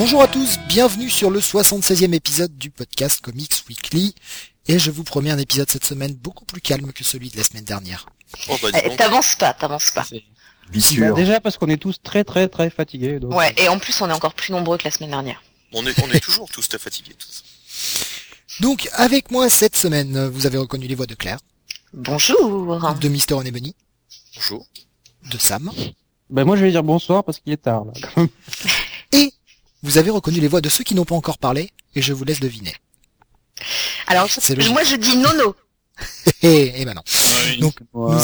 Bonjour à tous, bienvenue sur le 76e épisode du podcast Comics Weekly. Et je vous promets un épisode cette semaine beaucoup plus calme que celui de la semaine dernière. Oh bah dis donc. T'avances pas. Bah, déjà parce qu'on est tous très fatigués. Donc... Ouais, et en plus on est encore plus nombreux que la semaine dernière. On est toujours tous fatigués tous. Donc avec moi cette semaine, vous avez reconnu les voix de Claire, Bonjour. de Mister René Bunny, Bonjour. de Sam, Bah moi je vais dire bonsoir parce qu'il est tard là. et vous avez reconnu les voix de ceux qui n'ont pas encore parlé, et je vous laisse deviner. Alors, C'est logique. moi je dis nono. Et ben non. Donc,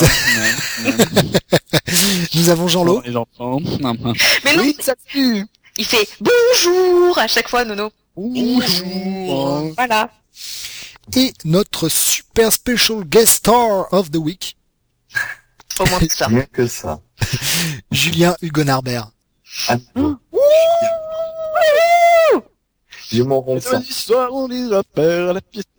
nous avons Jean-Lot, Les enfants. Mais non, oui, ça tue. il fait bonjour à chaque fois, nono. Bonjour. Voilà. et notre super special guest star of the week, Au moins tout ça. Rien que ça. Julien Hugonarbert. Ah, j'ai mon rond de ça. on les appelle à la pièce.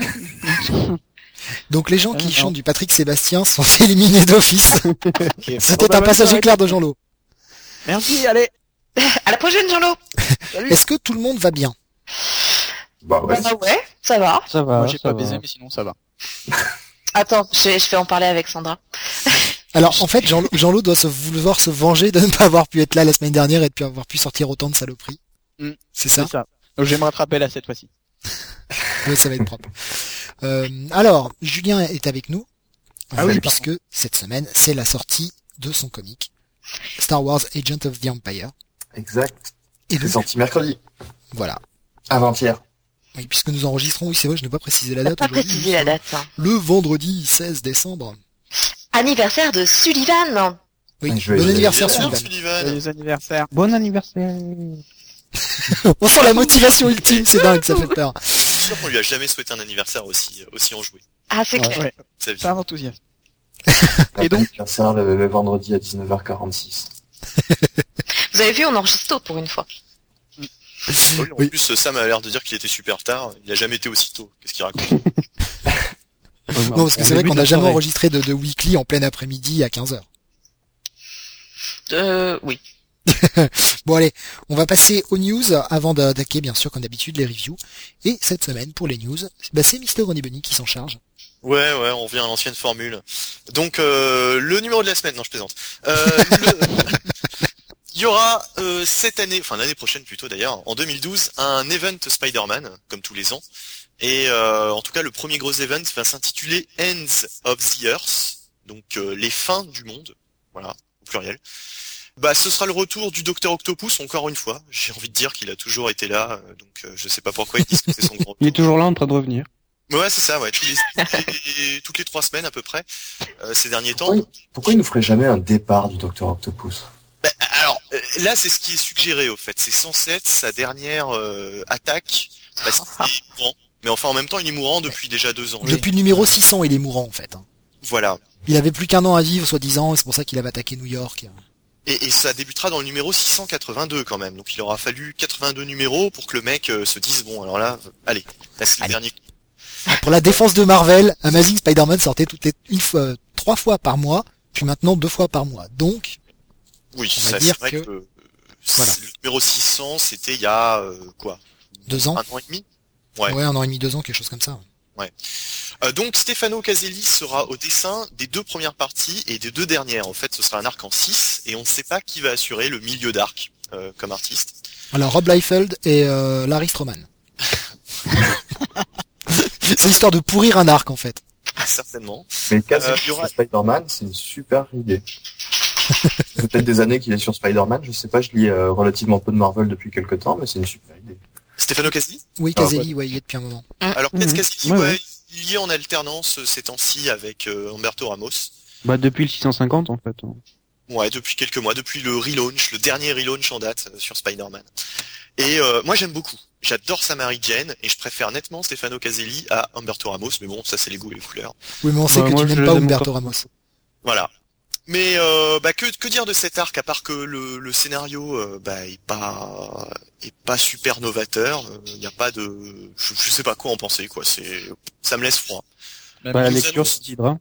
Donc les gens qui non. chantent du Patrick Sébastien sont éliminés d'office. C'était un passage éclair de Jean-Lot. Merci, allez. À la prochaine, Jean-Lot. Est-ce que tout le monde va bien? Bah ouais. Bah ouais, ça va. Ça va. Moi j'ai ça pas va. baisé mais sinon ça va. Attends, je vais en parler avec Sandra. Alors en fait Jean-Lot doit vouloir se venger de ne pas avoir pu être là la semaine dernière et de ne pas avoir pu sortir autant de saloperies. Mm. C'est ça? C'est ça. Donc je vais me rattraper là cette fois-ci. Ouais, ça va être propre. Alors, Julien est avec nous. Ah oui, puisque cette semaine, c'est la sortie de son comic. Star Wars Agent of the Empire. Exact. Et C'est donc, sorti mercredi. voilà. Avant-hier. Oui, puisque nous enregistrons, oui c'est vrai, je n'ai pas précisé la T'as date. pas aujourd'hui. précisé la date. Hein. Le vendredi 16 décembre. Anniversaire de Sullivan. Oui, Je vais- bon anniversaire Sullivan. Sullivan. Joyeux anniversaire. Bon anniversaire. On sent la motivation ultime, c'est dingue, ça fait peur. Je suis sûr qu'on lui a jamais souhaité un anniversaire aussi enjoué. Ah, c'est clair. Ouais, de sa vie. c'est un enthousiasme. Et donc anniversaire le vendredi à 19h46. Vous avez vu, on enregistre tôt pour une fois. Oui, en Oui. plus Sam a l'air de dire qu'il était super tard. Il a jamais été aussi tôt. Qu'est-ce qu'il raconte? Non, parce que c'est vrai qu'on n'a jamais enregistré de weekly en plein après-midi à 15h. Oui. Bon allez, on va passer aux news avant d'attaquer bien sûr comme d'habitude les reviews. Et cette semaine pour les news, bah, c'est Mister René Bunny qui s'en charge. Ouais, on revient à l'ancienne formule. Donc le numéro de la semaine, non je plaisante. Il y aura cette année, enfin l'année prochaine plutôt d'ailleurs, en 2012, un event Spider-Man, comme tous les ans. Et en tout cas le premier gros event va s'intituler Ends of the Earth, donc les fins du monde, voilà, au pluriel. Bah ce sera le retour du Docteur Octopus encore une fois. J'ai envie de dire qu'il a toujours été là, donc je sais pas pourquoi ils disent que c'est son grand Il est retour. toujours là en train de revenir. Ouais c'est ça, ouais, toutes les 3 semaines à peu près, ces derniers temps. Pourquoi il nous ferait jamais un départ du Docteur Octopus? Bah, alors là c'est ce qui est suggéré au fait, c'est censé être sa dernière attaque, parce qu'il est mourant. Mais enfin en même temps il est mourant depuis déjà 2 ans. Depuis le numéro 600, il est mourant en fait. Voilà. Il avait plus qu'un an à vivre, soi-disant, et c'est pour ça qu'il avait attaqué New York. Et ça débutera dans le numéro 682 quand même. Donc il aura fallu 82 numéros pour que le mec se dise bon alors là, allez, là c'est le Allez. dernier. Pour la défense de Marvel, Amazing Spider-Man sortait 3 fois par mois, puis maintenant 2 fois par mois. Donc, Oui, on va ça dire c'est vrai que- que voilà. le numéro 600 c'était il y a quoi 2 ans. 1 an et demi. Ouais. Ouais, 1 an et demi, 2 ans, quelque chose comme ça. Donc Stefano Caselli sera au dessin des 2 premières parties et des 2 dernières. En fait, ce sera un arc en 6 et on ne sait pas qui va assurer le milieu d'arc comme artiste. Alors Rob Liefeld et Larry Stroman. C'est l'histoire de pourrir un arc en fait. Certainement. Mais le cas, c'est que il y aura- sur Spider-Man, c'est une super idée. Ça fait peut-être des années qu'il est sur Spider-Man, je sais pas, je lis relativement peu de Marvel depuis quelques temps, mais c'est une super idée. Stefano Caselli. Oui, Caselli, ouais, il y est depuis un moment. Alors peut-être Caselli, Ouais, ouais, ouais. il y est en alternance ces temps-ci avec Humberto Ramos. Bah depuis le 650 en fait. Ouais, depuis quelques mois, depuis le relaunch, le dernier relaunch en date sur Spider-Man. Et moi j'aime beaucoup. J'adore sa Mary Jane et je préfère nettement Stefano Caselli à Humberto Ramos, mais bon, ça c'est les goûts et les couleurs. Oui, mais on sait Ouais, que moi, tu je n'aimes pas l'aime Umberto pas. Ramos. Voilà. Mais que dire de cet arc à part que le scénario est pas super novateur, il y a pas de je sais pas quoi en penser quoi, ça me laisse froid. Bah la nous lecture annonce- tu décideras.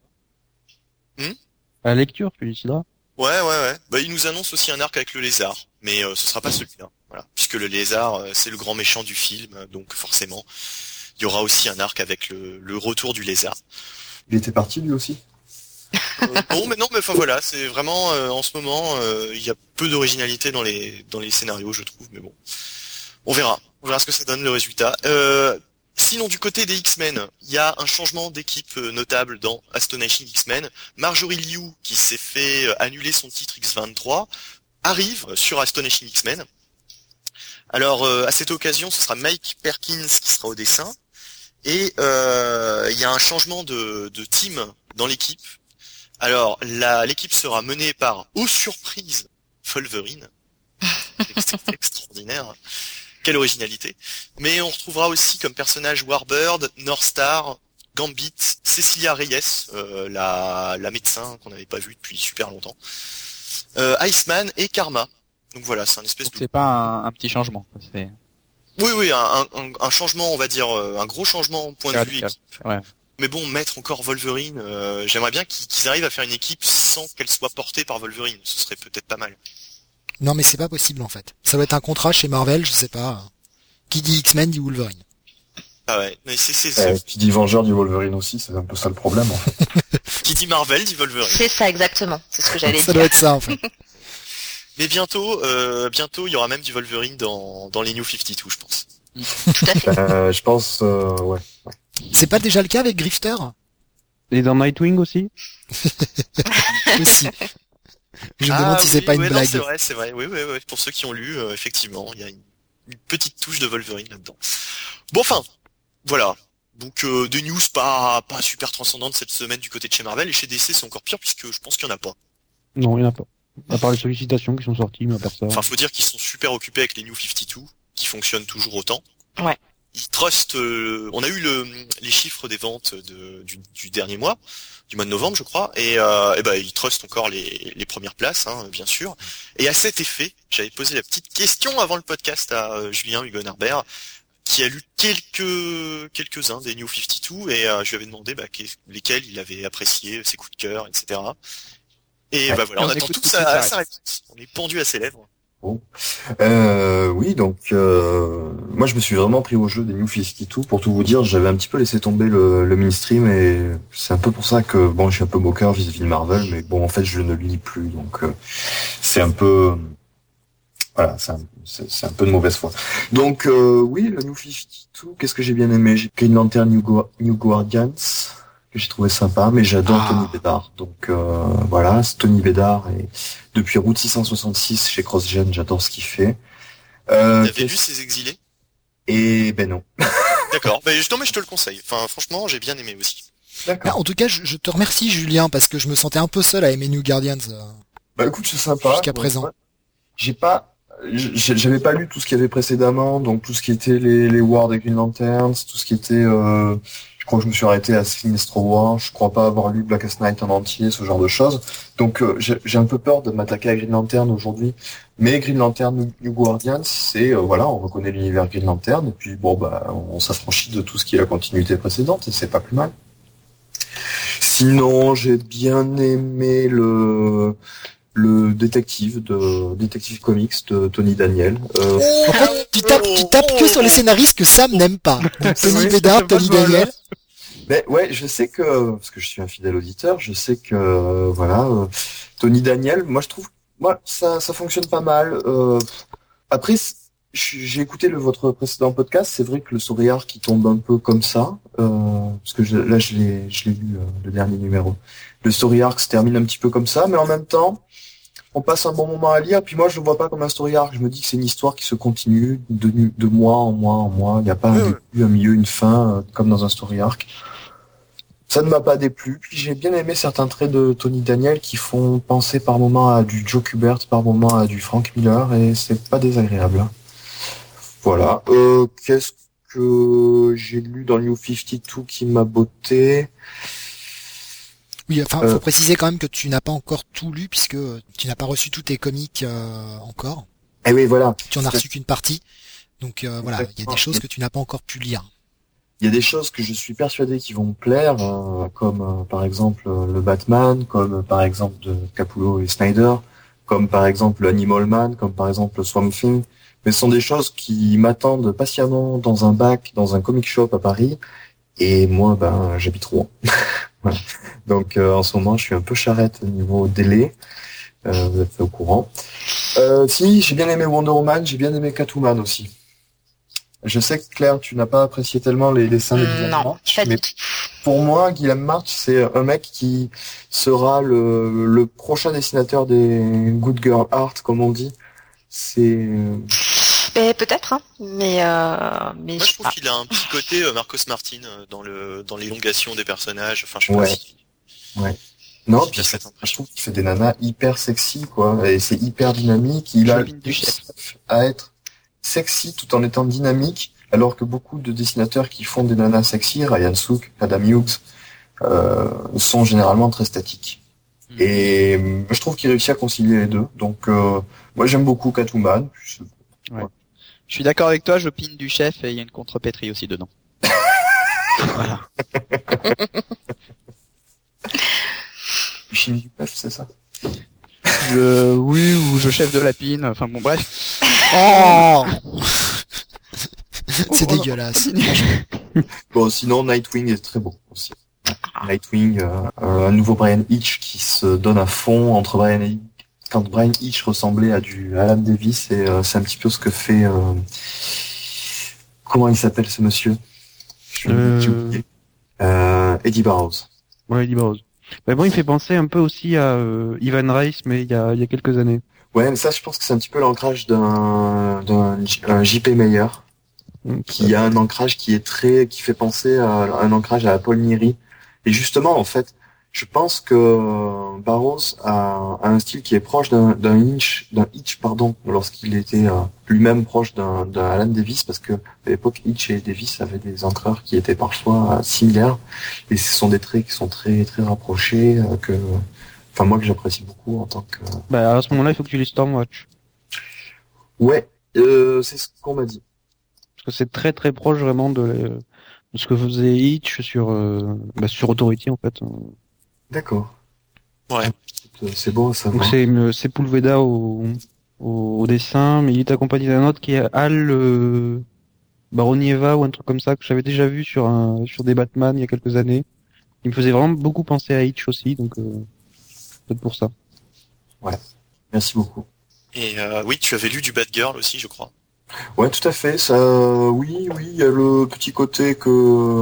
À la lecture tu décideras. Ouais. Bah il nous annonce aussi un arc avec le lézard, mais ce sera pas celui-là. Voilà, puisque le lézard, c'est le grand méchant du film, donc forcément, il y aura aussi un arc avec le retour du lézard. Il était parti lui aussi. Bon, mais non, mais enfin voilà, c'est vraiment en ce moment, il y a peu d'originalité dans les scénarios, je trouve, mais bon, on verra ce que ça donne le résultat. Sinon, du côté des X-Men, il y a un changement d'équipe notable dans Astonishing X-Men. Marjorie Liu, qui s'est fait annuler son titre X-23, arrive sur Astonishing X-Men. Alors, à cette occasion, ce sera Mike Perkins qui sera au dessin. Et il y a un changement de team dans l'équipe. Alors, l'équipe sera menée par, aux surprises, Wolverine. C'est extraordinaire. Quelle originalité. Mais on retrouvera aussi comme personnage Warbird, Northstar, Gambit, Cecilia Reyes, la médecin qu'on n'avait pas vue depuis super longtemps, Iceman et Karma. Donc voilà, c'est un espèce de... C'est pas un petit changement. C'est... Oui, un changement, on va dire, un gros changement point de vue équipe. Ouais. Mais bon, mettre encore Wolverine, j'aimerais bien qu'ils arrivent à faire une équipe sans qu'elle soit portée par Wolverine. Ce serait peut-être pas mal. Non, mais c'est pas possible en fait. Ça doit être un contrat chez Marvel, je sais pas. Qui dit X-Men dit Wolverine. Ah ouais, mais Qui dit Vengeur dit Wolverine aussi, c'est un peu ça le problème en fait. Qui dit Marvel dit Wolverine. C'est ça exactement, c'est ce que j'allais dire. Ça doit être ça en fait. Mais bientôt, il y aura même du Wolverine dans les New 52, je pense. Tout à fait. Je pense, ouais. C'est pas déjà le cas avec Grifter Et dans Nightwing aussi? aussi. Je me demande si c'est pas une blague. Non, c'est vrai. Oui. Pour ceux qui ont lu, effectivement, il y a une petite touche de Wolverine là-dedans. Bon, enfin, voilà. Donc des news pas super transcendantes cette semaine du côté de chez Marvel, et chez DC c'est encore pire puisque je pense qu'il y en a pas. Non, il y en a pas. À part les sollicitations qui sont sorties, mais à part ça. Enfin, faut dire qu'ils sont super occupés avec les New 52, qui fonctionnent toujours autant. Ouais. Ils trustent. On a eu les chiffres des ventes du dernier mois, du mois de novembre, je crois, et ils trustent encore les premières places, hein, bien sûr. Et à cet effet, j'avais posé la petite question avant le podcast à Julien Hugon-Herbert, qui a lu quelques-uns des New 52, et je lui avais demandé lesquels il avait apprécié, ses coups de cœur, etc. Et voilà, on attend tous sa réponse. On est pendu à ses lèvres. Bon. Oui, donc moi je me suis vraiment pris au jeu des New 52. Pour tout vous dire, j'avais un petit peu laissé tomber le mainstream, et c'est un peu pour ça que bon, je suis un peu moqueur vis-à-vis de Marvel, mais bon, en fait, je ne le lis plus, donc c'est un peu, voilà, c'est un peu de mauvaise foi. Donc oui, le New 52, qu'est-ce que j'ai bien aimé? J'ai Green Lantern New Guardians, que j'ai trouvé sympa, mais j'adore Tony Bedard. Donc voilà, c'est Tony Bedard, et depuis Route 666 chez CrossGen, j'adore ce qu'il fait. T'avais lu ses exilés? Et ben non. D'accord. Mais je te le conseille. Enfin, franchement, j'ai bien aimé aussi. D'accord. En tout cas, je te remercie Julien, parce que je me sentais un peu seul à aimer New Guardians. Bah écoute, c'est sympa. Jusqu'à présent. J'avais pas lu tout ce qu'il y avait précédemment, donc tout ce qui était les Wars des Green Lanterns, tout ce qui était, je crois que je me suis arrêté à Sinestro War, je crois pas avoir lu Blackest Night en entier, ce genre de choses. Donc j'ai un peu peur de m'attaquer à Green Lantern aujourd'hui, mais Green Lantern New Guardians, c'est voilà, on reconnaît l'univers Green Lantern, et puis bon on s'affranchit de tout ce qui est la continuité précédente, et c'est pas plus mal. Sinon, j'ai bien aimé le détective comics de Tony Daniel. En fait, tu tapes que sur les scénaristes que Sam n'aime pas. Donc, Tony Bedard, Tony Daniel. Mais ouais, je sais que, parce que je suis un fidèle auditeur, je sais que voilà, Tony Daniel, moi je trouve, ça fonctionne pas mal. Après, j'ai écouté votre précédent podcast, c'est vrai que le story arc qui tombe un peu comme ça, parce que je l'ai lu le dernier numéro. Le story arc se termine un petit peu comme ça, mais en même temps, on passe un bon moment à lire. Puis moi, je le vois pas comme un story arc. Je me dis que c'est une histoire qui se continue de mois en mois en mois. Il n'y a pas un début, un milieu, une fin, comme dans un story arc. Ça ne m'a pas déplu. Puis j'ai bien aimé certains traits de Tony Daniel qui font penser par moments à du Joe Kubert, par moments à du Frank Miller, et c'est pas désagréable. Voilà. Qu'est-ce que j'ai lu dans New 52 qui m'a botté? Oui, enfin, faut préciser quand même que tu n'as pas encore tout lu, puisque tu n'as pas reçu tous tes comics encore. Eh oui, voilà. Tu en as reçu qu'une partie. Donc voilà, il y a des choses que tu n'as pas encore pu lire. Il y a des choses que je suis persuadé qui vont me plaire, comme par exemple le Batman, comme par exemple de Capullo et Snyder, comme par exemple Animal Man, comme par exemple Swamp Thing. Mais ce sont des choses qui m'attendent patiemment dans un bac, dans un comic shop à Paris. Et moi, j'habite Rouen. Voilà. Donc, en ce moment, je suis un peu charrette au niveau délai. Vous êtes au courant. Si, j'ai bien aimé Wonder Woman, j'ai bien aimé Catwoman aussi. Je sais que Claire, tu n'as pas apprécié tellement les dessins de Guillaume March, mais pour moi, Guillaume March, c'est un mec qui sera le prochain dessinateur des Good Girl Art, comme on dit. C'est... Peut-être, hein, mais moi, je trouve qu'il a un petit côté Marcos Martin dans l'élongation des personnages. Enfin, je sais pas si... Ouais. Non, puis je trouve qu'il fait des nanas hyper sexy, quoi, et c'est hyper dynamique. Il a à être sexy tout en étant dynamique, alors que beaucoup de dessinateurs qui font des nanas sexy, Ryan Sook, Adam Hughes, sont généralement très statiques. Et je trouve qu'il réussit à concilier les deux. Donc, moi, j'aime beaucoup Catwoman. Ouais. Je suis d'accord avec toi, je pine du chef et il y a une contrepétrie aussi dedans. Voilà. Du chimie du chef, c'est ça? Oui, ou je chef de la pine, enfin bon, bref. Oh c'est dégueulasse. Bon, sinon, Nightwing est très beau aussi. Nightwing, un nouveau Brian Hitch qui se donne à fond entre quand Brian Hitch ressemblait à du Alan Davis, et c'est un petit peu ce que fait comment il s'appelle ce monsieur? J'ai oublié. Eddie Barrows. Ouais, Eddie Barrows. Mais bon, il me fait penser un peu aussi à Ivan Reis, mais il y a quelques années. Ouais, mais ça, je pense que c'est un petit peu l'ancrage d'un JP Meyer, qui a un ancrage qui fait penser à un ancrage à Paul Neri. Et justement, en fait, je pense que Barrows a un style qui est proche d'un Hitch, lorsqu'il était lui-même proche d'un Alan Davis, parce que à l'époque, Hitch et Davis avaient des encreurs qui étaient parfois similaires, et ce sont des traits qui sont très très rapprochés, moi que j'apprécie beaucoup en tant que... à ce moment-là, il faut que tu lis Stormwatch. Ouais, c'est ce qu'on m'a dit. Parce que c'est très très proche vraiment de ce que faisait Hitch sur Authority, en fait. D'accord. Ouais. C'est beau ça. Donc c'est Poulveda au dessin, mais il est accompagné d'un autre qui est Al Baronieva ou un truc comme ça que j'avais déjà vu sur des Batman il y a quelques années. Il me faisait vraiment beaucoup penser à Hitch aussi, donc peut-être pour ça. Ouais. Merci beaucoup. Et oui, tu avais lu du Batgirl aussi, je crois. Ouais, tout à fait. Ça, oui, il y a le petit côté que,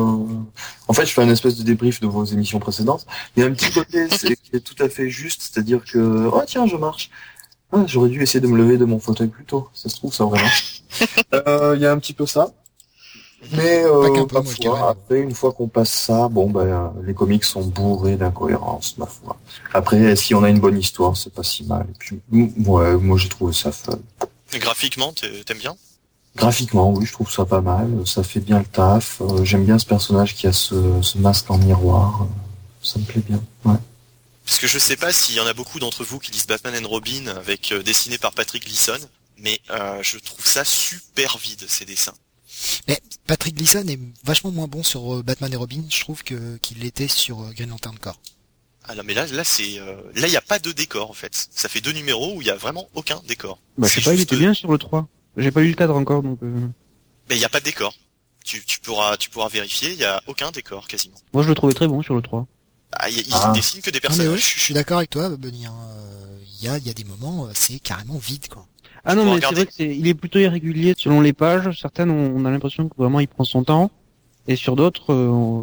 en fait, je fais un espèce de débrief de vos émissions précédentes. Il y a un petit côté qui est tout à fait juste, c'est-à-dire que, oh tiens, je marche. Ah, j'aurais dû essayer de me lever de mon fauteuil plus tôt. Ça se trouve, ça aurait marché. Il y a un petit peu ça. Mais après, une fois qu'on passe ça, les comics sont bourrés d'incohérences, ma foi. Après, si on a une bonne histoire, c'est pas si mal. Et puis, ouais, moi j'ai trouvé ça fun. Et graphiquement, t'aimes bien? Graphiquement, oui, je trouve ça pas mal. Ça fait bien le taf. J'aime bien ce personnage qui a ce masque en miroir. Ça me plaît bien. Ouais. Parce que je sais pas s'il y en a beaucoup d'entre vous qui lisent Batman and Robin avec dessiné par Patrick Gleason, mais je trouve ça super vide ces dessins. Mais Patrick Gleason est vachement moins bon sur Batman et Robin, je trouve, qu'il l'était sur Green Lantern Corps. Ah non, mais là c'est là il y a pas de décor en fait. Ça fait 2 numéros où il y a vraiment aucun décor. Je sais pas, il était bien sur le 3. J'ai pas lu le cadre encore, donc. Mais il y a pas de décor. Tu pourras vérifier, il y a aucun décor quasiment. Moi je le trouvais très bon sur le 3. Il dessine que des personnages. Non, mais ouais, je suis d'accord avec toi, Benny. Il y a des moments, c'est carrément vide, quoi. Ah non, mais c'est vrai il est plutôt irrégulier selon les pages. Certaines, on a l'impression que vraiment il prend son temps, et sur d'autres,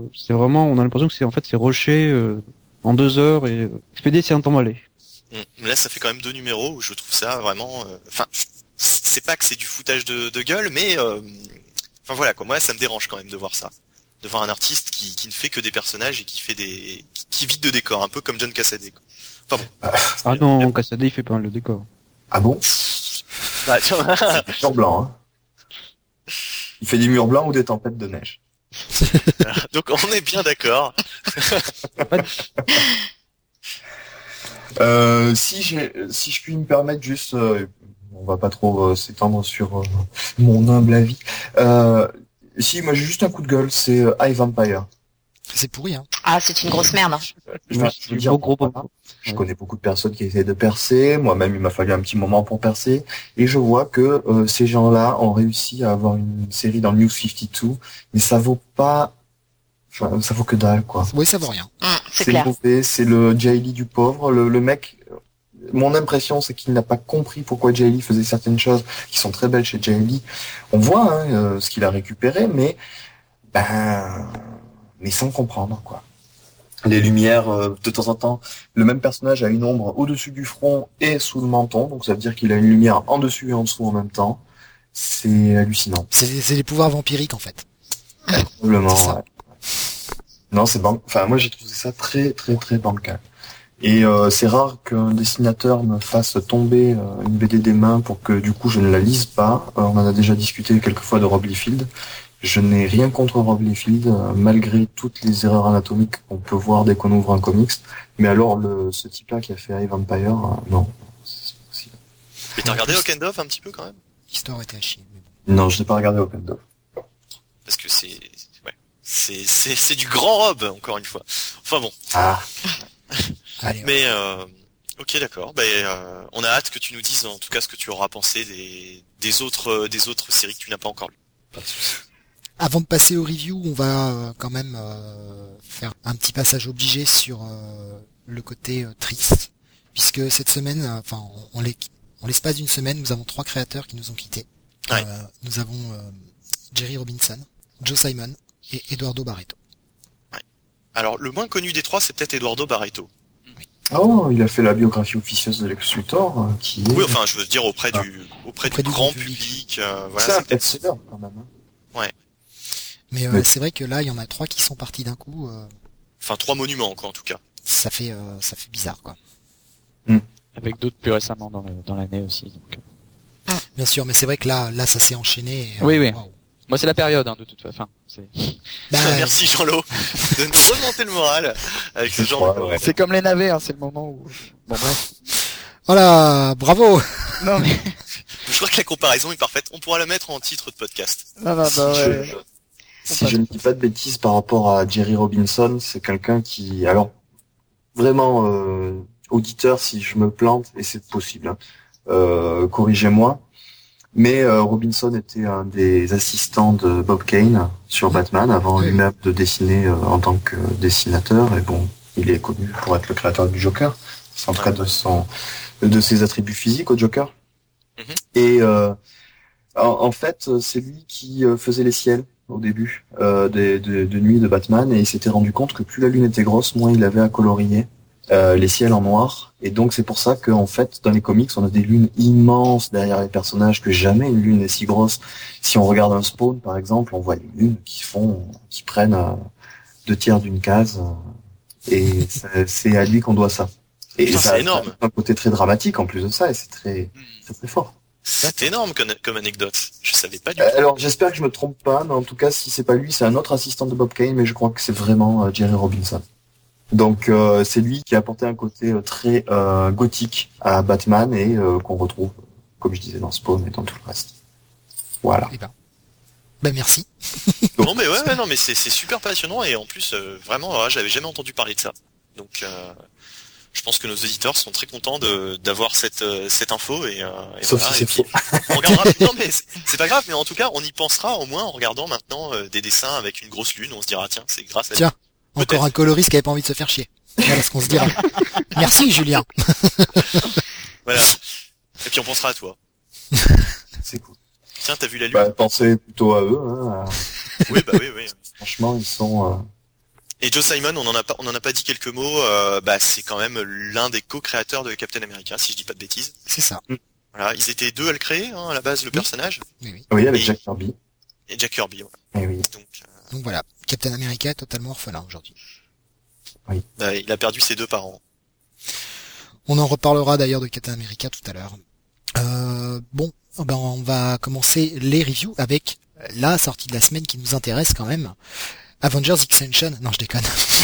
on a l'impression que c'est rushé en 2 heures, et expédié c'est un temps malais. Là, ça fait quand même 2 numéros où je trouve ça vraiment. C'est pas que c'est du foutage de gueule, mais voilà quoi. Moi, ça me dérange quand même de voir ça, de voir un artiste qui ne fait que des personnages et qui vide de décor, un peu comme John Cassaday. Enfin bon. Ah non, Cassaday il fait pas le décor. Ah bon? C'est des murs blancs, hein. Il fait des murs blancs ou des tempêtes de neige. Donc on est bien d'accord. Si je puis me permettre juste, on va pas trop s'étendre sur mon humble avis. Si, moi j'ai juste un coup de gueule, c'est iVampire. C'est pourri, hein. Ah, c'est une grosse merde. Je vais te dire, gros. je connais beaucoup de personnes qui essaient de percer. Moi-même, il m'a fallu un petit moment pour percer. Et je vois que ces gens-là ont réussi à avoir une série dans le New 52, mais ça vaut pas... Enfin, ça vaut que dalle, quoi. Oui, ça vaut rien. C'est clair. mauvais, c'est le Jay Lee du pauvre. Le mec... Mon impression, c'est qu'il n'a pas compris pourquoi Jay Lee faisait certaines choses qui sont très belles chez Jay Lee. On voit ce qu'il a récupéré, mais sans comprendre, quoi. Les lumières, de temps en temps, le même personnage a une ombre au-dessus du front et sous le menton, donc ça veut dire qu'il a une lumière en dessus et en dessous en même temps. C'est hallucinant. C'est les pouvoirs vampiriques, en fait. Probablement, C'est ça. ouais. Non, enfin, moi j'ai trouvé ça très, très, très bancal. Et c'est rare qu'un dessinateur me fasse tomber une BD des mains pour que du coup je ne la lise pas. On en a déjà discuté quelques fois de Rob Liefeld. Je n'ai rien contre Rob Liefeld, malgré toutes les erreurs anatomiques qu'on peut voir dès qu'on ouvre un comics. Mais alors, ce type-là qui a fait iVampire, non. C'est pas possible. Mais t'as regardé Hawk and Dove un petit peu quand même? L'histoire était à chier. Mais bon. Non, je n'ai pas regardé Open Dove. Parce que c'est du grand Rob, encore une fois. Enfin bon. Ah, Allez, Mais ok, d'accord. On a hâte que tu nous dises en tout cas ce que tu auras pensé des autres séries que tu n'as pas encore lues. pas de souci. Avant de passer au review, on va quand même faire un petit passage obligé sur le côté triste, puisque cette semaine, en l'espace d'une semaine, nous avons 3 créateurs qui nous ont quittés. Ouais. Nous avons Jerry Robinson, Joe Simon et Eduardo Barreto. Alors le moins connu des 3, c'est peut-être Eduardo Barreto. Oh, il a fait la biographie officieuse de Lex Luthor, qui est... Oui, enfin, je veux dire auprès du Auprès grand du grand public. c'est Voilà. un best-seller, quand même. Mais Oui. c'est vrai que là, il y en a 3 qui sont partis d'un coup. Enfin, 3 monuments, quoi, en tout cas. Ça fait bizarre, quoi. Avec d'autres plus récemment dans l'année aussi. Donc. Bien sûr, mais c'est vrai que là, ça s'est enchaîné. et, Oui. waouh. Moi, c'est la période, de toute façon. Bah, Merci Jean-Lo de nous remonter le moral avec ce genre de... Ouais. C'est comme les navets, c'est le moment où... Bon, bref. Voilà, bravo. Non, mais... Je crois que la comparaison est parfaite. On pourra la mettre en titre de podcast. Non, ouais. Si je ne dis pas de bêtises par rapport à Jerry Robinson, c'est quelqu'un qui, alors vraiment auditeur, si je me plante, et c'est possible, corrigez-moi, mais Robinson était un des assistants de Bob Kane sur Batman avant lui-même de dessiner en tant que dessinateur, et bon, il est connu pour être le créateur du Joker, sans trait de ses attributs physiques au Joker. Mhm. Et en fait, c'est lui qui faisait les ciels au début de nuit de Batman, et il s'était rendu compte que plus la lune était grosse, moins il avait à colorier les ciels en noir. Et donc c'est pour ça qu'en fait, dans les comics, on a des lunes immenses derrière les personnages, que jamais une lune n'est si grosse. Si on regarde un Spawn, par exemple, on voit des lunes qui prennent 2/3 d'une case, et c'est à lui qu'on doit ça. Et Putain, ça c'est énorme. a un côté très dramatique en plus de ça, et c'est très fort. C'est énorme comme anecdote. Je savais pas du tout. Alors j'espère que je me trompe pas, mais en tout cas si c'est pas lui, c'est un autre assistant de Bob Kane, mais je crois que c'est vraiment Jerry Robinson. Donc c'est lui qui a apporté un côté très gothique à Batman, et qu'on retrouve, comme je disais, dans Spawn et dans tout le reste. Voilà. Eh ben merci. Non mais ouais, non mais c'est super passionnant, et en plus vraiment j'avais jamais entendu parler de ça. Donc je pense que nos auditeurs sont très contents d'avoir cette info, et Sauf voilà, si c'est et puis, faux. on regardera. Non mais c'est pas grave, mais en tout cas on y pensera au moins en regardant maintenant des dessins avec une grosse lune. On se dira tiens, c'est grâce à Tiens, Peut-être. encore un coloriste qui avait pas envie de se faire chier. Voilà ce qu'on se dira. Merci Julien. voilà. Et puis on pensera à toi. C'est cool. Tiens, t'as vu la lune? Bah, pensez plutôt à eux. Oui, bah oui. Franchement, ils sont... Et Joe Simon, on en a pas dit quelques mots. C'est quand même l'un des co-créateurs de Captain America, si je dis pas de bêtises. C'est ça. Voilà, ils étaient 2 à le créer, à la base, le personnage, Oui. Oui, avec Et- Jack Kirby. et Jack Kirby. Ouais. Eh oui. Donc voilà, Captain America est totalement orphelin aujourd'hui. Il a perdu ses 2 parents. On en reparlera d'ailleurs de Captain America tout à l'heure. On va commencer les reviews avec la sortie de la semaine qui nous intéresse quand même. Avengers Extension. Non, je déconne.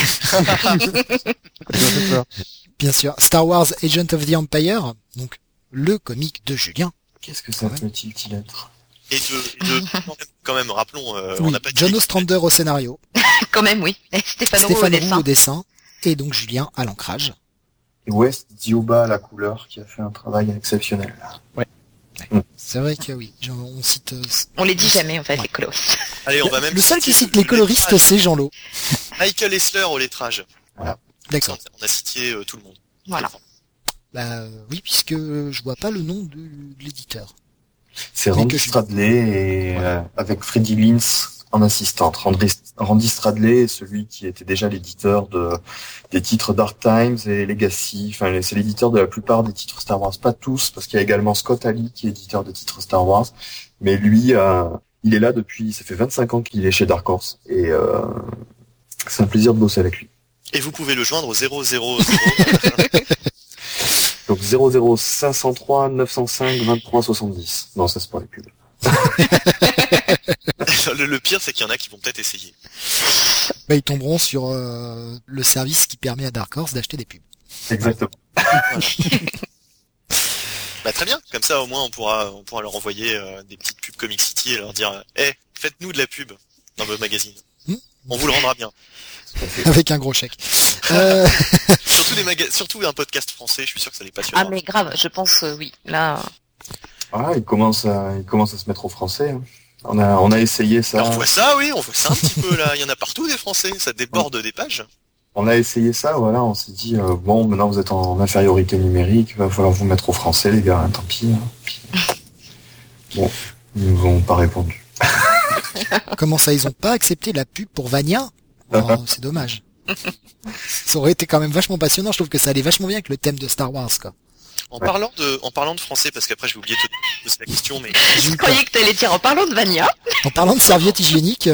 Bien sûr. Star Wars Agent of the Empire. Donc, le comic de Julien. Qu'est-ce que ça Ouais. peut-il être? Et de quand même, rappelons, on Oui, n'a pas dit John Ostrander au scénario. Quand même, oui. Et Stéphane Roux au Stéphane Roux dessin. au dessin, et donc Julien à l'ancrage. Et West Dioba à la couleur, qui a fait un travail exceptionnel. C'est vrai que oui, on cite... On les dit jamais, en fait, les coloristes. Allez, on va même le seul qui citer cite les coloristes, lettrage. c'est Jean Lot. Michael Essler au lettrage. D'accord. On a cité tout le monde. Voilà. Bah oui, puisque je vois pas le nom de l'éditeur. C'est Oui, Randy que je- Stradley et avec Freddie Lins en assistante. Randy Stradley est celui qui était déjà l'éditeur des titres Dark Times et Legacy. Enfin, c'est l'éditeur de la plupart des titres Star Wars. Pas tous, parce qu'il y a également Scott Ali qui est éditeur des titres Star Wars. Mais lui, il est là depuis, ça fait 25 ans qu'il est chez Dark Horse. Et c'est un plaisir de bosser avec lui. Et vous pouvez le joindre au 000. Donc 00503 905 23 70. Non, ça c'est pas les pubs. Le pire, c'est qu'il y en a qui vont peut-être essayer. Bah ils tomberont sur le service qui permet à Dark Horse d'acheter des pubs. Exactement. Bah très bien, comme ça au moins on pourra leur envoyer des petites pubs Comic City et leur dire faites-nous de la pub dans vos magazines. On vous le rendra bien. Avec un gros chèque. Surtout un podcast français, je suis sûr que ça les passionnera. Ah, mais grave, je pense, oui. Là, Ah, il commence à se mettre au français. Hein. On a essayé ça. Alors on voit ça, oui, on voit ça un petit peu là. Il y en a partout des Français, ça déborde des pages. On a essayé ça, voilà, on s'est dit, bon, maintenant vous êtes en infériorité numérique, il va falloir vous mettre au français, les gars, hein, tant pis. Hein. Puis, bon, ils nous ont pas répondu. Comment ça, ils ont pas accepté la pub pour Vania? Oh, c'est dommage. Ça aurait été quand même vachement passionnant, je trouve que ça allait vachement bien avec le thème de Star Wars, quoi. En parlant de français, parce qu'après je vais oublier de te poser la question, mais je croyais que t'allais dire en parlant de Vania. En parlant de serviettes hygiéniques,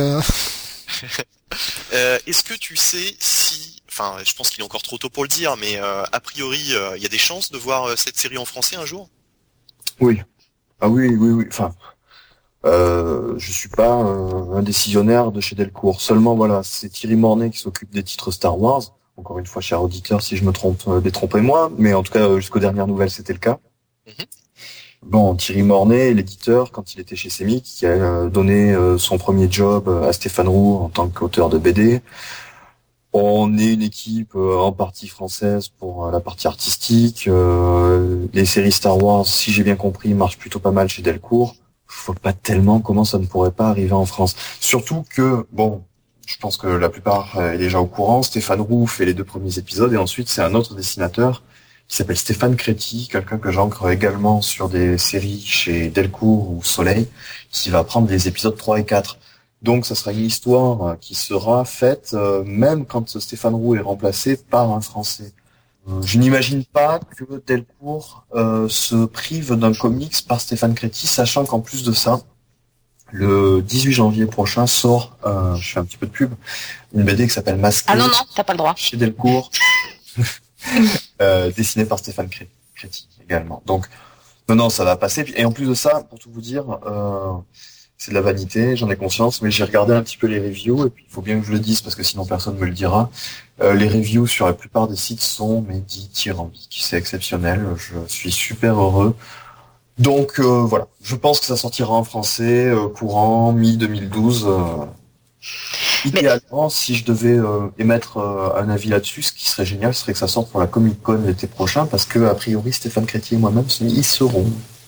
est-ce que tu sais si, enfin, je pense qu'il est encore trop tôt pour le dire, mais a priori, il y a des chances de voir cette série en français un jour? Oui. Ah oui. Enfin, je suis pas un décisionnaire de chez Delcourt. Seulement, voilà, c'est Thierry Mornay qui s'occupe des titres Star Wars. Encore une fois, cher auditeur, si je me trompe, détrompez-moi. Mais en tout cas, jusqu'aux dernières nouvelles, c'était le cas. Mhm. Bon, Thierry Mornay, l'éditeur, quand il était chez Semic, qui a donné son premier job à Stéphane Roux en tant qu'auteur de BD. On est une équipe en partie française pour la partie artistique. Les séries Star Wars, si j'ai bien compris, marchent plutôt pas mal chez Delcourt. Je vois pas tellement comment ça ne pourrait pas arriver en France. Surtout que, bon, je pense que la plupart est déjà au courant. Stéphane Roux fait les 2 premiers épisodes et ensuite c'est un autre dessinateur qui s'appelle Stéphane Créti, quelqu'un que j'ancre également sur des séries chez Delcourt ou Soleil, qui va prendre les épisodes 3 et 4. Donc ça sera une histoire qui sera faite même quand Stéphane Roux est remplacé par un Français. Je n'imagine pas que Delcourt se prive d'un comics par Stéphane Créti, sachant qu'en plus de ça, le 18 janvier prochain sort, je fais un petit peu de pub, une BD qui s'appelle Masqué. Ah non, t'as pas le droit. Chez Delcourt, dessiné par Stéphane Créti également. Donc, non, ça va passer. Et en plus de ça, pour tout vous dire, c'est de la vanité, j'en ai conscience, mais j'ai regardé un petit peu les reviews, et puis il faut bien que je le dise, parce que sinon personne ne me le dira. Les reviews sur la plupart des sites sont dithyrambiques. C'est exceptionnel, je suis super heureux. Donc voilà, je pense que ça sortira en français courant mi-2012. Idéalement, si je devais émettre un avis là-dessus, ce qui serait génial, ce serait que ça sorte pour la Comic-Con l'été prochain, parce que a priori Stéphane Créti et moi-même y seront.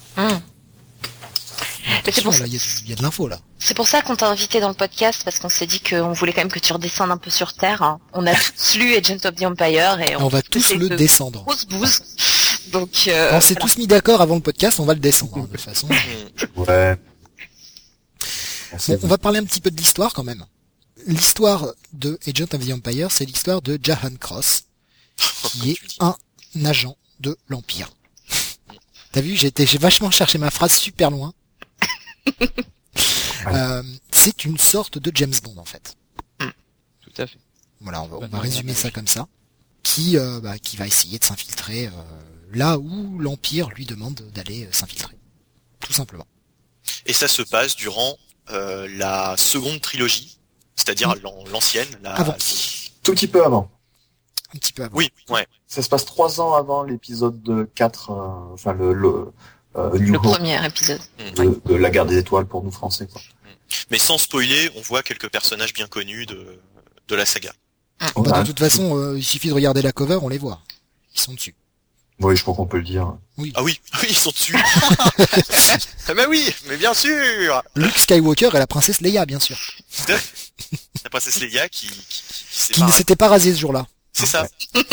Mais c'est pour ça. Il y a de l'info là. C'est pour ça qu'on t'a invité dans le podcast, parce qu'on s'est dit qu'on voulait quand même que tu redescendes un peu sur Terre. Hein. On a tous lu Agent of the Empire et On va tous le de descendre. grosse bouse. Donc, On s'est tous mis d'accord avant le podcast, on va le descendre, hein, de toute façon. Ouais. Bon, on va parler un petit peu de l'histoire quand même. L'histoire de Agent of the Empire, c'est l'histoire de Jahan Cross, qui est un agent de l'Empire. T'as vu, j'ai vachement cherché ma phrase super loin. C'est une sorte de James Bond en fait. Tout à fait. Voilà, on va résumer ça comme ça. Qui va essayer de s'infiltrer là où l'Empire lui demande d'aller s'infiltrer. Tout simplement. Et ça se passe durant la seconde trilogie, c'est-à-dire l'ancienne. Avant. Tout petit peu avant. Un petit peu avant. Oui, ouais. Ça se passe 3 ans avant l'épisode 4, enfin New le Hope, premier épisode. de la guerre des étoiles pour nous français, quoi. Mais sans spoiler, on voit quelques personnages bien connus de la saga. Bah, de toute façon, il suffit de regarder la cover, on les voit. Ils sont dessus. Oui, je crois qu'on peut le dire. Ah oui, oui, ils sont dessus. Mais oui, mais bien sûr. Luke Skywalker et la princesse Leia, bien sûr. La princesse Leia qui s'est Qui ne s'était pas rasée ce jour-là. C'est ça.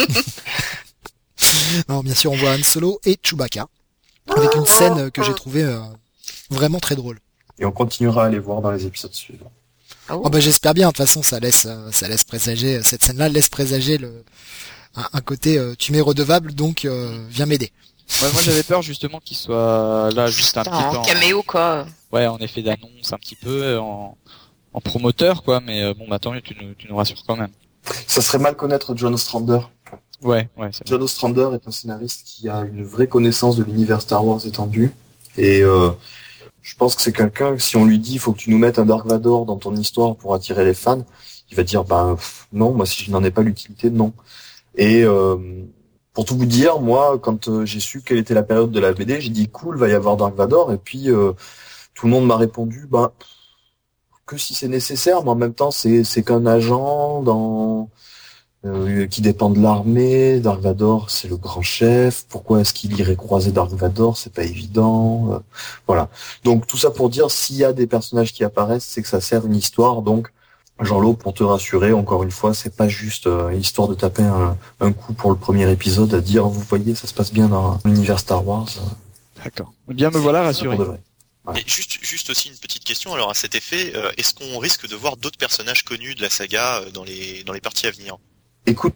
Alors, bien sûr, on voit Han Solo et Chewbacca. Avec une scène que j'ai trouvée vraiment très drôle. Et on continuera à les voir dans les épisodes suivants. Oh bah j'espère bien, de toute façon ça laisse présager, cette scène-là laisse présager un côté tu m'es redevable donc viens m'aider. Ouais, moi j'avais peur justement qu'il soit là juste un petit peu En caméo, quoi. Ouais, en effet d'annonce un petit peu, en promoteur quoi, mais bon bah tant mieux, tu nous rassures quand même. Ça serait mal connaître John Ostrander. Ouais, c'est John Ostrander est un scénariste qui a une vraie connaissance de l'univers Star Wars étendu et je pense que c'est quelqu'un, si on lui dit, il faut que tu nous mettes un Dark Vador dans ton histoire pour attirer les fans, il va dire, non, moi, si je n'en ai pas l'utilité, non. Et pour tout vous dire, moi, quand j'ai su quelle était la période de la BD, j'ai dit, cool, va y avoir Dark Vador, et puis tout le monde m'a répondu, que si c'est nécessaire, mais en même temps, c'est qu'un agent qui dépend de l'armée. Dark Vador, c'est le grand chef. Pourquoi est-ce qu'il irait croiser Dark Vador? C'est pas évident. Voilà. Donc tout ça pour dire, s'il y a des personnages qui apparaissent, c'est que ça sert une histoire. Donc Jean-Lo, pour te rassurer, encore une fois, c'est pas juste histoire de taper un coup pour le premier épisode à dire, vous voyez, ça se passe bien dans l'univers Star Wars. D'accord. Bien me voilà rassuré. Voilà. Et juste aussi une petite question. Alors à cet effet, est-ce qu'on risque de voir d'autres personnages connus de la saga dans les parties à venir? Écoute,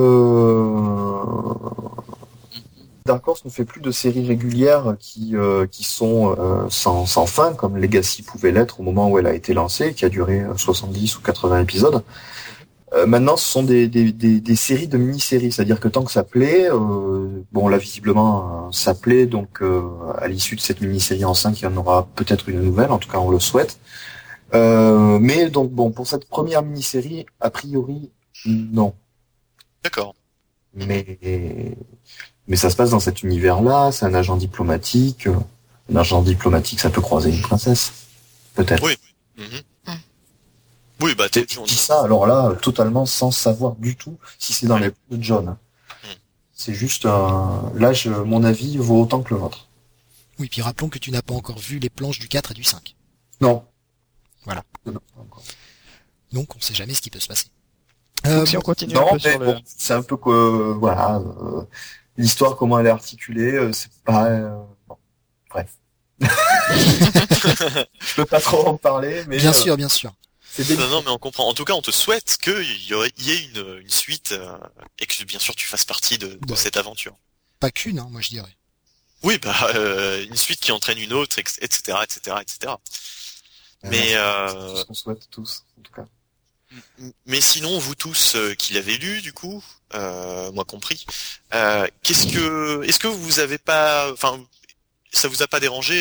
Dark Horse ne fait plus de séries régulières qui sont sans fin, comme Legacy pouvait l'être au moment où elle a été lancée, qui a duré 70 ou 80 épisodes. Maintenant, ce sont des séries de mini-séries, c'est-à-dire que tant que ça plaît, là visiblement ça plaît, donc à l'issue de cette mini-série en 5, il y en aura peut-être une nouvelle, en tout cas on le souhaite. Mais donc pour cette première mini-série, a priori, non. D'accord. Mais ça se passe dans cet univers-là, c'est un agent diplomatique. Un agent diplomatique, ça peut croiser une princesse. Peut-être. Oui. Mm-hmm. Oui, Je dis ça, alors là, totalement sans savoir du tout si c'est dans les plans de John. C'est juste mon avis vaut autant que le vôtre. Oui, puis rappelons que tu n'as pas encore vu les planches du 4 et du 5. Non. Voilà. Non. Donc on sait jamais ce qui peut se passer. Si on continue non, un peu sur le... c'est un peu que l'histoire, comment elle est articulée, c'est pas bref. Je peux pas trop en parler, mais bien sûr. C'est non, mais on comprend. En tout cas, on te souhaite qu'il y ait une suite et que bien sûr tu fasses partie de cette aventure. Pas qu'une, moi je dirais. Oui, une suite qui entraîne une autre, etc. Mais c'est ce qu'on souhaite tous, en tout cas. Mais sinon, vous tous qui l'avez lu, du coup, moi compris, est-ce que vous avez pas, ça vous a pas dérangé,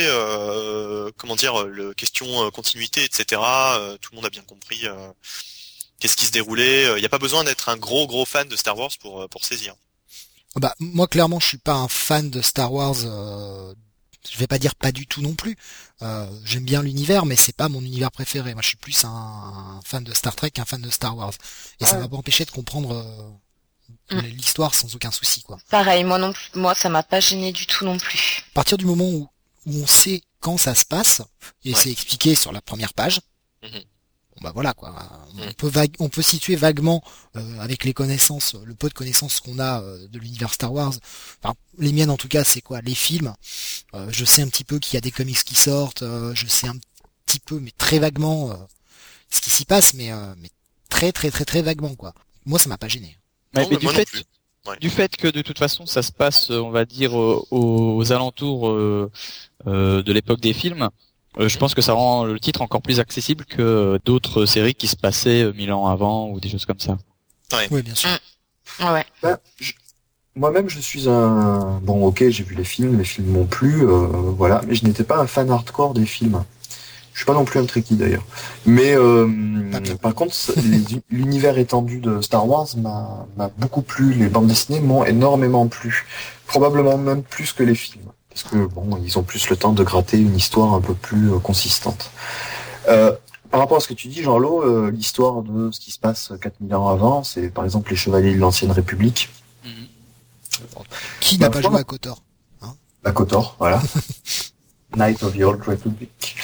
question continuité, etc. Tout le monde a bien compris qu'est-ce qui se déroulait. Il n'y a pas besoin d'être un gros fan de Star Wars pour saisir. Moi clairement, je suis pas un fan de Star Wars. Je vais pas dire pas du tout non plus. J'aime bien l'univers, mais c'est pas mon univers préféré. Moi, je suis plus un fan de Star Trek qu'un fan de Star Wars. Et ça m'a pas empêché de comprendre l'histoire sans aucun souci, quoi. Pareil, moi ça m'a pas gêné du tout non plus. À partir du moment où on sait quand ça se passe, et c'est expliqué sur la première page, voilà quoi. On peut situer vaguement avec les connaissances, le peu de connaissances qu'on a de l'univers Star Wars. Enfin, les miennes en tout cas, c'est quoi? Les films. Je sais un petit peu qu'il y a des comics qui sortent. Je sais un petit peu, mais très vaguement, ce qui s'y passe, mais très très très très vaguement quoi. Moi, ça m'a pas gêné. Mais du fait que de toute façon ça se passe, on va dire, aux alentours de l'époque des films, je pense que ça rend le titre encore plus accessible que d'autres séries qui se passaient 1000 ans avant ou des choses comme ça. Ouais. Oui, bien sûr. Ouais. Moi-même, je suis j'ai vu les films m'ont plu, mais je n'étais pas un fan hardcore des films. Je suis pas non plus un Trekkie d'ailleurs. Mais par contre, l'univers étendu de Star Wars m'a beaucoup plu. Les bandes dessinées m'ont énormément plu. Probablement même plus que les films. Parce que ils ont plus le temps de gratter une histoire un peu plus consistante. par rapport à ce que tu dis, Jean-Lo, l'histoire de ce qui se passe 4000 ans avant, c'est par exemple les chevaliers de l'ancienne République. Qui n'a pas joué à KOTOR, hein? À KOTOR, voilà. Knight of the Old Republic.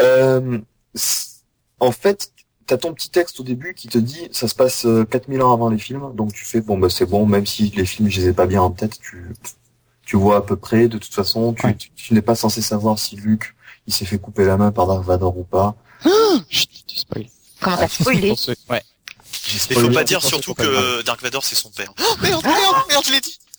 En fait, t'as ton petit texte au début qui te dit ça se passe 4000 ans avant les films, donc tu fais bon bah c'est bon, même si les films je les ai pas bien en tête, tu vois à peu près. De toute façon, tu n'es pas censé savoir si Luke il s'est fait couper la main par Dark Vador ou pas. Chut, tu spoil. Comment t'as spoilé? Ouais. Il faut pas dire surtout que Dark Vador c'est son père. Oh, merde, je l'ai dit.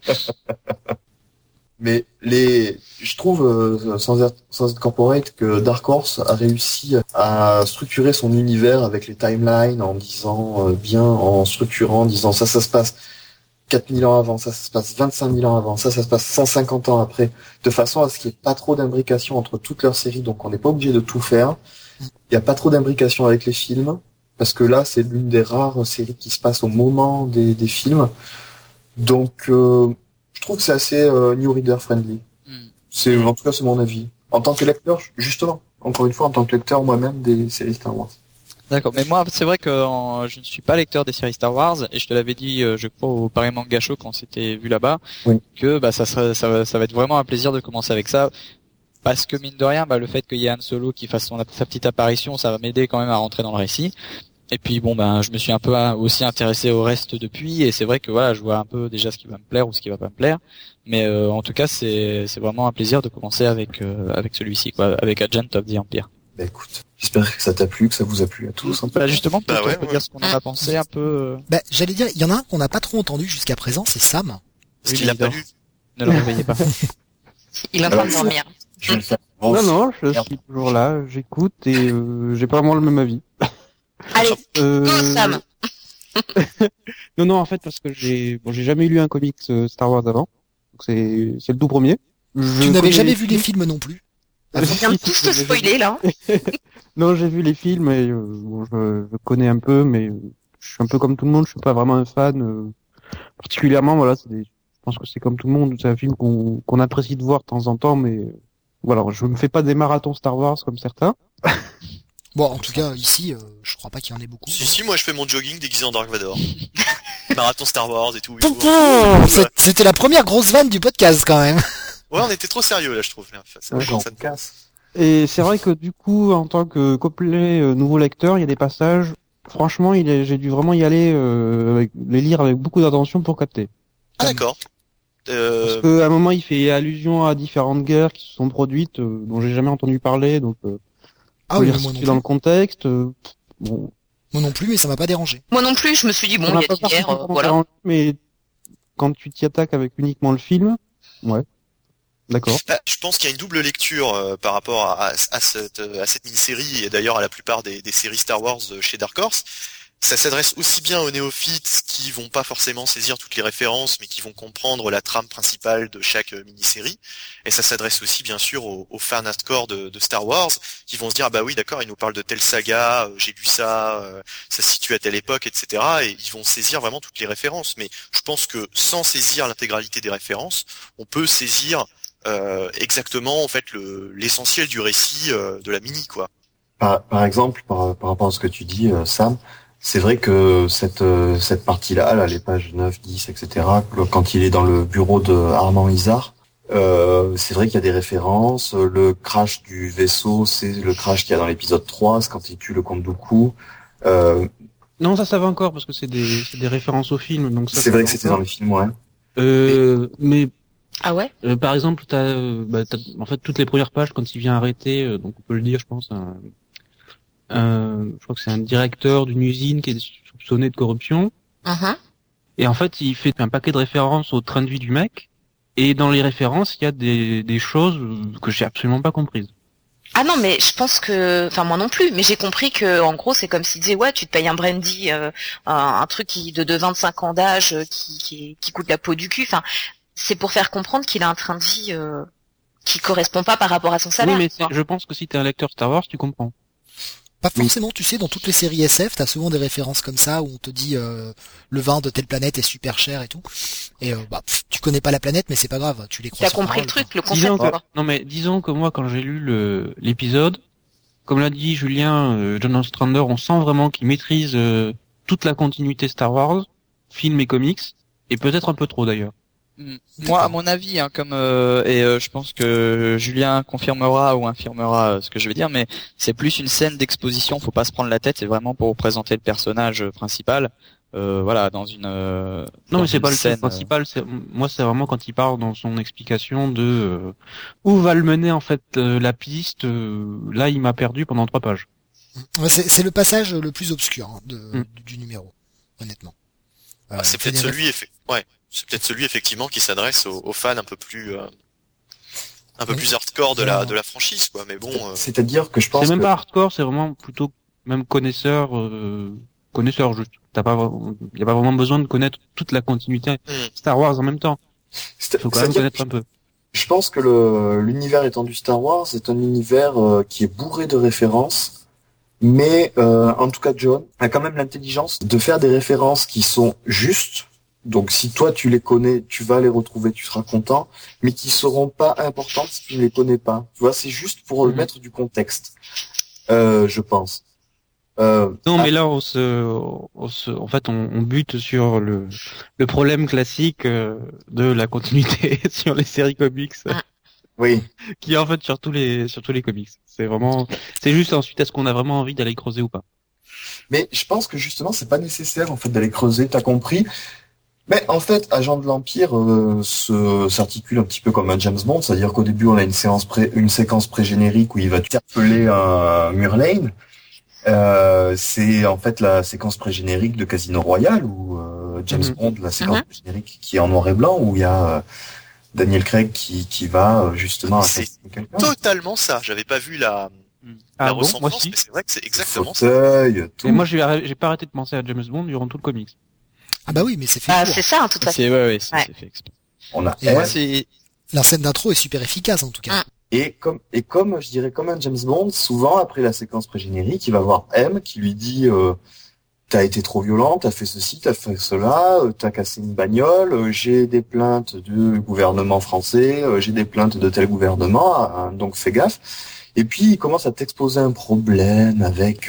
Mais je trouve, sans être corporate, que Dark Horse a réussi à structurer son univers avec les timelines en disant en structurant, en disant ça se passe 4000 ans avant, ça se passe 25 000 ans avant, ça se passe 150 ans après, de façon à ce qu'il n'y ait pas trop d'imbrication entre toutes leurs séries, donc on n'est pas obligé de tout faire. Il n'y a pas trop d'imbrication avec les films, parce que là, c'est l'une des rares séries qui se passe au moment des films. Donc, je trouve que c'est assez new reader friendly. En tout cas, c'est mon avis. En tant que lecteur, justement, encore une fois, en tant que lecteur moi-même des séries Star Wars. D'accord, mais moi c'est vrai que je ne suis pas lecteur des séries Star Wars et je te l'avais dit, je crois au Paris Manga Show quand on s'était vu là-bas, que ça va être vraiment un plaisir de commencer avec ça, parce que mine de rien, le fait qu'il y ait Han Solo qui fasse sa petite apparition, ça va m'aider quand même à rentrer dans le récit. Et puis je me suis un peu aussi intéressé au reste depuis, et c'est vrai que voilà, je vois un peu déjà ce qui va me plaire ou ce qui va pas me plaire, mais en tout cas c'est vraiment un plaisir de commencer avec celui-ci, quoi, avec Agent of the Empire. Bah écoute, j'espère que ça t'a plu, que ça vous a plu à tous. Justement, peut dire ce qu'on en a pensé un peu. J'allais dire, il y en a un qu'on n'a pas trop entendu jusqu'à présent, c'est Sam. Parce qu'il l'a pas lu. Ne le réveillez pas. Il est en train de dormir. Je vais le faire. Non, je suis toujours là, j'écoute et j'ai pas vraiment le même avis. Allez, go Sam. Non, en fait, parce que j'ai jamais lu un comics Star Wars avant, donc c'est le tout premier. Tu n'avais jamais vu les films non plus? On vient de tous te spoiler là. Non, j'ai vu les films et je connais un peu, mais je suis un peu comme tout le monde, je suis pas vraiment un fan. Particulièrement, voilà, je pense que c'est comme tout le monde, c'est un film qu'on apprécie de voir de temps en temps, mais voilà, je me fais pas des marathons Star Wars comme certains. Bon, en tout cas, ici, je crois pas qu'il y en ait beaucoup. Si, moi je fais mon jogging déguisé en Dark Vador. Marathon Star Wars et tout. C'était la première grosse vanne du podcast quand même. Ouais, on était trop sérieux là, je trouve. Ça me casse. Et c'est vrai que du coup, en tant que complet nouveau lecteur, il y a des passages. Franchement, j'ai dû vraiment y aller, les lire avec beaucoup d'attention pour capter. Ah d'accord. Parce qu'à un moment, il fait allusion à différentes guerres qui se sont produites, dont j'ai jamais entendu parler, donc. Oui, moi non plus. Dans le contexte. Moi non plus, mais ça m'a pas dérangé. Moi non plus, je me suis dit bon, il y a des guerres, voilà. Mais quand tu t'y attaques avec uniquement le film, ouais. D'accord. Je pense qu'il y a une double lecture par rapport à cette mini-série et d'ailleurs à la plupart des séries Star Wars chez Dark Horse. Ça s'adresse aussi bien aux néophytes qui vont pas forcément saisir toutes les références mais qui vont comprendre la trame principale de chaque mini-série. Et ça s'adresse aussi bien sûr aux fans hardcore de Star Wars qui vont se dire ah bah oui d'accord, il nous parle de telle saga, j'ai lu ça, ça se situe à telle époque, etc. Et ils vont saisir vraiment toutes les références. Mais je pense que sans saisir l'intégralité des références, on peut saisir exactement en fait l'essentiel du récit de la mini quoi. Par exemple, par rapport à ce que tu dis, Sam, c'est vrai que cette partie-là, les pages 9, 10, etc., quand il est dans le bureau de Armand Isard, c'est vrai qu'il y a des références. Le crash du vaisseau, c'est le crash qu'il y a dans l'épisode 3, c'est quand il tue le comte Dooku. Non, ça va encore, parce que c'est des références au film. Donc c'est vrai que c'était dans les films, ouais. Mais ah ouais. Par exemple, t'as en fait toutes les premières pages quand il vient arrêter, donc on peut le dire, je pense. Je crois que c'est un directeur d'une usine qui est soupçonné de corruption. Et en fait, il fait un paquet de références au train de vie du mec. Et dans les références, il y a des choses que j'ai absolument pas comprises. Ah non, mais je pense que, enfin moi non plus, mais j'ai compris que en gros c'est comme s'il disait ouais, tu te payes un brandy, un truc de 25 ans d'âge qui coûte la peau du cul. Enfin, c'est pour faire comprendre qu'il a un train de vie qui correspond pas par rapport à son salaire. Oui, mais je pense que si t'es un lecteur Star Wars, tu comprends. Pas forcément, tu sais, dans toutes les séries SF, t'as souvent des références comme ça où on te dit le vin de telle planète est super cher et tout. Et tu connais pas la planète, mais c'est pas grave, tu les crois. T'as compris le truc, le concept. Non mais disons que moi, quand j'ai lu l'épisode, comme l'a dit Julien, John Ostrander, on sent vraiment qu'il maîtrise toute la continuité Star Wars, film et comics, et peut-être un peu trop d'ailleurs. Moi, à mon avis, hein, je pense que Julien confirmera ou infirmera ce que je vais dire, mais c'est plus une scène d'exposition. Faut pas se prendre la tête. C'est vraiment pour présenter le personnage principal. Voilà, dans une. Non, mais c'est pas le scène principal. Moi, c'est vraiment quand il parle dans son explication de où va le mener en fait la piste. Là, il m'a perdu pendant 3 pages. Ouais, c'est le passage le plus obscur du numéro, honnêtement. C'est peut-être celui, c'est peut-être celui effectivement qui s'adresse aux fans un peu plus hardcore de la franchise, quoi. Mais bon. C'est-à-dire que je pense. C'est même pas hardcore, c'est vraiment plutôt même connaisseur juste. Il y a pas vraiment besoin de connaître toute la continuité Star Wars en même temps. Faut quand même connaître un peu. Je pense que l'univers étendu Star Wars est un univers qui est bourré de références, mais en tout cas John a quand même l'intelligence de faire des références qui sont justes. Donc si toi tu les connais, tu vas les retrouver, tu seras content, mais qui seront pas importantes si tu ne les connais pas. Tu vois, c'est juste pour mettre du contexte, je pense. Mais là en fait on bute sur le problème classique de la continuité sur les séries comics. Oui. Qui est en fait sur tous les comics. C'est juste ensuite est-ce qu'on a vraiment envie d'aller creuser ou pas. Mais je pense que justement c'est pas nécessaire en fait d'aller creuser, t'as compris. Mais en fait, Agent de l'Empire s'articule un petit peu comme un James Bond, c'est-à-dire qu'au début on a une séquence pré-générique où il va interpeller un Murlane. C'est en fait la séquence pré-générique de Casino Royale où James Bond, la séquence pré-générique qui est en noir et blanc, où il y a Daniel Craig qui va justement assassiner quelqu'un. Totalement ça. J'avais pas vu la ressemblance, mais c'est vrai que c'est exactement ça. Et moi j'ai pas arrêté de penser à James Bond durant tout le comics. Ah bah oui, mais c'est fait. C'est ça, en tout cas. C'est fait exprès. On a la scène d'intro est super efficace en tout cas. Et comme je dirais comme un James Bond, souvent après la séquence pré-générique, il va voir M qui lui dit t'as été trop violent, t'as fait ceci, t'as fait cela, t'as cassé une bagnole, j'ai des plaintes du gouvernement français, j'ai des plaintes de tel gouvernement, donc fais gaffe. Et puis il commence à t'exposer un problème avec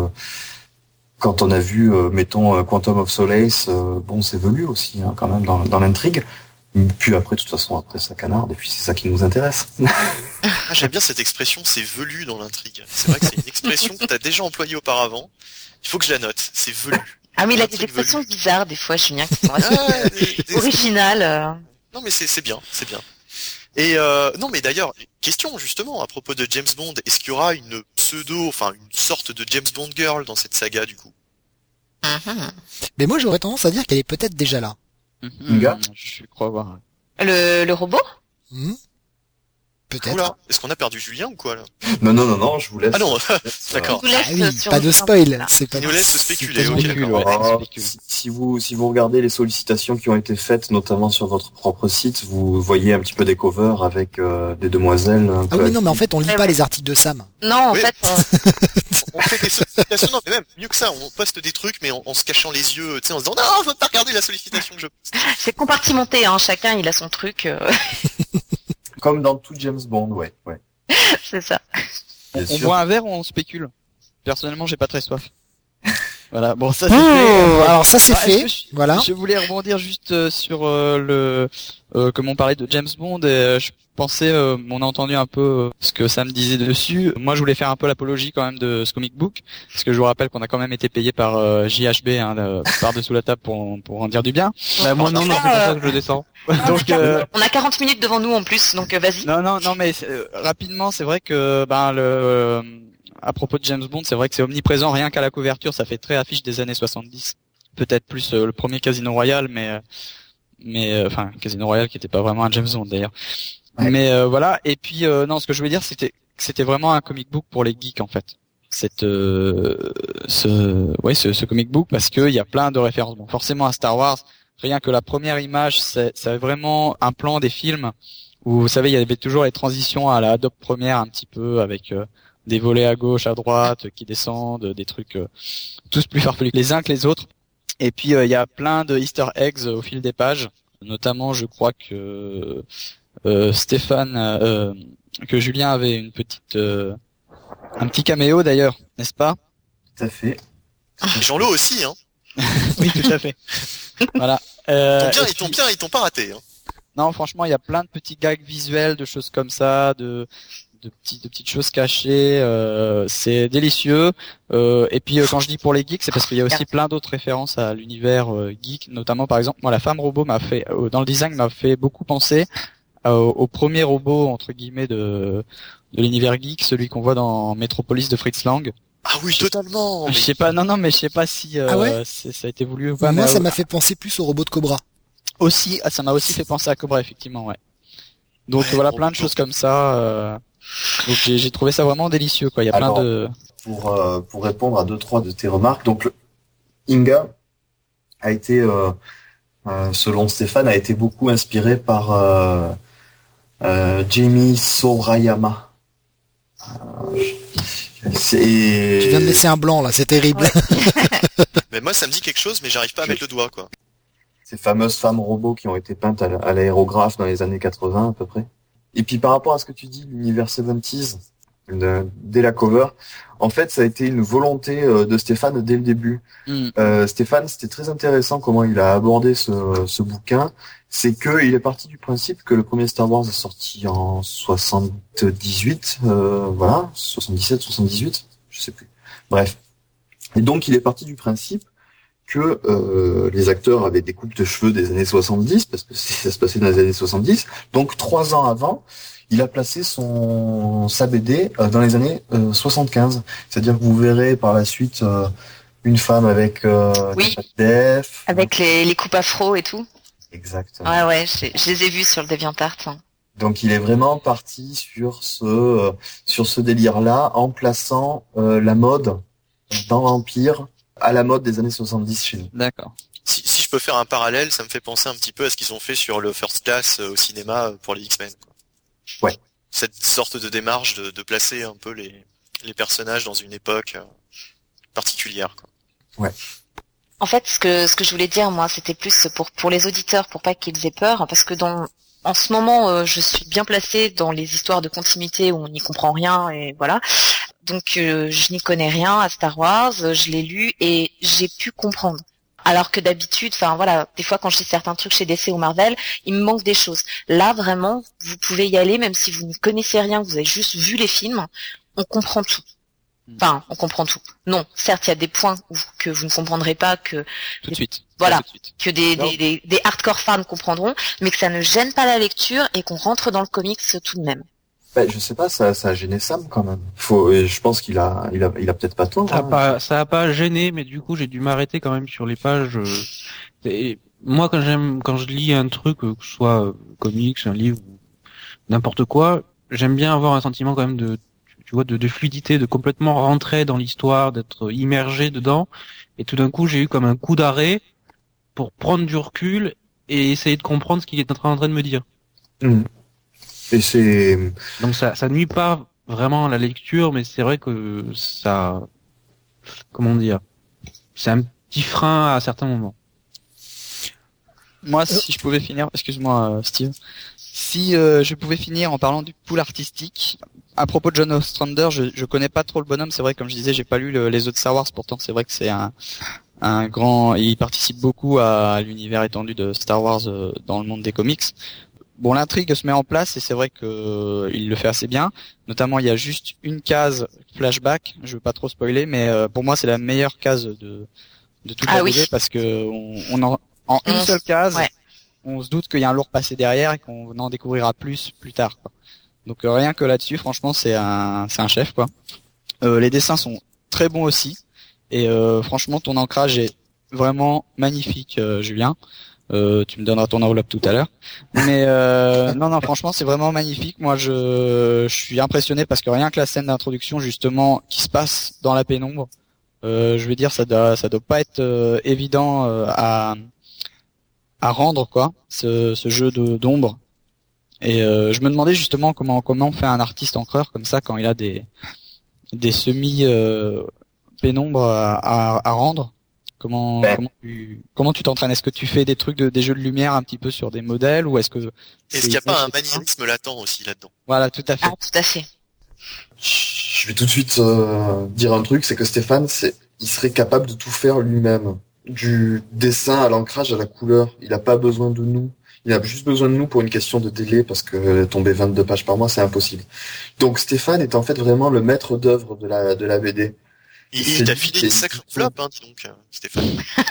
quand on a vu, mettons, Quantum of Solace, c'est velu aussi, hein, quand même, dans l'intrigue. Puis après, de toute façon, après ça canarde, et puis c'est ça qui nous intéresse. J'aime bien cette expression, c'est velu dans l'intrigue. C'est vrai que c'est une expression que tu as déjà employée auparavant. Il faut que je la note, c'est velu. Ah mais il a des expressions bizarres, des fois, Julien, qui sont assez originales. Non mais c'est bien, c'est bien. Et non mais d'ailleurs, question justement à propos de James Bond, est-ce qu'il y aura une sorte de James Bond girl dans cette saga du coup? Mais moi j'aurais tendance à dire qu'elle est peut-être déjà là. Je crois voir. Le robot? Peut-être. Oula, est-ce qu'on a perdu Julien ou quoi là? Non, je vous laisse. Ah non, d'accord. Pas de spoil. C'est pas. Il nous laisse spéculer. Si vous regardez les sollicitations qui ont été faites, notamment sur votre propre site, vous voyez un petit peu des covers avec des demoiselles. Ah oui, non, mais en fait, on lit pas les articles de Sam. Non, en fait. On fait des sollicitations, non, mais même mieux que ça, on poste des trucs, mais en se cachant les yeux, tu sais, en se disant non, faut pas regarder la sollicitation que je poste. C'est compartimenté, hein. Chacun, il a son truc. Comme dans tout James Bond, ouais. C'est ça. On boit un verre ou on spécule? Personnellement, j'ai pas très soif. Voilà, bon ça alors ça c'est fait. Voilà. Je voulais rebondir juste sur comme on parlait de James Bond et je pensais on a entendu un peu ce que Sam disait dessus. Moi je voulais faire un peu l'apologie quand même de ce comic book parce que je vous rappelle qu'on a quand même été payé par JHB par dessous la table pour en dire du bien. Bah, moi non, c'est pour ça que je descends. Donc on a 40 minutes devant nous en plus, donc vas-y. Non mais rapidement, c'est vrai que à propos de James Bond, c'est vrai que c'est omniprésent, rien qu'à la couverture, ça fait très affiche des années 70. Peut-être plus le premier Casino Royale, mais Casino Royale qui était pas vraiment un James Bond d'ailleurs. Ouais. Mais voilà, et puis non, ce que je voulais dire c'était vraiment un comic book pour les geeks en fait. Ce comic book parce que il y a plein de références. Bon, forcément à Star Wars, rien que la première image, c'est vraiment un plan des films où vous savez, il y avait toujours les transitions à la Adobe Premiere un petit peu avec des volets à gauche, à droite, qui descendent, des trucs tous plus farfelus les uns que les autres. Et puis il y a plein de Easter eggs au fil des pages. Notamment, je crois que Stéphane, que Julien avait une petite Un petit caméo d'ailleurs, n'est-ce pas? Tout à fait. Et Jean-Lo aussi, hein. Oui, tout à fait. Voilà. Ils t'ont pas raté, hein. Non, franchement, il y a plein de petits gags visuels, de choses comme ça, de petites choses cachées. C'est délicieux. Et puis quand je dis pour les geeks, c'est parce qu'il y a aussi plein d'autres références à l'univers geek, notamment par exemple, moi la femme robot m'a fait dans le design m'a fait beaucoup penser au premier robot entre guillemets de l'univers geek, celui qu'on voit dans Metropolis de Fritz Lang. Ah oui, totalement. Je sais pas, mais je sais pas si ça a été voulu ou pas. Moi, mais, ça m'a fait penser plus au robot de Cobra. Aussi, ça m'a aussi fait penser à Cobra, effectivement, ouais. Donc Ouais, voilà, bon, plein de choses comme ça. Donc j'ai trouvé ça vraiment délicieux, quoi. Il y a Alors, plein de... Pour répondre à 2-3 de tes remarques, donc Inga a été, selon Stéphane, a été beaucoup inspiré par Jamie Sorayama. Tu viens de laisser un blanc là, c'est terrible. Mais moi, ça me dit quelque chose, mais j'arrive pas à mettre le doigt, quoi. Ces fameuses femmes robots qui ont été peintes à l'aérographe dans les années 80 à peu près. Et puis par rapport à ce que tu dis, l'univers 70s, dès la cover, en fait ça a été une volonté de Stéphane dès le début. Stéphane, c'était très intéressant comment il a abordé ce bouquin. C'est que il est parti du principe que le premier Star Wars est sorti en 78, voilà, 77, 78, je sais plus. Bref. Et donc il est parti du principe que les acteurs avaient des coupes de cheveux des années 70, parce que ça se passait dans les années 70. Donc 3 ans avant, il a placé sa BD dans les années 75. C'est-à-dire que vous verrez par la suite une femme avec Oui. def, Avec les coupes afro et tout. Exactement. Ouais, je les ai vus sur le DeviantArt. Hein. Donc il est vraiment parti sur ce délire-là, en plaçant la mode dans l'Empire à la mode des années 70 chez nous. D'accord. Si je peux faire un parallèle, ça me fait penser un petit peu à ce qu'ils ont fait sur le First Class au cinéma pour les X-Men, quoi. Ouais. Cette sorte de démarche de placer un peu les personnages dans une époque particulière, quoi. Ouais. En fait, ce que je voulais dire, moi, c'était plus pour les auditeurs, pour pas qu'ils aient peur, parce que en ce moment, je suis bien placée dans les histoires de continuité où on n'y comprend rien, et voilà. Donc, je n'y connais rien à Star Wars, je l'ai lu et j'ai pu comprendre. Alors que d'habitude, enfin voilà, des fois quand je lis certains trucs chez DC ou Marvel, il me manque des choses. Là, vraiment, vous pouvez y aller, même si vous n'y connaissez rien, vous avez juste vu les films, on comprend tout. Enfin, on comprend tout. Non, certes, il y a des points que vous ne comprendrez pas, que Tout de suite. voilà, Tout de suite. que des hardcore fans comprendront, mais que ça ne gêne pas la lecture et qu'on rentre dans le comics tout de même. Ben, je sais pas, ça a gêné Sam quand même. Je pense qu'il a peut-être pas tort. Ça a pas gêné, mais du coup j'ai dû m'arrêter quand même sur les pages. Et moi quand je lis un truc, que ce soit comics, un livre, ou n'importe quoi, j'aime bien avoir un sentiment quand même de fluidité, de complètement rentrer dans l'histoire, d'être immergé dedans. Et tout d'un coup j'ai eu comme un coup d'arrêt pour prendre du recul et essayer de comprendre ce qu'il est en train de me dire. Et c'est donc ça nuit pas vraiment à la lecture, mais c'est vrai que ça, comment dire, c'est un petit frein à certains moments. Moi, si je pouvais finir, excuse-moi Steve, si je pouvais finir en parlant du pool artistique, à propos de John Ostrander, je connais pas trop le bonhomme, c'est vrai, comme je disais, j'ai pas lu les autres Star Wars, pourtant c'est vrai que c'est un grand, il participe beaucoup à l'univers étendu de Star Wars dans le monde des comics. Bon, l'intrigue se met en place et c'est vrai que il le fait assez bien. Notamment, il y a juste une case flashback. Je veux pas trop spoiler, mais pour moi, c'est la meilleure case de toute la BD parce que en une seule case, on se doute qu'il y a un lourd passé derrière et qu'on en découvrira plus tard, quoi. Donc rien que là-dessus, franchement, c'est un chef, quoi. Les dessins sont très bons aussi et franchement, ton ancrage est vraiment magnifique, Julien. Tu me donneras ton enveloppe tout à l'heure. Mais non, franchement, c'est vraiment magnifique. Moi, je suis impressionné parce que rien que la scène d'introduction, justement, qui se passe dans la pénombre, je veux dire, ça doit pas être évident à rendre, quoi, ce jeu d'ombre. Et je me demandais justement comment on fait un artiste encreur comme ça quand il a des semi pénombres à rendre. Comment tu t'entraînes? Est-ce que tu fais des trucs des jeux de lumière un petit peu sur des modèles ou est-ce qu'il n'y a pas un maniérisme latent aussi là-dedans? Voilà, tout à fait. Ah, tout à fait. Je vais tout de suite dire un truc, c'est que Stéphane, il serait capable de tout faire lui-même. Du dessin à l'ancrage à la couleur. Il a pas besoin de nous. Il a juste besoin de nous pour une question de délai parce que tomber 22 pages par mois, c'est impossible. Donc Stéphane est en fait vraiment le maître d'œuvre de la BD. Il t'a filé une sacrée flop, hein, dis donc, Stéphane.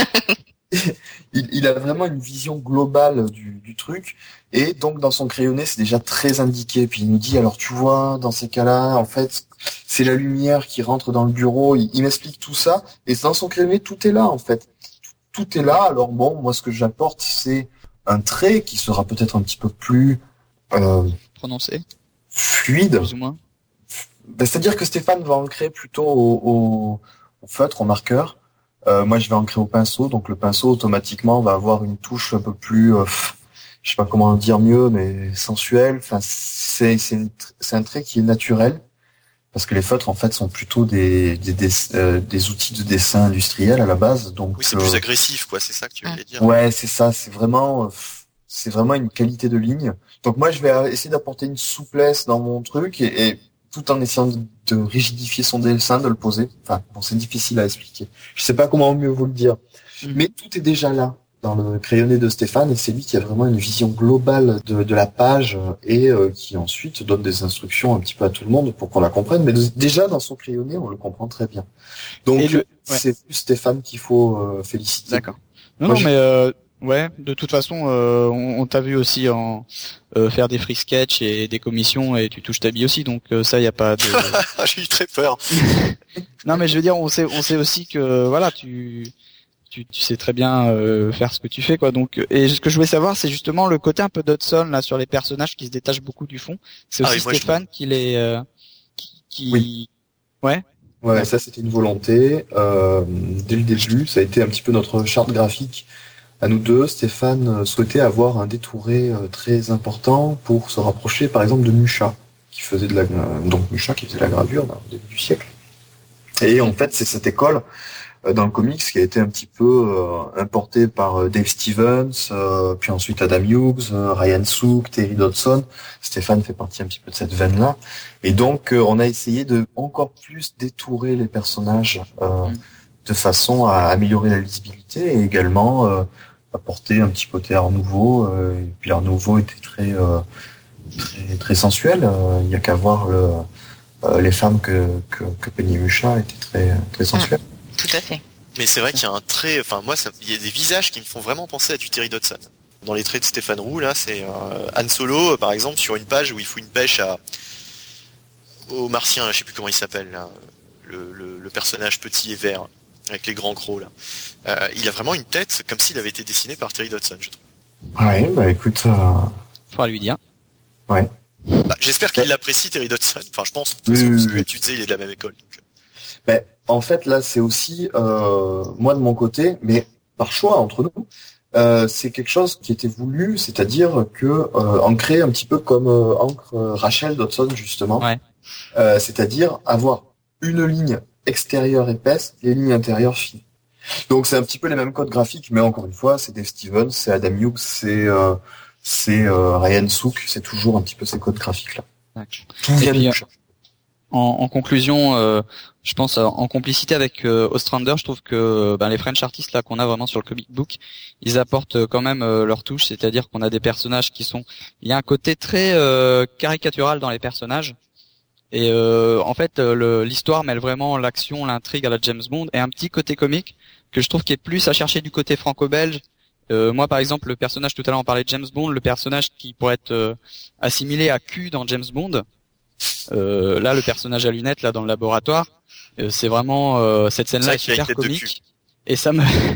Il a vraiment une vision globale du truc, et donc dans son crayonné c'est déjà très indiqué. Puis il nous dit, alors tu vois, dans ces cas-là, en fait, c'est la lumière qui rentre dans le bureau. Il m'explique tout ça, et dans son crayonné tout est là en fait. Tout est là. Alors bon, moi ce que j'apporte c'est un trait qui sera peut-être un petit peu plus prononcé, fluide, plus ou moins. C'est-à-dire que Stéphane va ancrer plutôt au feutre, au marqueur. Moi, je vais ancrer au pinceau, donc le pinceau automatiquement va avoir une touche un peu plus, je sais pas comment dire mieux, mais sensuelle. Enfin, c'est un trait qui est naturel, parce que les feutres en fait sont plutôt des outils de dessin industriel à la base. Donc oui, c'est plus agressif, quoi. C'est ça que tu voulais dire. Ouais, c'est ça. C'est vraiment une qualité de ligne. Donc moi, je vais essayer d'apporter une souplesse dans mon truc et tout en essayant de rigidifier son dessin, de le poser. Enfin, bon, c'est difficile à expliquer. Je sais pas comment mieux vous le dire. Mais tout est déjà là dans le crayonné de Stéphane, et c'est lui qui a vraiment une vision globale de la page et qui ensuite donne des instructions un petit peu à tout le monde pour qu'on la comprenne. Mais déjà dans son crayonné, on le comprend très bien. Donc c'est plus Stéphane qu'il faut féliciter. D'accord. Ouais, de toute façon, on t'a vu aussi en faire des free sketch et des commissions, et tu touches ta bille aussi, donc ça, y a pas de. J'ai eu très peur. Non, mais je veux dire, on sait aussi que voilà, tu sais très bien faire ce que tu fais, quoi. Donc, et ce que je voulais savoir, c'est justement le côté un peu d'Hudson là sur les personnages qui se détachent beaucoup du fond. C'est aussi Stéphane qui les Oui. Ouais, ça c'était une volonté dès le début. Ça a été un petit peu notre charte graphique. À nous deux, Stéphane souhaitait avoir un détouré très important pour se rapprocher, par exemple, de Mucha, qui faisait de la gravure au début du siècle. Et en fait, c'est cette école dans le comics qui a été un petit peu importée par Dave Stevens, puis ensuite Adam Hughes, Ryan Sook, Terry Dodson. Stéphane fait partie un petit peu de cette veine-là. Et donc, on a essayé de encore plus détourer les personnages de façon à améliorer la lisibilité et également apporter un petit côté art nouveau, et puis l'art nouveau était très très sensuel. Il y a qu'à voir les femmes que Penny Mucha étaient très très sensuelles. Tout à fait. Mais c'est vrai qu'il y a un trait, enfin moi, il y a des visages qui me font vraiment penser à du Terry Dodson. Dans les traits de Stéphane Roux, là, c'est Han Solo, par exemple, sur une page où il fout une pêche au martien, je sais plus comment il s'appelle, là, le personnage petit et vert avec les grands crocs là. Il a vraiment une tête comme s'il avait été dessiné par Terry Dodson, je trouve. Ouais, bah écoute, faudra lui dire. Ouais. Bah, j'espère qu'il l'apprécie, Terry Dodson. Enfin, je pense. Parce que tu disais, il est de la même école. Donc. Ben, en fait, là, c'est aussi moi de mon côté, mais par choix entre nous. C'est quelque chose qui était voulu, c'est-à-dire que ancrer un petit peu comme ancre Rachel Dodson justement. Ouais. C'est-à-dire avoir une ligne extérieure épaisse, les lignes intérieures fines. Donc c'est un petit peu les mêmes codes graphiques, mais encore une fois, c'est Dave Stevens, c'est Adam Hughes, c'est Ryan Sook, c'est toujours un petit peu ces codes graphiques là. Tout vient de en conclusion, je pense en complicité avec Ostrander, je trouve que les French artistes là qu'on a vraiment sur le comic book, ils apportent quand même leur touche, c'est-à-dire qu'on a des personnages il y a un côté très caricatural dans les personnages. Et en fait, l'histoire mêle vraiment l'action, l'intrigue à la James Bond, et un petit côté comique que je trouve qui est plus à chercher du côté franco-belge. Moi, par exemple, le personnage, tout à l'heure on parlait de James Bond, le personnage qui pourrait être assimilé à Q dans James Bond. Là, le personnage à lunettes là dans le laboratoire, c'est vraiment cette scène-là est super comique, et ça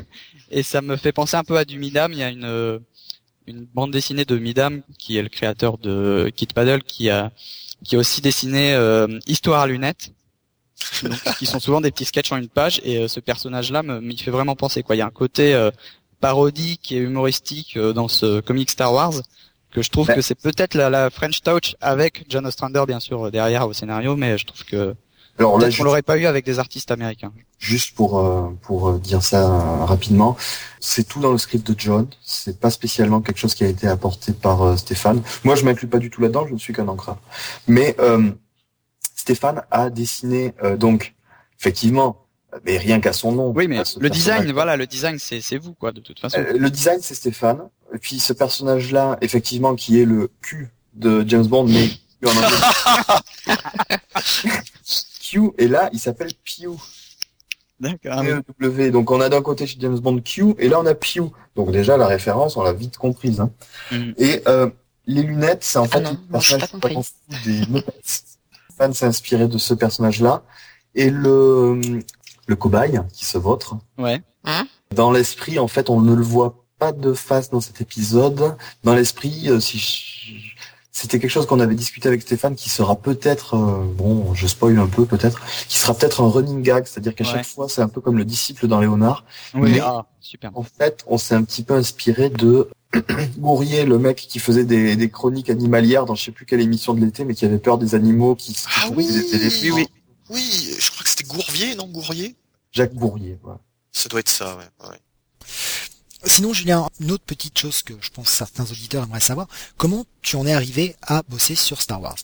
me fait penser un peu à du Midam. Il y a une bande dessinée de Midam qui est le créateur de Kid Paddle qui a aussi dessiné Histoire à lunettes, donc, qui sont souvent des petits sketchs en une page, et ce personnage-là m'y fait vraiment penser, quoi. Il y a un côté parodique et humoristique dans ce comic Star Wars que je trouve que c'est peut-être la French touch avec John Ostrander bien sûr derrière au scénario, mais je trouve que peut-être qu'on l'aurait pas eu avec des artistes américains. Juste pour dire ça rapidement, c'est tout dans le script de John, c'est pas spécialement quelque chose qui a été apporté par Stéphane. Moi je m'inclus pas du tout là-dedans, je ne suis qu'un encreur. Mais Stéphane a dessiné donc effectivement, mais rien qu'à son nom. Oui, mais le design, voilà, le design c'est vous quoi de toute façon. Le design c'est Stéphane. Et puis ce personnage-là, effectivement, qui est le Q de James Bond, mais en anglais. Q, et là il s'appelle Pew. D'accord. W. Donc on a d'un côté chez James Bond Q, et là on a Pew. Donc déjà la référence, on l'a vite comprise. Hein. Et les lunettes, c'est en fait non, j'ai pas compris. des Muppets. Fan s'est inspiré de ce personnage-là. Et le cobaye qui se vautre. Ouais. Dans l'esprit, en fait, on ne le voit pas de face dans cet épisode. Dans l'esprit, c'était quelque chose qu'on avait discuté avec Stéphane, qui sera peut-être, bon, je spoil un peu peut-être, qui sera peut-être un running gag, c'est-à-dire qu'à chaque fois, c'est un peu comme le disciple dans Léonard. Oui. Mais, super. En fait, on s'est un petit peu inspiré de Gourrier, le mec qui faisait des chroniques animalières dans je sais plus quelle émission de l'été, mais qui avait peur des animaux, qui oui, je crois que c'était Gourvier, non, Gourrier? Jacques Gourrier, voilà. Ça doit être ça, ouais. Sinon, Julien, une autre petite chose que je pense certains auditeurs aimeraient savoir, comment tu en es arrivé à bosser sur Star Wars?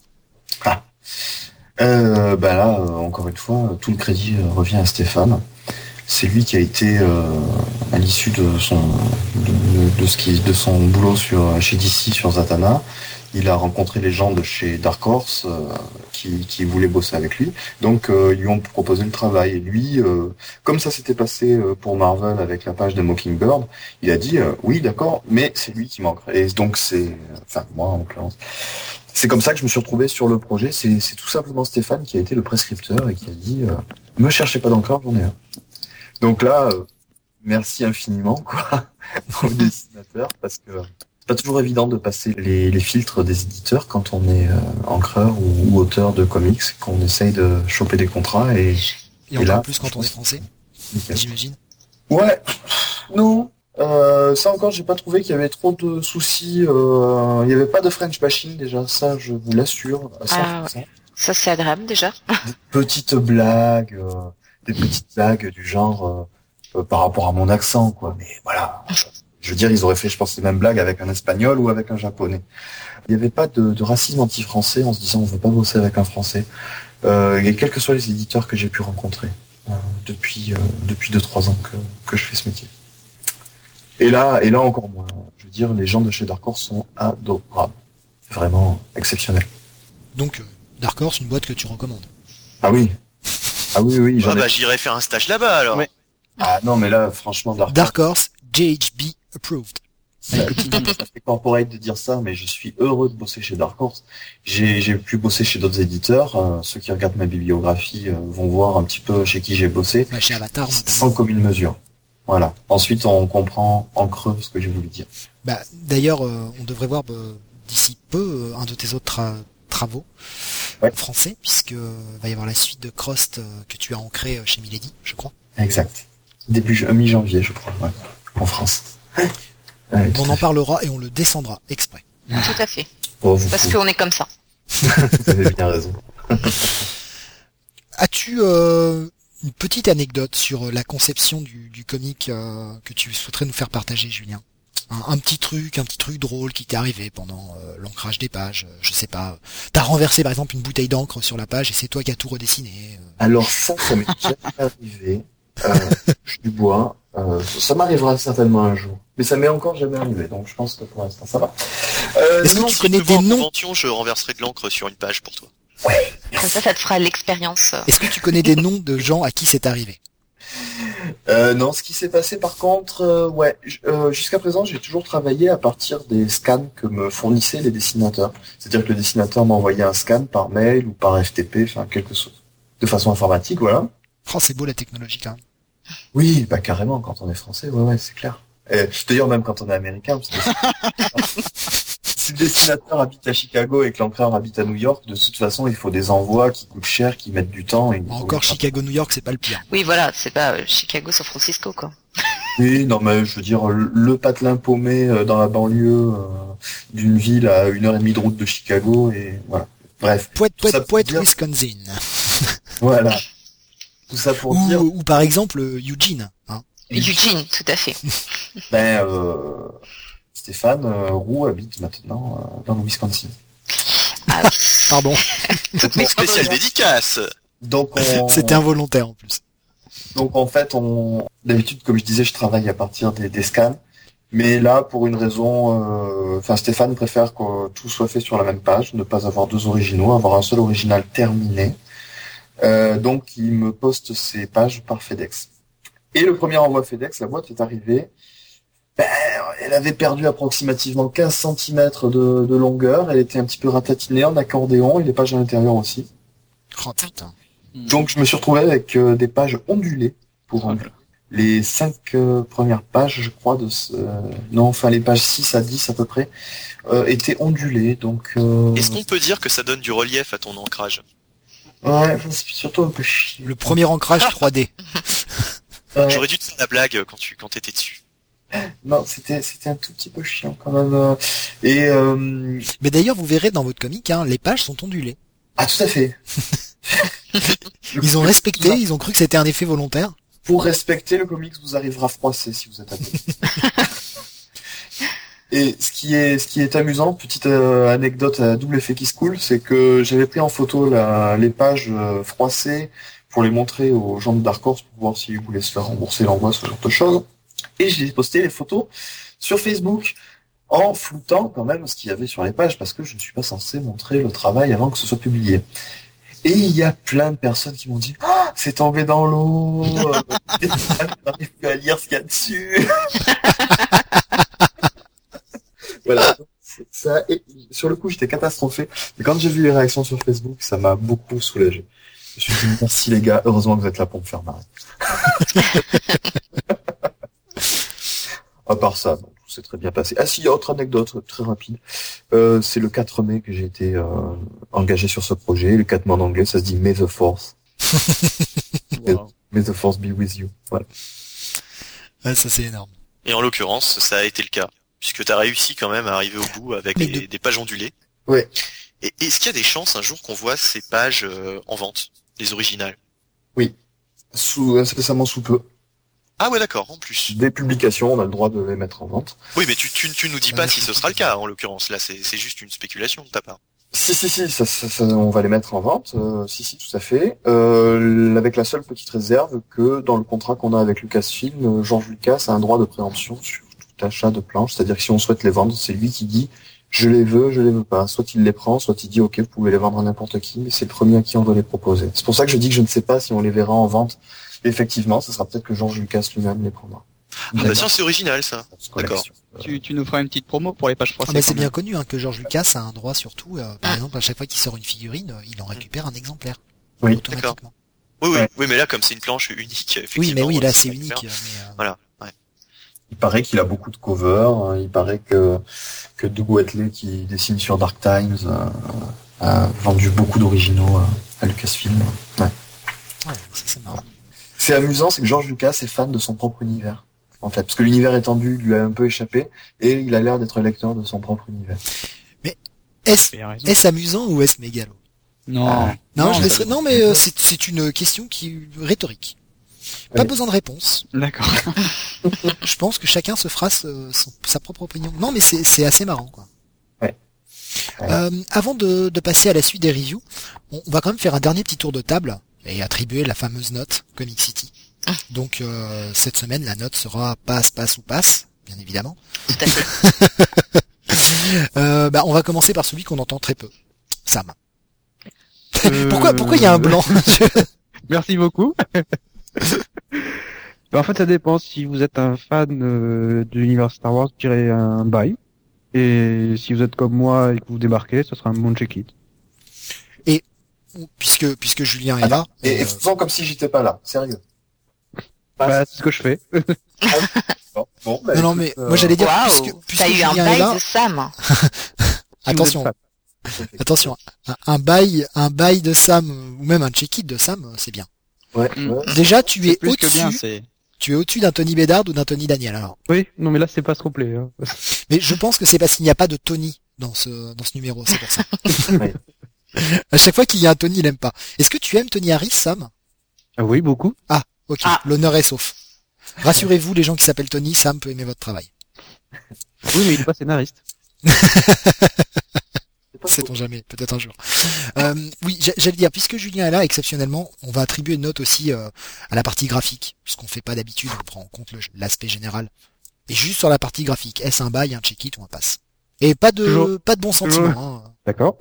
Là, encore une fois, tout le crédit revient à Stéphane. C'est lui qui a été à l'issue de son boulot chez DC sur Zatanna. Il a rencontré les gens de chez Dark Horse qui voulaient bosser avec lui. Donc ils lui ont proposé le travail. Et lui, comme ça s'était passé pour Marvel avec la page de Mockingbird, il a dit oui, d'accord, mais c'est lui qui manque. Et donc moi en l'occurrence. C'est comme ça que je me suis retrouvé sur le projet. C'est tout simplement Stéphane qui a été le prescripteur et qui a dit me cherchez pas d'encre, j'en ai un. Donc là, merci infiniment quoi au dessinateur, parce que c'est pas toujours évident de passer les filtres des éditeurs quand on est encreur ou auteur de comics, qu'on essaye de choper des contrats et encore là, plus quand on est français, j'imagine. Ouais, non. Ça encore, j'ai pas trouvé qu'il y avait trop de soucis. Il y avait pas de French bashing déjà, ça je vous l'assure. Ouais. Ça c'est agréable déjà. Des petites blagues du genre par rapport à mon accent, quoi. Mais voilà, je veux dire, ils auraient fait, je pense, les mêmes blagues avec un espagnol ou avec un japonais. Il n'y avait pas de racisme anti-français en se disant on veut pas bosser avec un français. Et quels que soient les éditeurs que j'ai pu rencontrer depuis 2-3 ans que je fais ce métier. Et là encore moins. Je veux dire, les gens de chez Dark Horse sont adorables. C'est vraiment exceptionnel. Donc, Dark Horse, une boîte que tu recommandes? Ah oui. J'irai faire un stage là-bas alors. Ouais. Ah non, mais là, franchement, Dark Horse, JHB approved. Ça fait corporate de dire ça, mais je suis heureux de bosser chez Dark Horse. J'ai pu bosser chez d'autres éditeurs. Ceux qui regardent ma bibliographie vont voir un petit peu chez qui j'ai bossé. Chez Avatar, notamment. Sans commune mesure. Voilà. Ensuite, on comprend en creux ce que j'ai voulu dire. D'ailleurs, on devrait voir d'ici peu un de tes autres travaux français, puisque va y avoir la suite de Crost que tu as ancré chez Milady, je crois. Exact. Mi-janvier, je crois, en France. On en parlera et on le descendra exprès. Tout à fait. Parce qu'on est comme ça. Vous avez bien raison. As-tu une petite anecdote sur la conception du comic que tu souhaiterais nous faire partager, Julien? Un petit truc drôle qui t'est arrivé pendant l'ancrage des pages, je sais pas. T'as renversé par exemple une bouteille d'encre sur la page et c'est toi qui as tout redessiné. Alors ça m'est jamais arrivé. Je du bois. Ça m'arrivera certainement un jour. Mais ça m'est encore jamais arrivé, donc je pense que pour l'instant ça va. Est-ce que tu connais des noms? Je renverserai de l'encre sur une page pour toi. Ouais. Comme ça te fera l'expérience. Est-ce que tu connais des noms de gens à qui c'est arrivé? Non, ce qui s'est passé par contre, jusqu'à présent j'ai toujours travaillé à partir des scans que me fournissaient les dessinateurs. C'est-à-dire que le dessinateur m'envoyait un scan par mail ou par FTP, enfin quelque chose, de façon informatique, voilà. Oh, c'est beau la technologie quand même. Oui, carrément, quand on est français, ouais, c'est clair. D'ailleurs, même quand on est américain, parce que si le dessinateur habite à Chicago et que l'encreur habite à New York, de toute façon, il faut des envois qui coûtent cher, qui mettent du temps. Encore Chicago-New York, c'est pas le pire. Oui, voilà, c'est pas Chicago-San Francisco, quoi. Oui, non, mais je veux dire, le patelin paumé dans la banlieue d'une ville à 1h30 de route de Chicago, et voilà. Bref. Poète, Wisconsin. Voilà. Tout ça pour dire... Ou par exemple, Eugene. Hein. Eugene, tout à fait. Stéphane Roux habite maintenant dans le Wisconsin. Ah oui. Pardon. Spécial dédicace. Donc C'était involontaire en plus. Donc en fait, d'habitude, comme je disais, je travaille à partir des scans. Mais là, pour une raison, Stéphane préfère que tout soit fait sur la même page, ne pas avoir deux originaux, avoir un seul original terminé. Donc il me poste ces pages par FedEx. Et le premier envoi FedEx, la boîte est arrivée. Elle avait perdu approximativement 15 cm de longueur. Elle était un petit peu ratatinée en accordéon et les pages à l'intérieur aussi. Oh putain. Donc je me suis retrouvé avec des pages ondulées pour les 5 premières pages, je crois, les pages 6 à 10 à peu près, étaient ondulées. Donc, Est-ce qu'on peut dire que ça donne du relief à ton ancrage? Ouais, c'est surtout un peu chiant. Le premier ancrage 3D. J'aurais dû te faire la blague quand t'étais dessus. Non, c'était un tout petit peu chiant quand même. Mais d'ailleurs, vous verrez dans votre comic, hein, les pages sont ondulées. Ah, tout à fait. Ils ont respecté, ils ont cru que c'était un effet volontaire. Pour respecter, le comics vous arrivera froissé si vous êtes abonné. Et ce qui est amusant, petite anecdote à double effet qui se coule, c'est que j'avais pris en photo les pages froissées pour les montrer aux gens de Dark Horse pour voir s'ils voulaient se faire rembourser l'envoi, ce genre de choses. Et j'ai posté les photos sur Facebook en floutant quand même ce qu'il y avait sur les pages parce que je ne suis pas censé montrer le travail avant que ce soit publié. Et il y a plein de personnes qui m'ont dit « c'est tombé dans l'eau, je n'arrive plus à lire ce qu'il y a dessus. » Voilà. Ça, et sur le coup, j'étais catastrophé. Mais quand j'ai vu les réactions sur Facebook, ça m'a beaucoup soulagé. Je me suis dit « merci les gars, heureusement que vous êtes là pour me faire marrer. » À part ça, bon, tout s'est très bien passé. Ah si, il y a autre anecdote très rapide. C'est le 4 mai que j'ai été engagé sur ce projet. Le 4 mai en anglais, ça se dit May the Force. Wow. May the Force be with you. Voilà. Ouais, ça c'est énorme. Et en l'occurrence, ça a été le cas, puisque t'as réussi quand même à arriver au bout avec des pages ondulées. Ouais. Et est-ce qu'il y a des chances un jour qu'on voit ces pages en vente, les originales? Incessamment sous peu. Ah ouais, d'accord, en plus. Des publications, on a le droit de les mettre en vente. Oui, mais tu nous dis pas si ce sera le cas, en l'occurrence. Là, c'est juste une spéculation de ta part. Si, ça, on va les mettre en vente. Si, tout à fait. Avec la seule petite réserve que dans le contrat qu'on a avec Lucasfilm, George Lucas a un droit de préemption sur tout achat de planches. C'est-à-dire que si on souhaite les vendre, c'est lui qui dit je les veux pas. Soit il les prend, soit il dit ok, vous pouvez les vendre à n'importe qui, mais c'est le premier à qui on doit les proposer. C'est pour ça que je dis que je ne sais pas si on les verra en vente. Effectivement, ce sera peut-être que George Lucas lui-même les prendra. Ah bah tiens, c'est original ça. D'accord. Tu nous feras une petite promo pour les pages froissées. Ah bah c'est quand bien même. connu hein, que George Lucas a un droit sur tout. Par exemple, à chaque fois qu'il sort une figurine, il en récupère un exemplaire. Oui, automatiquement. Oui, Ouais. oui, mais là, comme c'est une planche unique, effectivement. Oui, mais oui, là ça c'est récupère. unique. Mais, Voilà. Ouais. Il paraît qu'il a beaucoup de covers. Il paraît que Doug Whiteley, qui dessine sur Dark Times, a vendu beaucoup d'originaux à Lucasfilm. Ouais. ouais, ça c'est marrant. C'est amusant, c'est que George Lucas est fan de son propre univers, en fait, parce que l'univers étendu lui a un peu échappé, et il a l'air d'être lecteur de son propre univers. Il a raison. Est-ce amusant ou est-ce mégalo? Non. Non, je mais- laisserai. Non, mais c'est une question qui rhétorique. Pas Oui. besoin de réponse. D'accord. Je pense que chacun se fera sa propre opinion. Non, mais c'est assez marrant, quoi. Ouais. Avant de passer à la suite des reviews, on va quand même faire un dernier petit tour de table et attribuer la fameuse note Comic City. Donc cette semaine, la note sera passe ou passe, bien évidemment. Tout à fait. On va commencer par celui qu'on entend très peu. Sam. Pourquoi il y a un blanc? Merci beaucoup. En fait, ça dépend. Si vous êtes un fan de l'univers Star Wars, je dirais un bye. Et si vous êtes comme moi et que vous débarquez, ça sera un bon check-it. puisque Julien est là. Et faisons comme si j'étais pas là, sérieux. Bah, c'est ce que je fais. Bon, non, mais moi j'allais dire, Waouh, puisque t'as eu un Julien est là, bail de Sam. attention, attention, un bail de Sam, ou même un check-it de Sam, c'est bien. Ouais, Mm. ouais. Déjà, tu es Plus que bien, au-dessus, c'est. tu es au-dessus d'un Tony Bédard ou d'un Tony Daniel, alors. Oui, non, mais là, c'est pas se complet. Hein. Mais je pense que c'est parce qu'il n'y a pas de Tony dans ce numéro, c'est pour ça. Ouais. À chaque fois qu'il y a un Tony, il aime pas. Est-ce que tu aimes Tony Harris, Sam? Ah oui, beaucoup. Ah, ok, Ah. l'honneur est sauf. Rassurez-vous, les gens qui s'appellent Tony, Sam peut aimer votre travail. Oui, mais il est pas scénariste. C'est pas Sait-on jamais, peut-être un jour. Oui, j'allais dire, puisque Julien est là, exceptionnellement, on va attribuer une note aussi à la partie graphique, puisqu'on fait pas d'habitude, on prend en compte l'aspect général. Et juste sur la partie graphique, est-ce un bail, un check-it ou un pass? Et pas de bons sentiments. Hein. D'accord.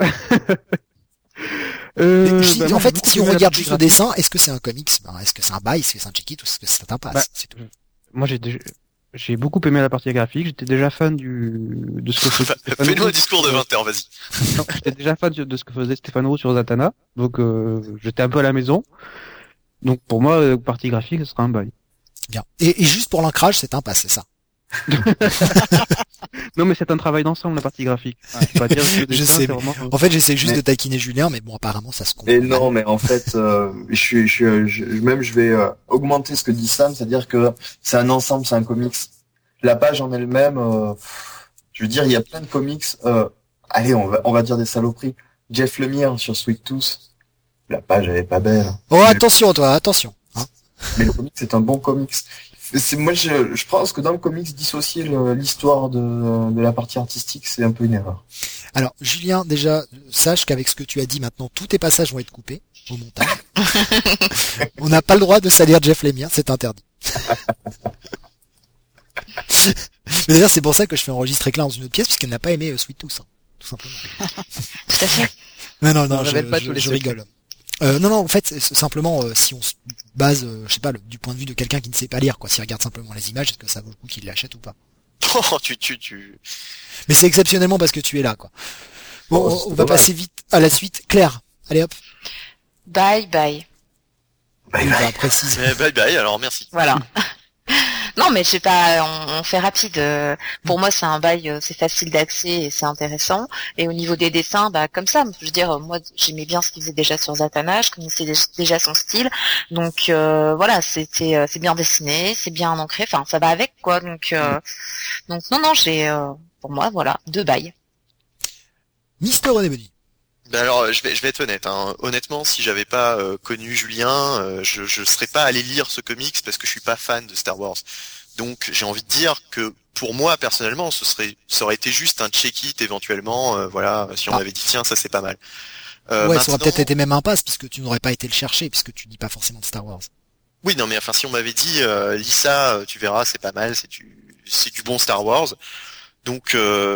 En fait, si on regarde juste le dessin, est-ce que c'est un comics? Est-ce que c'est un bail? Est-ce que c'est un check-it? Ou est-ce que c'est un pass? C'est tout. Moi, j'ai beaucoup aimé la partie graphique. J'étais déjà fan de ce que faisait Fais-nous un discours de 20 heures, vas-y. Non, j'étais déjà fan de ce que faisait Stéphane Roux sur Zatanna. Donc, j'étais un peu à la maison. Donc, pour moi, partie graphique, ce sera un bail. Bien. Et juste pour l'ancrage, c'est un pass, c'est ça? Non, mais c'est un travail d'ensemble, la partie graphique. Pas dire que le dessin, je sais. Vraiment... En fait, j'essaie juste de taquiner Julien, mais bon, apparemment, ça se comprend. Et non, mais en fait, je vais augmenter ce que dit Sam, c'est-à-dire que c'est un ensemble, c'est un comics. La page en elle-même, je veux dire, il y a plein de comics. Allez, on va dire des saloperies. Jeff Lemire sur Sweet Tooth, la page elle est pas belle. Oh, mais attention, toi, attention. Hein. Mais le comics c'est un bon comics. Moi, je pense que dans le comics, dissocier l'histoire de la partie artistique, c'est un peu une erreur. Alors, Julien, déjà, sache qu'avec ce que tu as dit maintenant, tous tes passages vont être coupés au montage. On n'a pas le droit de salir Jeff Lemire, c'est interdit. Mais d'ailleurs, c'est pour ça que je fais enregistrer Claire dans une autre pièce, puisqu'elle n'a pas aimé Sweet Tooth, hein, tout simplement. Tout à fait. Non, je rigole. Non, en fait, c'est simplement, si on se base, je sais pas, du point de vue de quelqu'un qui ne sait pas lire, quoi, s'il regarde simplement les images, est-ce que ça vaut le coup qu'il l'achète ou pas? Oh, Mais c'est exceptionnellement parce que tu es là, quoi. Bon, on va passer vite à la suite. Claire, allez hop. Bye. On va préciser. Bye, alors merci. Voilà. Non, mais je sais pas, on fait rapide. Pour moi, c'est un bail, c'est facile d'accès et c'est intéressant. Et au niveau des dessins, comme ça, je veux dire, moi, j'aimais bien ce qu'il faisait déjà sur Zatanna, je connaissais déjà son style. Donc voilà, c'est bien dessiné, c'est bien ancré. Enfin, ça va avec, quoi. Donc non, j'ai, pour moi, voilà, 2 bails. Mister René Benny. Alors, je vais être honnête. Hein. Honnêtement, si j'avais pas connu Julien, je serais pas allé lire ce comics parce que je suis pas fan de Star Wars. Donc, j'ai envie de dire que pour moi personnellement, ça aurait été juste un check-it éventuellement. Voilà, si on m'avait dit tiens, ça c'est pas mal. Ouais, ça aurait peut-être été même un pass puisque tu n'aurais pas été le chercher puisque tu dis pas forcément de Star Wars. Oui, non, mais enfin, si on m'avait dit lis ça, tu verras, c'est pas mal, c'est du bon Star Wars. Donc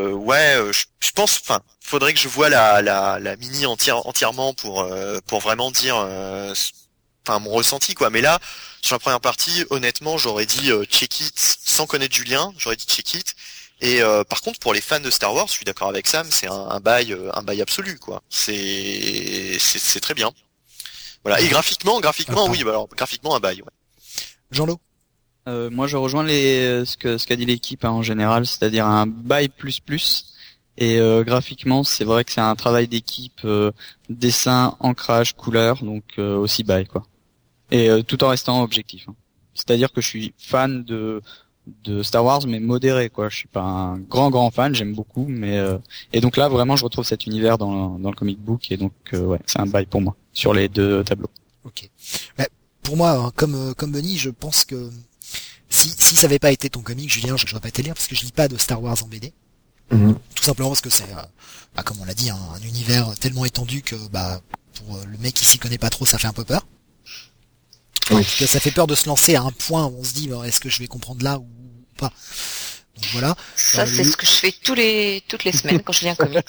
je pense, enfin, faudrait que je vois la mini entièrement pour vraiment dire, mon ressenti quoi. Mais là, sur la première partie, honnêtement, j'aurais dit check it sans connaître Julien, j'aurais dit check it. Et par contre, pour les fans de Star Wars, je suis d'accord avec Sam, c'est un bail absolu quoi. C'est très bien. Voilà. Et graphiquement, oui, alors graphiquement un bail. Ouais. Jean-Lo. Moi, je rejoins ce qu'a dit l'équipe en général, c'est-à-dire un bail plus. Et graphiquement, c'est vrai que c'est un travail d'équipe, dessin, ancrage, couleur, donc aussi bail quoi. Et tout en restant objectif. Hein. C'est-à-dire que je suis fan de Star Wars, mais modéré quoi. Je suis pas un grand fan, j'aime beaucoup, mais et donc là vraiment, je retrouve cet univers dans le comic book, et donc ouais, c'est un bail pour moi sur les 2 tableaux. Ok. Mais pour moi, hein, comme Benny, je pense que si ça avait pas été ton comic, Julien, j'aurais pas été lire parce que je lis pas de Star Wars en BD. Tout simplement parce que c'est, comme on l'a dit, un univers tellement étendu que pour le mec qui s'y connaît pas trop, ça fait un peu peur. Oui. En tout cas, ça fait peur de se lancer à un point où on se dit est-ce que je vais comprendre là ou pas. Donc voilà. Ça c'est ce que je fais toutes les semaines quand je lis un comics.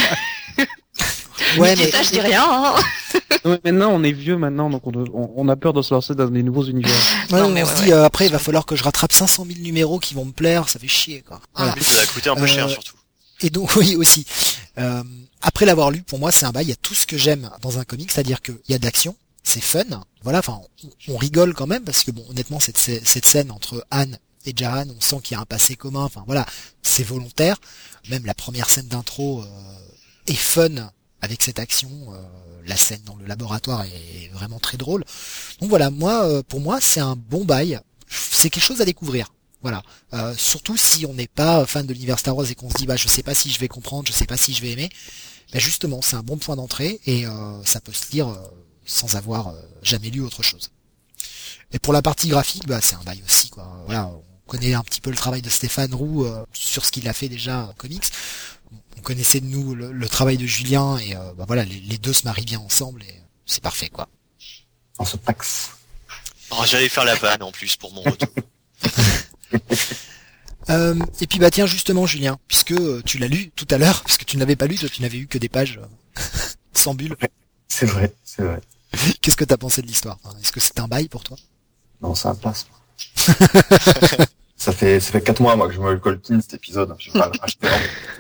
Ouais, mais ça je dis rien. Hein. Non, mais maintenant on est vieux donc on a peur de se lancer dans des nouveaux univers. Ouais, on se dit après il va falloir que je rattrape 500 000 numéros qui vont me plaire, ça fait chier quoi. Voilà. Oui, ça va coûter un peu cher surtout. Et donc oui aussi. Après l'avoir lu, pour moi c'est un bail, il y a tout ce que j'aime dans un comic, c'est-à-dire qu'il y a de l'action, c'est fun, voilà, enfin on rigole quand même parce que bon honnêtement cette scène entre Anne et Jahan, on sent qu'il y a un passé commun, enfin voilà, c'est volontaire. Même la première scène d'intro est fun. Avec cette action, la scène dans le laboratoire est vraiment très drôle. Donc voilà, pour moi, c'est un bon bail. C'est quelque chose à découvrir. Voilà. Surtout si on n'est pas fan de l'univers Star Wars et qu'on se dit, je sais pas si je vais comprendre, je sais pas si je vais aimer. Justement, c'est un bon point d'entrée et ça peut se lire sans avoir jamais lu autre chose. Et pour la partie graphique, c'est un bail aussi, quoi. Voilà, on connaît un petit peu le travail de Stéphane Roux sur ce qu'il a fait déjà comics. on connaissait de nous le travail de Julien et voilà, les deux se marient bien ensemble et c'est parfait quoi. On se paxe. Oh, j'allais faire la vanne en plus pour mon retour. Et puis bah tiens justement Julien, puisque tu l'as lu tout à l'heure, parce que tu ne l'avais pas lu, toi tu n'avais eu que des pages sans bulles. C'est vrai. Qu'est-ce que t'as pensé de l'histoire? Est-ce que c'est un bail pour toi? Non, c'est un plasma. Ça fait 4 mois, moi, que je me le coltine, cet épisode. Je vais pas le racheter.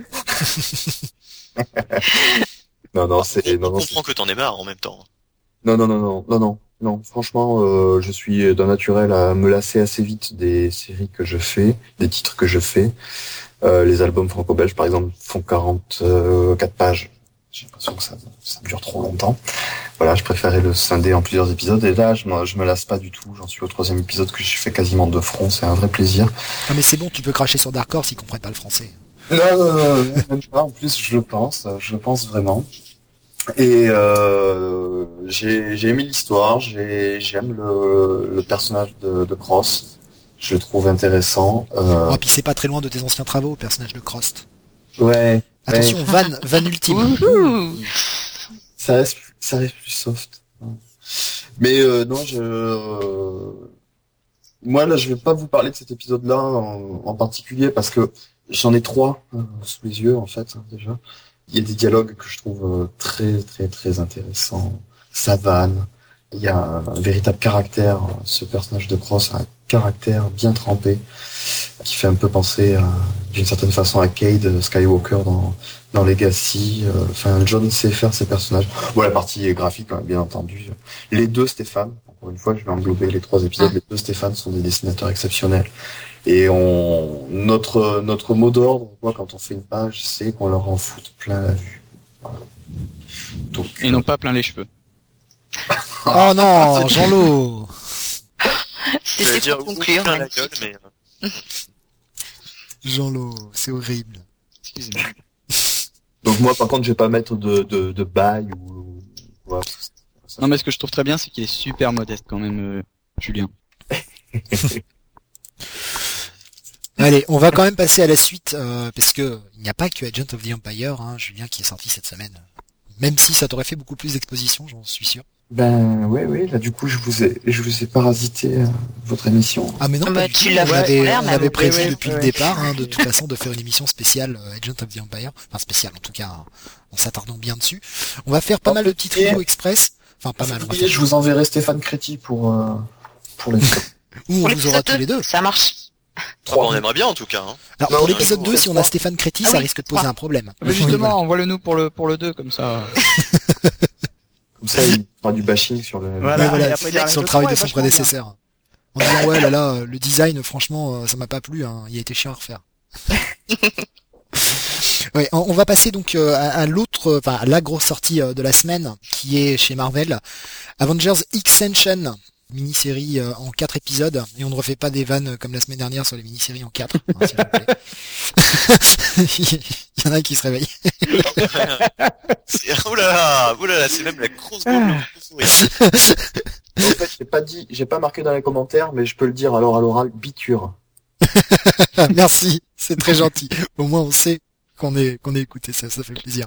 Non, On comprend que t'en es marre en même temps. Non, franchement, je suis d'un naturel à me lasser assez vite des séries que je fais, des titres que je fais. Les albums franco-belges, par exemple, font 44 pages. J'ai l'impression que ça dure trop longtemps. Voilà, je préférais le scinder en plusieurs épisodes. Et là, je me lasse pas du tout. J'en suis au 3e épisode que j'ai fait quasiment de front. C'est un vrai plaisir. Ah mais c'est bon, tu peux cracher sur Dark Horse, ils comprennent pas le français. Non, même pas. En plus, je le pense vraiment. Et j'ai aimé l'histoire, j'aime le personnage de Cross, je le trouve intéressant. Oh, puis c'est pas très loin de tes anciens travaux, personnage de Crost. Ouais. Attention, van ultime. Ça reste plus soft. Mais non, moi là, je vais pas vous parler de cet épisode-là en particulier parce que j'en ai 3 sous les yeux en fait déjà. Il y a des dialogues que je trouve très très très intéressants. Ça vanne. Il y a un véritable caractère. Ce personnage de Cross a un caractère bien trempé qui fait un peu penser d'une certaine façon à Cade Skywalker dans Legacy. Enfin, John sait faire ses personnages. Bon, la partie graphique, hein, bien entendu. Les deux Stéphane, encore une fois, je vais englober les 3 épisodes. Les deux Stéphane sont des dessinateurs exceptionnels. Et notre mot d'ordre, quoi, quand on fait une page, c'est qu'on leur en fout plein la vue. Voilà. Donc, Et non pas plein les cheveux. Oh non, Jean-Lot. C'était pour conclure. Plein la gueule, mais... Jean-Lot, c'est horrible. Excusez-moi. Donc moi, par contre, je vais pas mettre de bail ou voilà. Non, mais ce que je trouve très bien, c'est qu'il est super modeste quand même, Julien. Allez, on va quand même passer à la suite, parce que il n'y a pas que Agent of the Empire, hein, Julien, qui est sorti cette semaine. Même si ça t'aurait fait beaucoup plus d'exposition, j'en suis sûr. Ben ouais, là du coup je vous ai parasité votre émission. Ah mais non, pas du tu tout. l'as On avait prévu ouais, depuis le départ, hein, de toute façon, de faire une émission spéciale Agent of the Empire. Enfin spéciale en tout cas, en s'attardant bien dessus. On va faire pas mal de petites reviews express. Enfin pas mal. Je vous enverrai Stéphane Créti pour les Ou on vous aura tous les deux. Ça marche. On aimerait bien en tout cas. Hein. Alors Non, pour l'épisode 2, c'est si on a Stéphane Créti, ça risque de poser un problème. Mais justement, envoie-le-nous pour le 2, comme ça. Comme ça, il fera du bashing sur le... Voilà. Ouais, voilà, et après, il y a sur le le travail de trois, son vachement prédécesseur. En disant ouais là, le design, franchement, ça m'a pas plu, hein, il a été chiant à refaire. Ouais, on va passer donc à l'autre, enfin à la grosse sortie de la semaine, qui est chez Marvel, Avengers Extension, mini-série en 4 épisodes, et on ne refait pas des vannes comme la semaine dernière sur les mini-séries en 4, hein, s'il vous plaît. Il y en a qui se réveillent. Oulala, c'est même la grosse En fait, j'ai pas marqué dans les commentaires, mais je peux le dire alors à l'oral, biture. Merci, c'est très gentil. Au moins on sait qu'on est écouté, ça fait plaisir.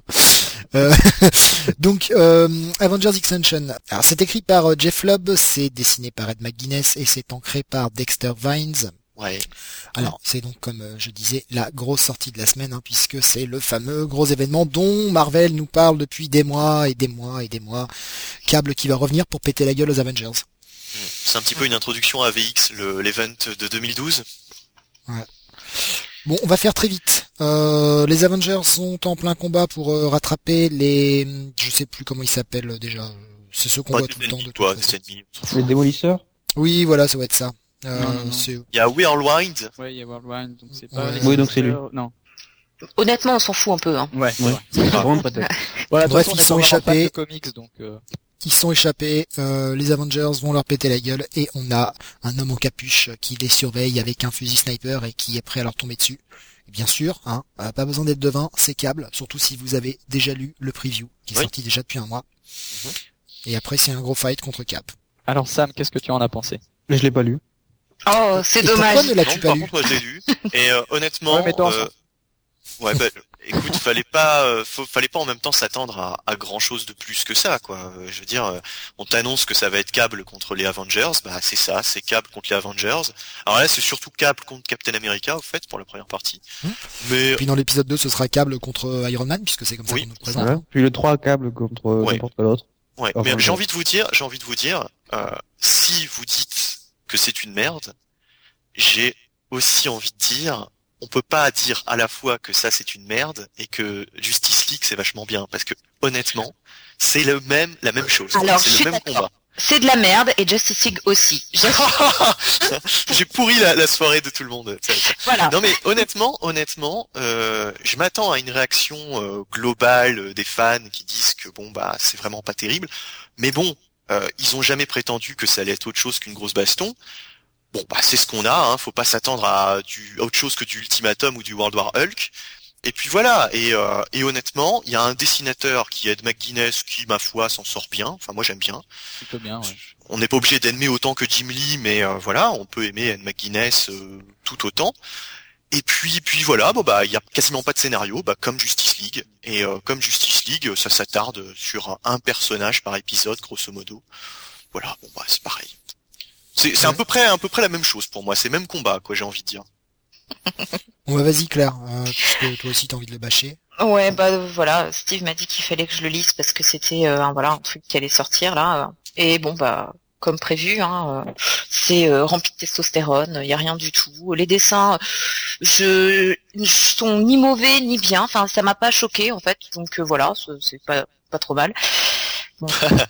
Donc Avengers Extension. Alors c'est écrit par Jeff Lubb, c'est dessiné par Ed McGuinness et c'est ancré par Dexter Vines. Ouais. Alors c'est donc comme je disais la grosse sortie de la semaine, hein, puisque c'est le fameux gros événement dont Marvel nous parle depuis des mois et des mois et des mois. Cable qui va revenir pour péter la gueule aux Avengers. C'est un petit peu une introduction à AVX, l'event de 2012. Ouais. Bon, on va faire très vite. Les Avengers sont en plein combat pour rattraper les... Je sais plus comment ils s'appellent déjà. C'est ceux qu'on voit tout le temps. De toute façon. Les démolisseurs. Oui, voilà, ça va être ça. Non. Il y a Whirlwind. Ouais, il y a Worldwide, donc c'est pas... Oui, donc c'est lui. Non. Honnêtement, on s'en fout un peu. Hein. Ouais. C'est vraiment pas tête. Voilà, bref, de toute ils façon, on sont est pas vraiment fan échappés. de comics, donc. Ils sont échappés, les Avengers vont leur péter la gueule et on a un homme en capuche qui les surveille avec un fusil sniper et qui est prêt à leur tomber dessus. Et bien sûr, hein, pas besoin d'être devin, c'est Cable, surtout si vous avez déjà lu le preview qui est sorti déjà depuis un mois. Et après c'est un gros fight contre Cap. Alors Sam, qu'est-ce que tu en as pensé? Mais je l'ai pas lu. Oh, c'est Et dommage. pourquoi ne l'as-tu pas Par lu? contre, moi je l'ai lu. Et honnêtement, Ouais, mais toi, ouais, bah, Écoute, fallait pas en même temps s'attendre à grand chose de plus que ça, quoi. Je veux dire, on t'annonce que ça va être Cable contre les Avengers, bah c'est ça, c'est Cable contre les Avengers. Alors là, c'est surtout Cable contre Captain America, au fait, pour la première partie. Mais Puis dans l'épisode 2, ce sera Cable contre Iron Man, puisque c'est comme ça qu'on nous le présente. Voilà. Puis le 3 câble contre n'importe quel autre. ouais, Enfin, mais bon. j'ai envie de vous dire, si vous dites que c'est une merde, j'ai aussi envie de dire, on peut pas dire à la fois que ça c'est une merde et que Justice League c'est vachement bien, parce que honnêtement, c'est la même chose. Alors, je C'est suis le même d'accord. combat. C'est de la merde et Justice League aussi. J'ai pourri la soirée de tout le monde. Voilà. Non mais honnêtement, je m'attends à une réaction globale des fans qui disent que bon bah c'est vraiment pas terrible. Mais bon, ils ont jamais prétendu que ça allait être autre chose qu'une grosse baston. Bon bah c'est ce qu'on a, hein, faut pas s'attendre à autre chose que du Ultimatum ou du World War Hulk. Et puis voilà, et honnêtement, il y a un dessinateur qui est Ed McGuinness qui, ma foi, s'en sort bien. Enfin moi j'aime bien. Plutôt bien, ouais. On n'est pas obligé d'aimer autant que Jim Lee, mais voilà, on peut aimer Ed McGuinness tout autant. Et puis voilà, bon bah il y a quasiment pas de scénario, bah comme Justice League. Et comme Justice League, ça s'attarde sur un personnage par épisode, grosso modo. Voilà, bon bah c'est pareil. C'est à peu près la même chose pour moi, c'est le même combat, quoi, j'ai envie de dire. Bon bah vas-y Claire, puisque toi aussi t'as envie de le bâcher. Ouais, bah voilà, Steve m'a dit qu'il fallait que je le lise parce que c'était un truc qui allait sortir là. Et bon bah comme prévu, c'est rempli de testostérone, il y a rien du tout. Les dessins, sont ni mauvais ni bien. Enfin, ça m'a pas choqué en fait. Donc voilà, c'est pas trop mal. Bon,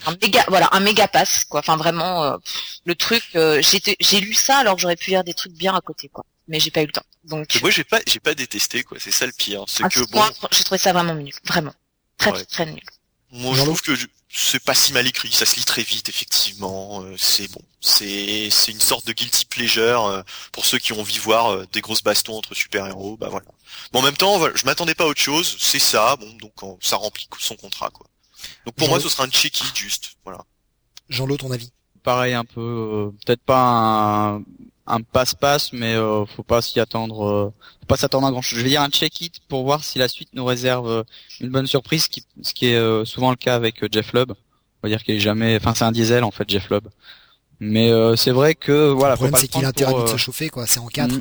un méga pass quoi. Enfin vraiment, le truc. J'ai lu ça alors que j'aurais pu lire des trucs bien à côté quoi. Mais j'ai pas eu le temps. Donc Et moi j'ai pas détesté, quoi, c'est ça le pire. C'est à que ce bon, point, j'ai trouvé ça vraiment nul, vraiment très Ouais. très nul. moi je trouve que c'est pas si mal écrit, ça se lit très vite effectivement, c'est bon. C'est une sorte de guilty pleasure pour ceux qui ont envie de voir des grosses bastons entre super-héros, bah voilà. Mais en même temps, voilà, je m'attendais pas à autre chose, c'est ça, bon donc ça remplit son contrat quoi. Donc pour moi ce sera un check-it juste, voilà. Jean-Lo, ton avis? Pareil un peu, peut-être pas un passe-passe, mais faut pas s'y attendre, faut pas s'attendre à grand chose. Je vais dire un check-it pour voir si la suite nous réserve une bonne surprise, ce qui est souvent le cas avec Jeff Lubb. On va dire qu'il est jamais, enfin c'est un diesel en fait Jeff Lubb. Mais c'est vrai que voilà, Le problème faut pas c'est le qu'il a prendre intérêt pour, de se chauffer quoi, c'est en 4.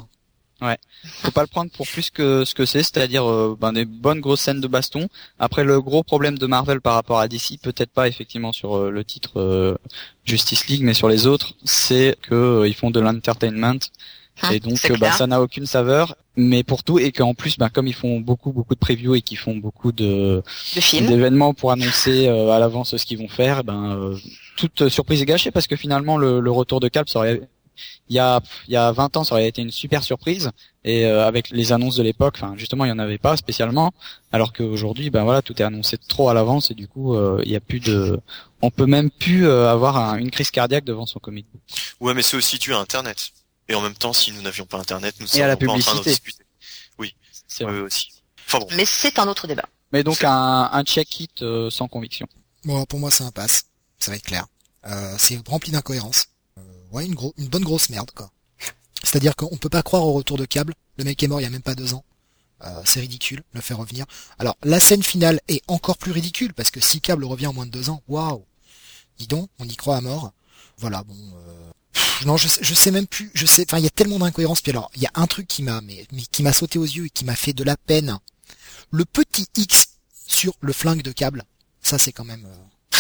faut pas le prendre pour plus que ce que c'est-à-dire des bonnes grosses scènes de baston. Après le gros problème de Marvel par rapport à DC, peut-être pas effectivement sur le titre Justice League, mais sur les autres, c'est que ils font de l'entertainment et donc c'est clair. ça n'a aucune saveur. Mais pour tout, et qu'en plus, comme ils font beaucoup de previews et qu'ils font beaucoup De film. d'événements pour annoncer à l'avance ce qu'ils vont faire, toute surprise est gâchée parce que finalement le retour de Cap, ça aurait il y a 20 ans, ça aurait été une super surprise, et avec les annonces de l'époque, enfin justement il y en avait pas spécialement, alors qu'aujourd'hui voilà, tout est annoncé trop à l'avance et du coup il y a plus on peut même plus avoir une crise cardiaque devant son comic book. Ouais mais c'est aussi dû à internet. Et en même temps si nous n'avions pas internet, nous Et à la serions pas en train d'en publicité. discuter. Oui, C'est vrai. aussi. Enfin bon. Mais c'est un autre débat. Mais donc un check-it sans conviction. Bon, pour moi c'est un pass, ça va être clair. C'est rempli d'incohérences. Ouais, une bonne grosse merde quoi. C'est-à-dire qu'on peut pas croire au retour de Cable. Le mec est mort il y a même pas 2 ans. C'est ridicule, le faire revenir. Alors la scène finale est encore plus ridicule parce que si Cable revient en moins de 2 ans, waouh. Dis donc, on y croit à mort. Voilà, bon. Non, je sais même plus. Enfin, il y a tellement d'incohérences. Puis alors, il y a un truc qui m'a sauté aux yeux et qui m'a fait de la peine. Le petit X sur le flingue de Cable. Ça, c'est quand même.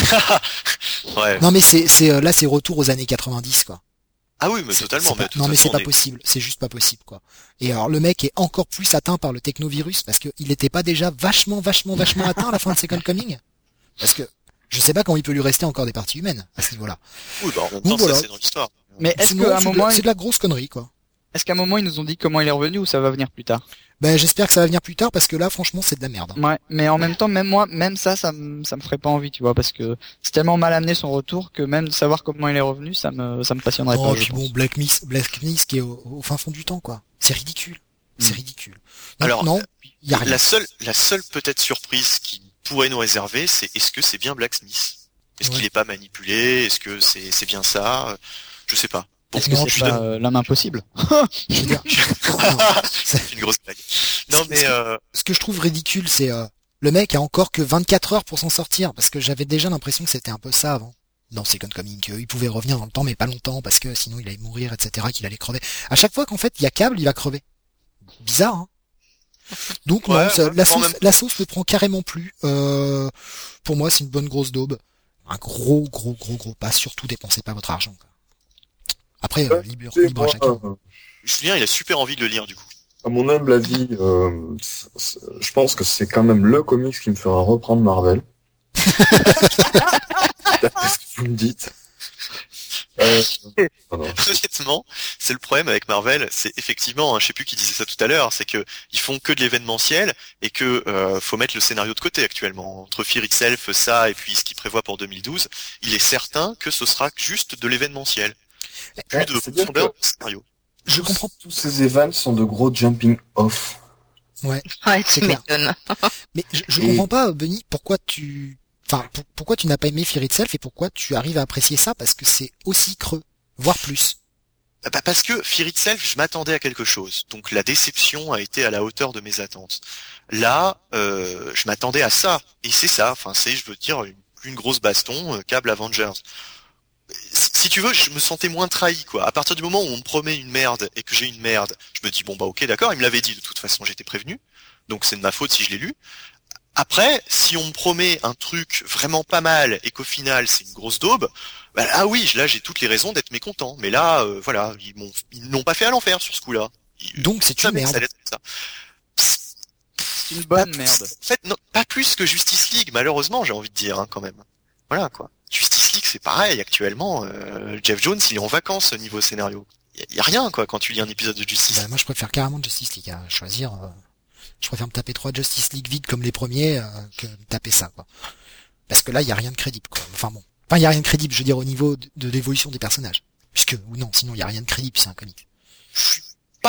Ouais. Non, mais là, c'est retour aux années 90 quoi. Ah oui, mais totalement. Mais de toute Non mais façon, c'est pas possible, c'est juste pas possible quoi. Et alors le mec est encore plus atteint par le technovirus parce qu'il était pas déjà vachement atteint à la fin de Second Coming. Parce que je sais pas comment il peut lui rester encore des parties humaines à ce niveau-là. Oui, en même Donc temps, voilà. ça c'est dans l'histoire. Mais est-ce Sinon, qu'à un moment, c'est de la grosse connerie quoi. est-ce qu'à un moment ils nous ont dit comment il est revenu ou ça va venir plus tard? Ben j'espère que ça va venir plus tard parce que là franchement c'est de la merde. Ouais, mais en même temps, même moi, même ça me ferait pas envie, tu vois, parce que c'est tellement mal amené son retour que même de savoir comment il est revenu, ça me passionnerait Oh pas. je puis bon pense. Black Miss qui est au fin fond du temps quoi. C'est ridicule. C'est ridicule. Donc, Alors, non, y a rien. La seule peut-être surprise qui pourrait nous réserver, c'est est-ce que c'est bien Blacksmith? Est-ce Ouais. qu'il est pas manipulé? Est-ce que c'est bien ça? Je sais pas. Est-ce que c'est pas l'homme impossible? Je veux dire, C'est une grosse blague. Non, mais ce que je trouve ridicule, c'est le mec a encore que 24 heures pour s'en sortir, parce que j'avais déjà l'impression que c'était un peu ça avant. Dans Second Coming, qu'il pouvait revenir dans le temps, mais pas longtemps, parce que sinon il allait mourir, etc., qu'il allait crever. À chaque fois qu'en fait il y a Cable, il va crever. Bizarre, hein. Donc Ouais, non, ça- ouais, la en sauce, même- la sauce ne prend carrément plus. Pour moi, c'est une bonne grosse daube. Un gros pas. Surtout, dépensez pas votre argent, quoi. Après, libre à Moi, chacun. Julien, il a super envie de le lire du coup. à mon humble avis, je pense que c'est quand même le comics qui me fera reprendre Marvel. D'après ce que vous me dites. Non. Honnêtement, c'est le problème avec Marvel, c'est effectivement, hein, je sais plus qui disait ça tout à l'heure, c'est que ils font que de l'événementiel et que faut mettre le scénario de côté actuellement. Entre Fear Itself, ça et puis ce qu'ils prévoit pour 2012, il est certain que ce sera juste de l'événementiel. Plus de C'est-à-dire profondeur que de scénario. Je comprends. tous ces events sont de gros jumping off. Ouais. Ouais, C'est tu clair. m'étonnes. Mais je Et- comprends pas, Benny, pourquoi tu n'as pas aimé Fear Itself et pourquoi tu arrives à apprécier ça, parce que c'est aussi creux, voire plus. Bah parce que Fear Itself, je m'attendais à quelque chose. Donc la déception a été à la hauteur de mes attentes. Là, je m'attendais à ça. Et c'est ça. Enfin, c'est, je veux dire, une grosse baston, câble Avengers. Si tu veux, je me sentais moins trahi, quoi. À partir du moment où on me promet une merde et que j'ai une merde, je me dis, bon bah ok, d'accord, il me l'avait dit, de toute façon, j'étais prévenu. Donc c'est de ma faute si je l'ai lu. Après, si on me promet un truc vraiment pas mal et qu'au final c'est une grosse daube, bah là oui, là j'ai toutes les raisons d'être mécontent. Mais là, voilà, ils n'ont pas fait à l'enfer sur ce coup-là. Donc c'est une Jamais que merde. ça allait être comme ça. C'est une bonne merde. En fait, non, pas plus que Justice League, malheureusement, j'ai envie de dire, hein, quand même. Voilà, quoi. Justice League, c'est pareil, actuellement, Jeff Jones, il est en vacances au niveau scénario. Y a rien, quoi, quand tu lis un épisode de Justice Bah, League. moi, je préfère carrément Justice League à choisir. Je préfère me taper 3 Justice League vides comme les premiers que me taper ça, quoi. Parce que là, il y a rien de crédible, quoi. Enfin bon, il y a rien de crédible, je veux dire au niveau de l'évolution des personnages. Puisque ou non, sinon il y a rien de crédible, c'est un comic. Je suis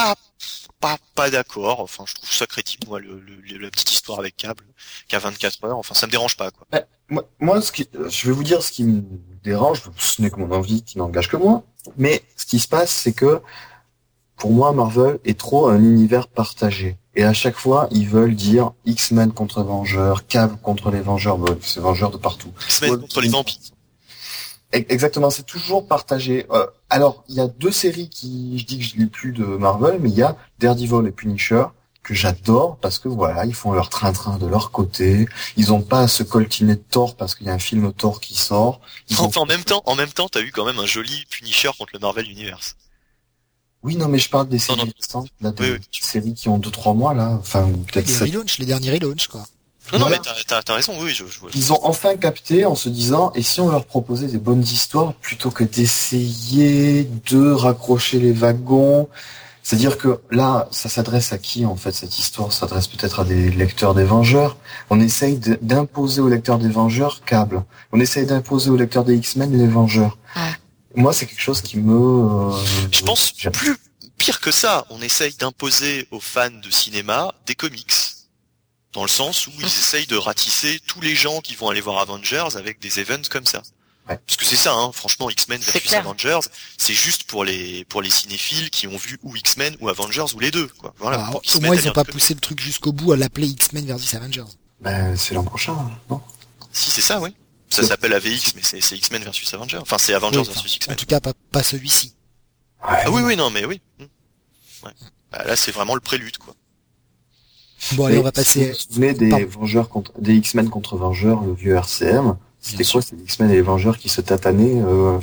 pas d'accord. Enfin, je trouve ça crédible, moi, la petite histoire avec Cable, qui a 24 heures. Enfin, ça me dérange pas, quoi. Moi, je vais vous dire ce qui me dérange, ce n'est que mon envie qui n'engage que moi. Mais ce qui se passe, c'est que pour moi, Marvel est trop un univers partagé. Et à chaque fois, ils veulent dire X-Men contre Vengeurs, Cable contre les Vengeurs, c'est Vengeurs de partout. X-Men contre les vampires. Exactement, c'est toujours partagé. Alors, il y a 2 séries qui, je dis que je lis plus de Marvel, mais il y a Daredevil et Punisher, que j'adore, parce que voilà, ils font leur train-train de leur côté, ils ont pas à se coltiner de Thor, parce qu'il y a un film Thor qui sort. En même temps, t'as eu quand même un joli Punisher contre le Marvel Universe. Oui, non, mais je parle des séries non. récentes, là, des Oui. séries qui ont 2-3 mois, là, enfin, ou peut-être Les 7. relaunchs, les derniers relaunchs, quoi. Non, Voilà. mais t'as raison, oui, je Ils ont enfin capté en se disant, et si on leur proposait des bonnes histoires, plutôt que d'essayer de raccrocher les wagons, c'est-à-dire que là, ça s'adresse à qui, en fait, cette histoire? Ça s'adresse peut-être à des lecteurs des Vengeurs. On essaye d'imposer aux lecteurs des Vengeurs Cable. On essaye d'imposer aux lecteurs des X-Men les Vengeurs. Ouais. Moi, c'est quelque chose qui me... Je pense pire que ça, on essaye d'imposer aux fans de cinéma des comics. Dans le sens où ils essayent de ratisser tous les gens qui vont aller voir Avengers avec des events comme ça. Ouais. Parce que c'est ça, hein, franchement, X-Men C'est versus clair. Avengers, c'est juste pour les cinéphiles qui ont vu ou X-Men ou Avengers ou les deux, quoi. Voilà. Alors, pour qu'ils se au mettent moins, à ils lire ont pas des poussé le truc jusqu'au bout à l'appeler X-Men versus Avengers. Ben, c'est l'an prochain, non? comics. Si, c'est ça, oui. Ça s'appelle AVX, mais c'est X-Men versus Avengers. Enfin, c'est Avengers Oui, versus en X-Men. tout cas, pas celui-ci. Ouais. Ah oui, non, mais oui. Ouais. Bah, là, c'est vraiment le prélude, quoi. Bon, allez, Mais on va si passer. vous vous souvenez des Pardon. Vengeurs des X-Men contre Vengeurs, le vieux RCM. C'était Bien quoi? C'est les X-Men et les Vengeurs qui se tatanaient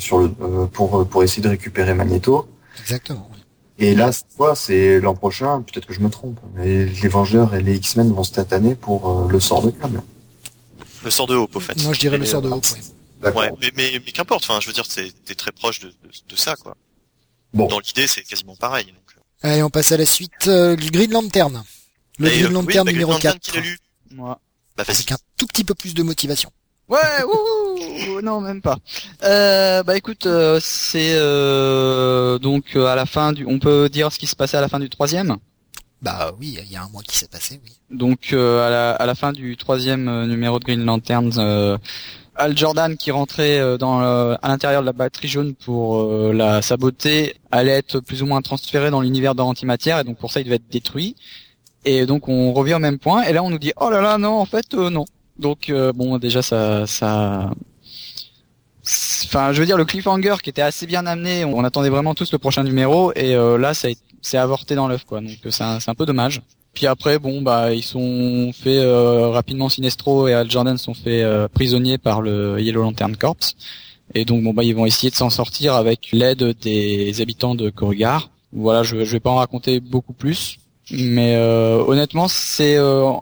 pour essayer de récupérer Magneto. Exactement. Oui. Et là, cette fois, c'est l'an prochain. Peut-être que je me trompe. Mais les Vengeurs et les X-Men vont se tataner pour le sort de Cable. Le sort de Hope, au fait. Moi, je dirais le Et, sort de Hope. Ouais. D'accord. Ouais, mais qu'importe, enfin, je veux dire, t'es très proche de ça, quoi. Bon. Dans l'idée, c'est quasiment pareil, donc. Allez, on passe à la suite. Du Green Lantern. Le Et, Green Lantern oui, numéro Green Lantern 4. qui l'a lu. Moi. Bah, vas-y. Avec un tout petit peu plus de motivation. Ouais, non, même pas. Bah écoute, c'est donc à la fin on peut dire ce qui se passait à la fin du 3e. Bah oui, il y a un mois qui s'est passé, oui. Donc à la fin du 3e numéro de Green Lanterns, Hal Jordan qui rentrait à l'intérieur de la batterie jaune pour la saboter allait être plus ou moins transféré dans l'univers de l'antimatière et donc pour ça il devait être détruit. Et donc on revient au même point et là on nous dit oh là là non en fait non. Donc bon déjà ça enfin je veux dire le cliffhanger qui était assez bien amené, on attendait vraiment tous le prochain numéro et là c'est avorté dans l'œuf quoi. Donc c'est un peu dommage. Puis après, bon, bah, ils sont fait rapidement Sinestro et Hal Jordan sont fait prisonniers par le Yellow Lantern Corps. Et donc, bon, bah, ils vont essayer de s'en sortir avec l'aide des habitants de Corrugar. Voilà, je vais pas en raconter beaucoup plus, mais honnêtement, c'est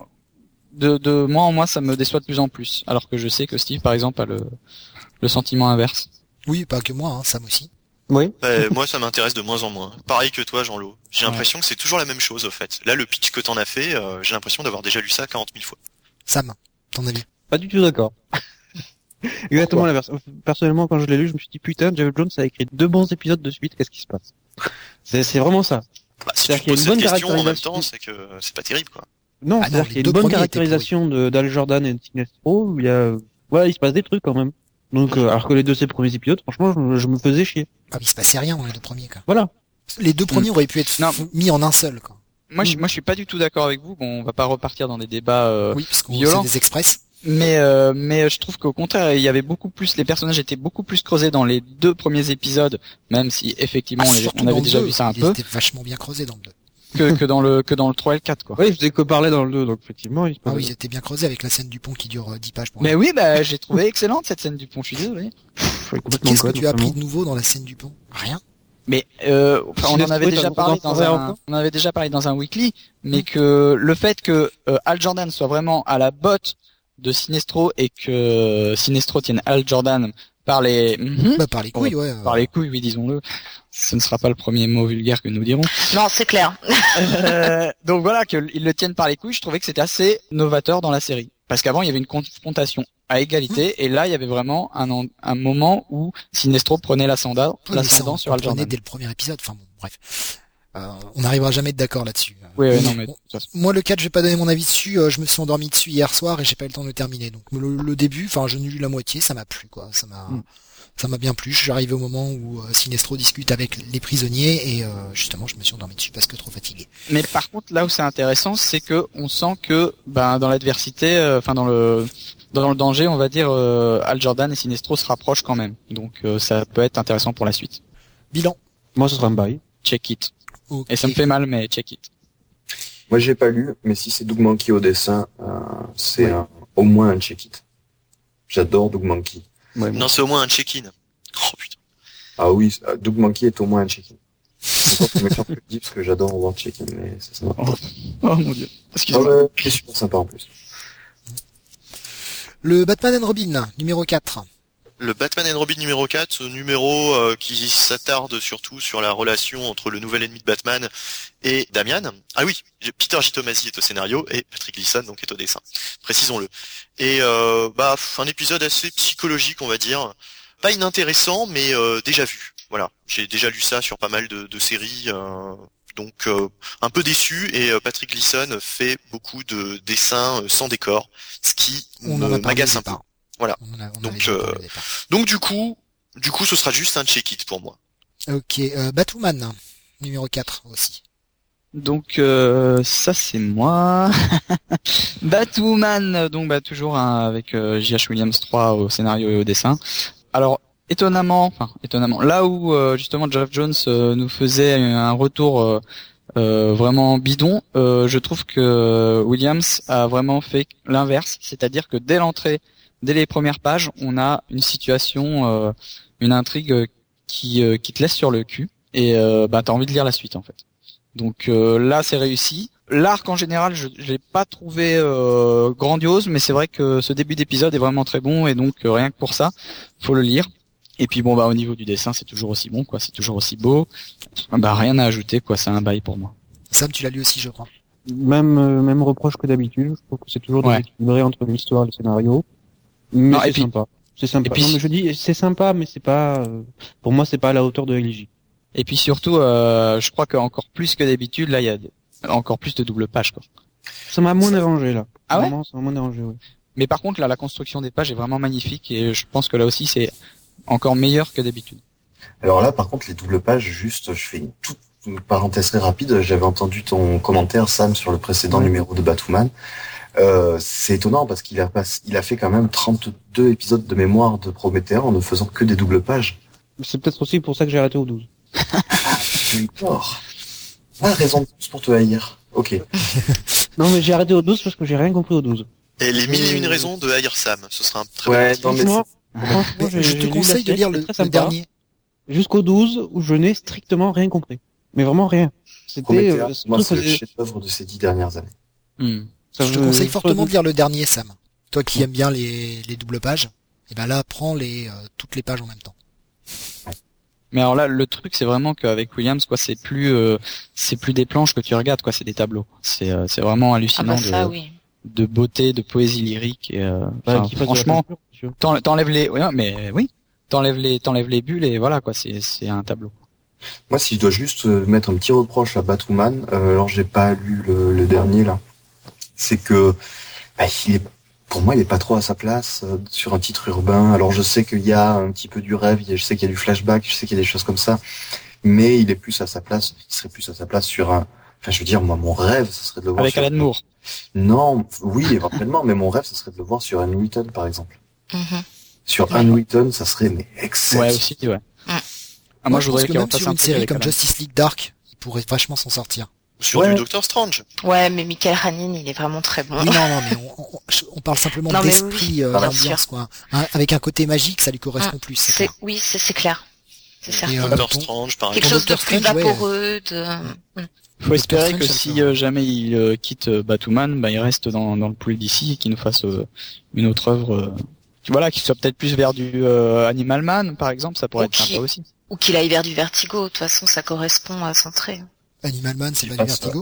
de mois en mois, ça me déçoit de plus en plus. Alors que je sais que Steve, par exemple, a le sentiment inverse. Oui, pas que moi, hein, Sam aussi. Oui. Moi, ça m'intéresse de moins en moins. Pareil que toi, Jean-Lo. J'ai l'impression que c'est toujours la même chose, au fait. Là, le pitch que t'en as fait, j'ai l'impression d'avoir déjà lu ça 40 000 fois. Sam, ton avis? Pas du tout d'accord. Exactement l'inverse. Personnellement, quand je l'ai lu, je me suis dit putain, Jeff Jones a écrit 2 bons épisodes de suite, qu'est-ce qui se passe? C'est vraiment ça. Bah, si tu te poses cette question en même temps, c'est que c'est pas terrible, quoi. Non, c'est-à-dire qu'il y a une bonne caractérisation d'Hal Jordan et de Sinestro, il se passe des trucs quand même. Donc, alors que les 2 premiers épisodes, franchement, je me faisais chier. Ah, mais il se passait rien dans les 2 premiers, quoi. Voilà. Les 2 premiers auraient pu être mis en un seul, quoi. Moi, je suis pas du tout d'accord avec vous. Bon, on va pas repartir dans des débats oui, parce qu'on violents. c'est des express. Mais je trouve qu'au contraire, il y avait beaucoup plus, les personnages étaient beaucoup plus creusés dans les 2 premiers épisodes, même si effectivement on avait déjà vu ça un peu. Ils étaient vachement bien creusés dans le 2. Que dans le 3 et le 4 quoi. Oui, je faisais que parler dans le 2 donc effectivement, ils étaient bien creusés avec la scène du pont qui dure 10 pages pour Mais oui, bah j'ai trouvé excellente cette scène du pont, je suis désolé. Qu'est-ce que tu as appris de nouveau dans la scène du pont? Rien. Mais on en avait déjà parlé dans un weekly, mais que le fait que Hal Jordan soit vraiment à la botte de Sinestro et que Sinestro tienne Hal Jordan par les par les couilles, ouais. Par les couilles, oui, disons-le. Ce ne sera pas le premier mot vulgaire que nous dirons. Non, c'est clair. Donc voilà, qu'ils le tiennent par les couilles, je trouvais que c'était assez novateur dans la série. Parce qu'avant, il y avait une confrontation à égalité, et là, il y avait vraiment un moment où Sinestro prenait l'ascendant sur Hal Jordan. Dès le premier épisode, enfin bon, bref. On n'arrivera jamais à être d'accord là-dessus. Oui, non, mais... Bon, moi, le 4, je vais pas donner mon avis dessus, je me suis endormi dessus hier soir et j'ai pas eu le temps de le terminer. Donc, le début, enfin, je n'ai lu la moitié, ça m'a plu, quoi. Ça m'a bien plu. Je suis arrivé au moment où Sinestro discute avec les prisonniers et justement, je me suis endormi dessus parce que trop fatigué. Mais par contre, là où c'est intéressant, c'est que on sent que, dans l'adversité, dans le danger, on va dire, Hal Jordan et Sinestro se rapprochent quand même. Donc, ça peut être intéressant pour la suite. Bilan. Moi, ce sera un bail. Check it. Okay. Et ça me fait mal, mais check it. Moi, j'ai pas lu, mais si c'est Doug Mankey au dessin, c'est au moins un check it. J'adore Doug Mankey. Ouais, non, c'est au moins un check-in. Oh putain. Ah oui, Doug Mankey est au moins un check-in. Encore plus méchant que je dis parce que j'adore voir check-in, mais ça va. Oh mon dieu. Excuse-moi. C'est super sympa en plus. Le Batman and Robin, numéro 4. Le Batman and Robin numéro 4, numéro qui s'attarde surtout sur la relation entre le nouvel ennemi de Batman et Damian. Ah oui, Peter J. Tomasi est au scénario et Patrick Gleason donc est au dessin. Précisons-le. Et un épisode assez psychologique, on va dire. Pas inintéressant, mais déjà vu. Voilà, j'ai déjà lu ça sur pas mal de séries, donc un peu déçu. Et Patrick Gleason fait beaucoup de dessins sans décor, ce qui m'agace un peu. Voilà. Donc du coup, ce sera juste un check-it pour moi. Ok, Batwoman, numéro 4 aussi. Donc ça c'est moi. Batwoman, donc toujours avec J.H. Williams 3 au scénario et au dessin. Alors étonnamment, là où justement Geoff Jones nous faisait un retour vraiment bidon, je trouve que Williams a vraiment fait l'inverse, c'est-à-dire que dès les premières pages, on a une situation, une intrigue qui te laisse sur le cul et t'as envie de lire la suite en fait. Donc là c'est réussi. L'arc en général, je l'ai pas trouvé grandiose, mais c'est vrai que ce début d'épisode est vraiment très bon et donc rien que pour ça, faut le lire. Et puis au niveau du dessin, c'est toujours aussi bon quoi, c'est toujours aussi beau. Rien à ajouter quoi, c'est un bail pour moi. Sam, tu l'as lu aussi, je crois. Même reproche que d'habitude, je trouve que c'est toujours déséquilibré entre l'histoire et le scénario. Mais c'est sympa. C'est sympa. Non, mais je dis c'est sympa, mais c'est pas pour moi c'est pas à la hauteur de LJ. Et puis surtout, je crois qu'encore plus que d'habitude, là il y a encore plus de double pages quoi. Ça m'a moins dérangé là. Ah ouais? Vraiment, ça m'a moins dérangé, ouais. Mais par contre, là, la construction des pages est vraiment magnifique et je pense que là aussi, c'est encore meilleur que d'habitude. Alors là, par contre, les doubles pages, juste, je fais une parenthèse très rapide. J'avais entendu ton commentaire, Sam, sur le précédent numéro de Batwoman. C'est étonnant parce qu'il a fait quand même 32 épisodes de mémoire de Prométhée en ne faisant que des doubles pages. C'est peut-être aussi pour ça que j'ai arrêté au 12. D'accord. Ah, raison de plus pour te haïr. Ok. Non, mais j'ai arrêté au 12 parce que j'ai rien compris au 12. Et les 1001 raisons de haïr Sam, ce sera un très Ouais, bon non, mais Franchement, Je te conseille de lire le dernier. Jusqu'au 12 où je n'ai strictement rien compris. Mais vraiment rien. C'était Prométhée, moi, c'est le chef-d'œuvre de ces 10 dernières années. Je te conseille fortement de lire le dernier, Sam. Toi qui aimes bien les doubles pages, et ben là, prends toutes les pages en même temps. Mais alors là, le truc, c'est vraiment qu'avec Williams, quoi, c'est plus des planches que tu regardes, quoi, c'est des tableaux. C'est vraiment hallucinant de beauté, de poésie lyrique. Et, franchement, t'enlèves les, t'enlèves les bulles et voilà, quoi, c'est un tableau. Moi, si je dois juste mettre un petit reproche à Batwoman, alors j'ai pas lu le dernier là, c'est que pour moi, il est pas trop à sa place sur un titre urbain. Alors je sais qu'il y a un petit peu du rêve, je sais qu'il y a du flashback, je sais qu'il y a des choses comme ça, mais il est plus à sa place. Il serait plus à sa place sur un. Enfin, je veux dire, moi, mon rêve, ce serait de le voir. Avec Alan Moore. Non, oui, éventuellement, mais mon rêve, ce serait de le voir sur Anne Wheaton, par exemple. Sur Anne Wheaton, ça serait excellent. Ouais, aussi, ouais. Moi, je pense que même sur une série comme Justice League Dark, il pourrait vachement s'en sortir. Sur du Doctor Strange. Ouais, mais Michael Hannon, il est vraiment très bon. Oui, non, mais on parle simplement d'esprit, d'ambiance, quoi. Avec un côté magique, ça lui correspond plus. C'est clair. C'est certain. Doctor Strange, par exemple. Quelque chose de plus vaporeux, Faut espérer que si jamais il quitte Batwoman, il reste dans le pool d'ici et qu'il nous fasse une autre œuvre, qui soit peut-être plus vers du Animal Man, par exemple, ça pourrait être sympa aussi. Ou qu'il aille vers du Vertigo. De toute façon, ça correspond à son trait. Animal Man, c'est pas du Vertigo?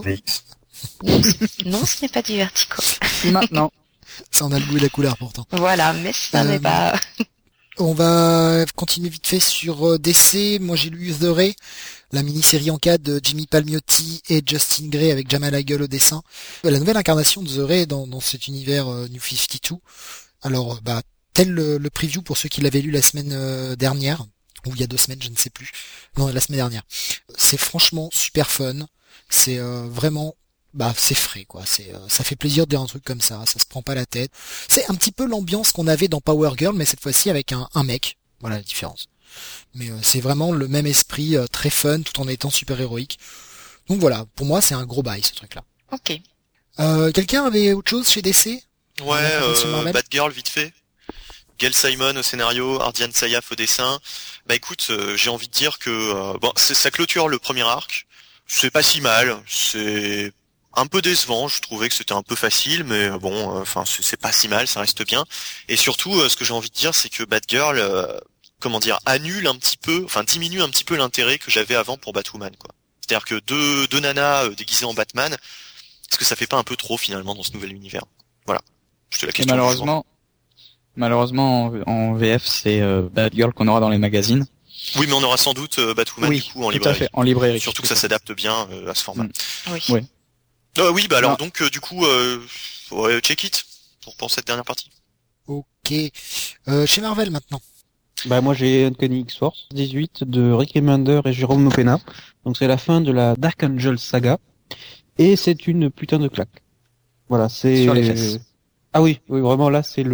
Non, ce n'est pas du Vertigo. Maintenant. Ça en a le goût et la couleur pourtant. Voilà, mais ça n'est pas... On va continuer vite fait sur DC. Moi, j'ai lu The Ray, la mini-série en 4 de Jimmy Palmiotti et Justin Gray avec Jamal Hagel au dessin. La nouvelle incarnation de The Ray dans cet univers New 52. Alors, tel le preview pour ceux qui l'avaient lu la semaine dernière, ou il y a 2 semaines, je ne sais plus. Non, la semaine dernière. C'est franchement super fun. C'est vraiment... c'est frais, quoi. Ça fait plaisir de dire un truc comme ça se prend pas la tête. C'est un petit peu l'ambiance qu'on avait dans Power Girl, mais cette fois-ci avec un mec. Voilà la différence. Mais c'est vraiment le même esprit, très fun, tout en étant super héroïque. Donc voilà, pour moi, c'est un gros bail, ce truc-là. Ok. Quelqu'un avait autre chose chez DC? Ouais, Batgirl, vite fait. Gail Simon au scénario, Ardian Syaf au dessin. Écoute, j'ai envie de dire que ça clôture le premier arc. C'est pas si mal. C'est un peu décevant. Je trouvais que c'était un peu facile, mais c'est pas si mal. Ça reste bien. Et surtout, ce que j'ai envie de dire, c'est que Batgirl, annule un petit peu, diminue un petit peu l'intérêt que j'avais avant pour Batwoman, quoi. C'est-à-dire que deux nanas déguisées en Batman, est-ce que ça fait pas un peu trop finalement dans ce nouvel univers? Voilà. C'était la question. Malheureusement, en VF, c'est Batgirl qu'on aura dans les magazines. Oui, mais on aura sans doute Batwoman du coup en librairie. Tout à fait, en librairie. Surtout que ça s'adapte bien à ce format. Oui. Alors donc du coup, check it pour cette dernière partie. Ok. Chez Marvel maintenant. Moi j'ai Uncanny X-Force 18 de Rick Remender et Jérôme Mopena. Donc c'est la fin de la Dark Angel saga et c'est une putain de claque. Voilà, c'est sur les fesses. Ah oui, vraiment là c'est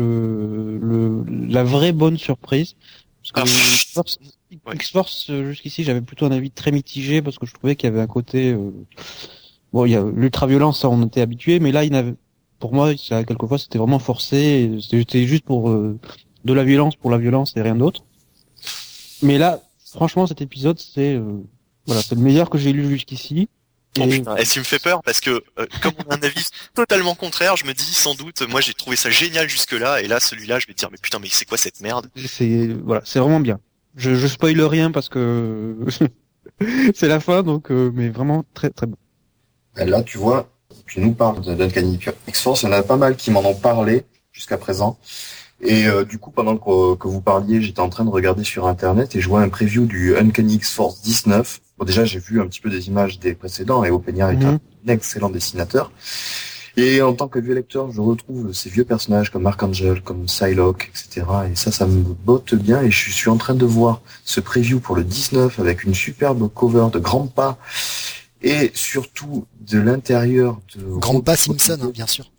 la vraie bonne surprise. Parce que X-Force jusqu'ici j'avais plutôt un avis très mitigé parce que je trouvais qu'il y avait un côté il y a l'ultra-violence, ça on était habitué, mais là pour moi quelquefois c'était vraiment forcé, c'était juste pour de la violence pour la violence et rien d'autre. Mais là, franchement cet épisode c'est le meilleur que j'ai lu jusqu'ici. Oh putain, et ça me fait peur parce que comme on a un avis totalement contraire, je me dis sans doute, moi j'ai trouvé ça génial jusque-là, et là celui-là je vais te dire mais putain mais c'est quoi cette merde? C'est vraiment bien. Je spoile rien parce que c'est la fin donc mais vraiment très très bon. Là tu vois, tu nous parles d'Uncanny X-Force, il y en a pas mal qui m'en ont parlé jusqu'à présent. Et du coup pendant que vous parliez, j'étais en train de regarder sur internet et je vois un preview du Uncanny X-Force 19. Bon, déjà, j'ai vu un petit peu des images des précédents et Opeña est un excellent dessinateur. Et en tant que vieux lecteur, je retrouve ces vieux personnages comme Archangel, comme Psylocke, etc. Et ça me botte bien. Et je suis en train de voir ce preview pour le 19 avec une superbe cover de Grandpa et surtout de l'intérieur de Grandpa Simpson, hein, bien sûr.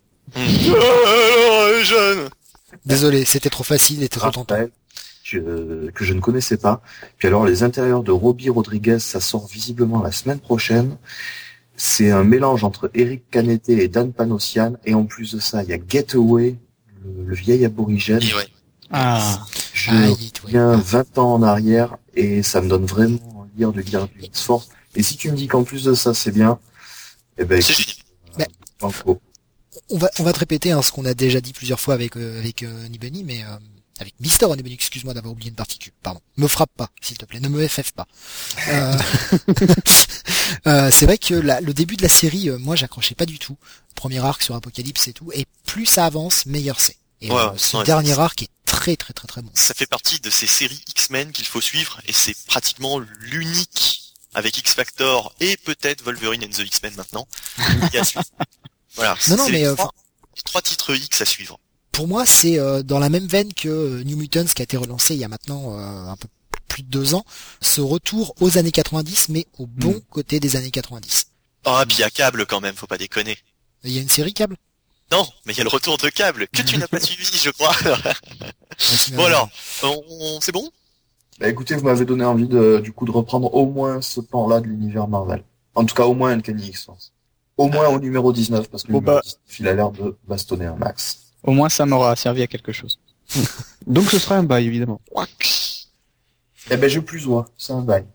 Jeune. Désolé, c'était trop facile et trop tentant. Que je ne connaissais pas. Puis alors, les intérieurs de Robbie Rodriguez, ça sort visiblement la semaine prochaine. C'est un mélange entre Eric Canetti et Dan Panosian, et en plus de ça, il y a Getaway, le vieil aborigène. Et ouais. Je reviens 20 ans en arrière, et ça me donne vraiment envie de lire du X-Force. Et si tu me dis qu'en plus de ça, c'est bien, eh ben, C'est génial. On va te répéter ce qu'on a déjà dit plusieurs fois avec Nibeni, mais avec Mister Nibeni, excuse-moi d'avoir oublié une particule. Pardon. Me frappe pas, s'il te plaît, ne me FF pas. C'est vrai que le début de la série, moi j'accrochais pas du tout. Premier arc sur Apocalypse et tout, et plus ça avance, meilleur c'est. Et ce dernier arc est très très très très bon. Ça fait partie de ces séries X-Men qu'il faut suivre, et c'est pratiquement l'unique avec X-Factor et peut-être Wolverine and the X-Men maintenant. Voilà. Non, mais trois titres X à suivre. Pour moi, c'est dans la même veine que New Mutants qui a été relancé il y a maintenant un peu plus de 2 ans. Ce retour aux années 90, mais au bon côté des années 90. Ah, puis il y a Cable quand même, faut pas déconner. Il y a une série Cable ? Non, mais il y a le retour de Cable que tu n'as pas suivi, je crois. Bon alors, c'est bon ? Bah écoutez, vous m'avez donné envie du coup de reprendre au moins ce pan-là de l'univers Marvel. En tout cas, au moins Uncanny X-Force. Au moins au numéro 19, parce que le numéro 19, il a l'air de bastonner un max. Au moins ça m'aura servi à quelque chose. Donc ce sera un bail, évidemment. Eh ben je plus vois, c'est un bail.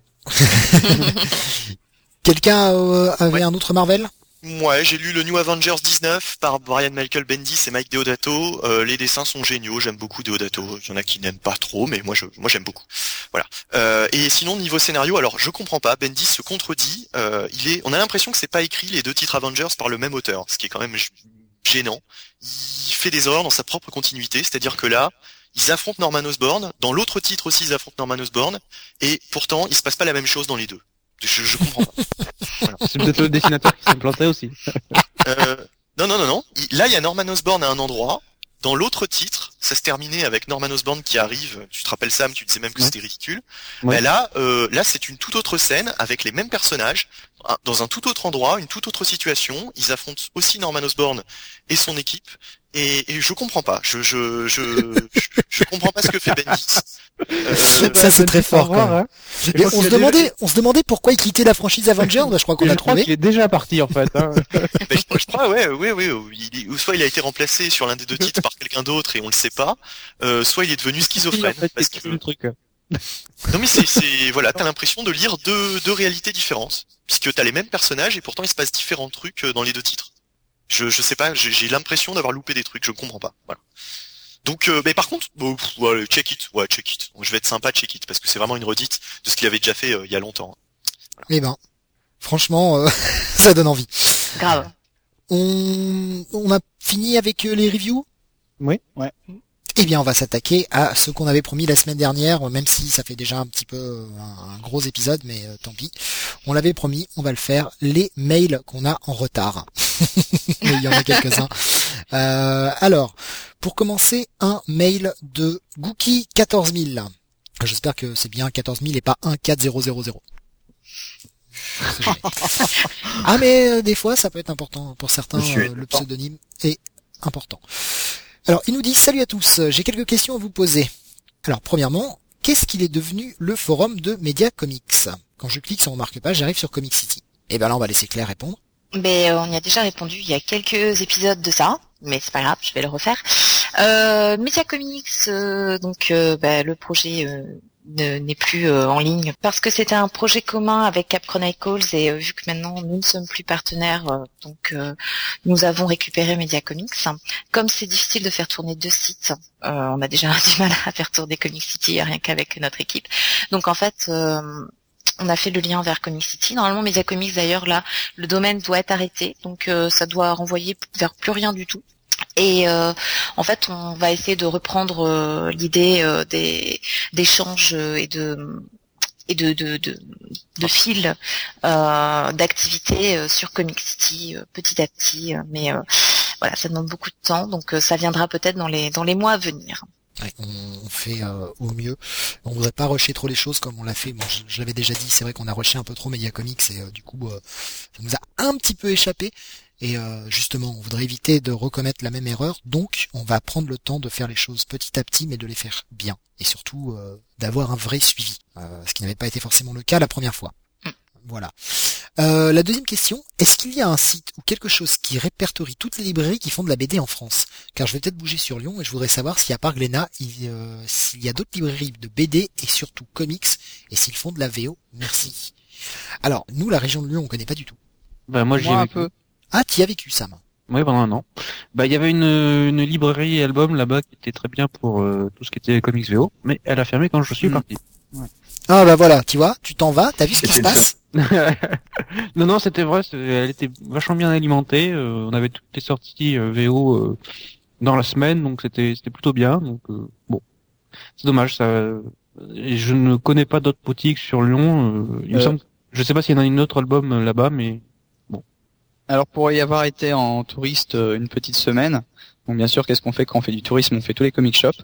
Quelqu'un avait un autre Marvel ? Ouais, j'ai lu le New Avengers 19 par Brian Michael Bendis et Mike Deodato. Les dessins sont géniaux, j'aime beaucoup Deodato. Il y en a qui n'aiment pas trop, mais moi j'aime beaucoup. Voilà. Et sinon niveau scénario, alors je comprends pas, Bendis se contredit. On a l'impression que c'est pas écrit les 2 titres Avengers par le même auteur, ce qui est quand même gênant. Il fait des erreurs dans sa propre continuité, c'est-à-dire que là, ils affrontent Norman Osborn, dans l'autre titre aussi ils affrontent Norman Osborn, et pourtant il se passe pas la même chose dans les deux. Je comprends pas. Voilà. C'est peut-être le dessinateur qui s'est planté aussi. Non. Là, il y a Norman Osborn à un endroit. Dans l'autre titre, ça se terminait avec Norman Osborn qui arrive. Tu te rappelles Sam, tu disais même que c'était ridicule. Ouais. Mais là, c'est une toute autre scène avec les mêmes personnages dans un tout autre endroit, une toute autre situation. Ils affrontent aussi Norman Osborn et son équipe. Et je comprends pas. Je comprends pas ce que fait Bendis. Ça c'est très fort. Quand même. Et on se demandait pourquoi il quittait la franchise Avengers. Je crois qu'on a trouvé. Je crois qu'il est déjà parti en fait. Hein. Mais je crois, oui. Soit il a été remplacé sur l'un des 2 titres par quelqu'un d'autre et on le sait pas. Soit il est devenu schizophrène. En fait, parce c'est que le truc. non mais c'est voilà, t'as l'impression de lire deux réalités différentes, puisque t'as les mêmes personnages et pourtant il se passe différents trucs dans les 2 titres. Je sais pas, j'ai l'impression d'avoir loupé des trucs, je comprends pas. Voilà. Donc, mais par contre, check it. Je vais être sympa, check it, parce que c'est vraiment une redite de ce qu'il avait déjà fait il y a longtemps. Voilà. Eh ben, franchement, ça donne envie. Grave. On a fini avec les reviews ? Oui. Ouais. Eh bien, on va s'attaquer à ce qu'on avait promis la semaine dernière, même si ça fait déjà un petit peu un gros épisode, mais tant pis. On l'avait promis, on va le faire. Les mails qu'on a en retard. Mais il y en a quelques-uns. Alors, pour commencer, un mail de Gookie 14000. J'espère que c'est bien 14000 et pas 14000. Ah mais des fois ça peut être important pour certains, le pseudonyme est important. Alors il nous dit: salut à tous, j'ai quelques questions à vous poser. Alors premièrement, qu'est-ce qu'il est devenu le forum de Media Comics? Quand je clique sur mon marque-page, j'arrive sur Comic City. Et ben là on va laisser Claire répondre. Mais on y a déjà répondu il y a quelques épisodes de ça, mais c'est pas grave, je vais le refaire. Media Comics, le projet n'est plus en ligne parce que c'était un projet commun avec Cap Chronicles et vu que maintenant nous ne sommes plus partenaires, nous avons récupéré Media Comics. Comme c'est difficile de faire tourner 2 sites, on a déjà du mal à faire tourner Comic City rien qu'avec notre équipe. Donc en fait, on a fait le lien vers Comic City. Normalement, Media Comics d'ailleurs là, le domaine doit être arrêté, donc ça doit renvoyer vers plus rien du tout. Et en fait, on va essayer de reprendre l'idée d'échanges et et de fil d'activité sur Comic City petit à petit, mais voilà, ça demande beaucoup de temps, donc ça viendra peut-être dans les mois à venir. Ouais, on fait au mieux. On voudrait pas rusher trop les choses comme on l'a fait. Bon, je l'avais déjà dit, c'est vrai qu'on a rushé un peu trop Media Comics et du coup ça nous a un petit peu échappé. Et justement, on voudrait éviter de recommettre la même erreur. Donc, on va prendre le temps de faire les choses petit à petit, mais de les faire bien. Et surtout, d'avoir un vrai suivi. Ce qui n'avait pas été forcément le cas la première fois. Voilà. La deuxième question, est-ce qu'il y a un site ou quelque chose qui répertorie toutes les librairies qui font de la BD en France? Car je vais peut-être bouger sur Lyon et je voudrais savoir si à part Glénat, s'il y a d'autres librairies de BD et surtout comics et s'ils font de la VO. Merci. Alors, nous, la région de Lyon, on connaît pas du tout. Bah moi j'y ai un vécu. peu. Ah, t'y as vécu, Sam? Oui, pendant un an. Bah il y avait une librairie album là-bas qui était très bien pour tout ce qui était comics VO, mais elle a fermé quand je suis parti. Ah bah voilà, tu vois, tu t'en vas, t'as vu ce qui se passe? Non, c'était vrai, elle était vachement bien alimentée. On avait toutes les sorties VO dans la semaine, donc c'était plutôt bien. Donc bon, c'est dommage ça. Et je ne connais pas d'autres boutiques sur Lyon. Il me semble, je sais pas s'il y en a une autre album là-bas, mais bon. Alors pour y avoir été en touriste une petite semaine, donc bien sûr, qu'est-ce qu'on fait quand on fait du tourisme? On fait tous les comic shops.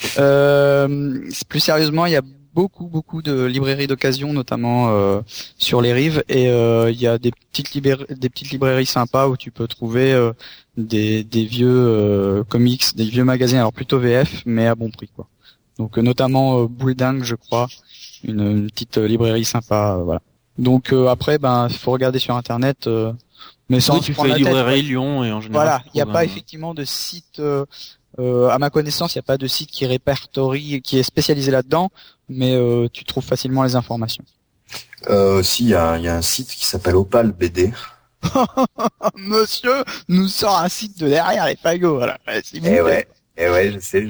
Plus sérieusement, il y a beaucoup de librairies d'occasion, notamment sur les rives, et il y a des petites librairies sympas où tu peux trouver des vieux comics, des vieux magazines, alors plutôt VF, mais à bon prix, quoi. Donc notamment Bouledingue, je crois, une petite librairie sympa, voilà. Donc après, faut regarder sur internet, mais sans tu prendre fais la tête, librairie quoi. Lyon et en général. Voilà, il n'y a pas effectivement de site. À ma connaissance, il n'y a pas de site qui répertorie, qui est spécialisé là-dedans, mais tu trouves facilement les informations. Si, il y a un site qui s'appelle Opal BD. Monsieur nous sort un site de derrière les fagots, voilà. Eh ouais, je sais,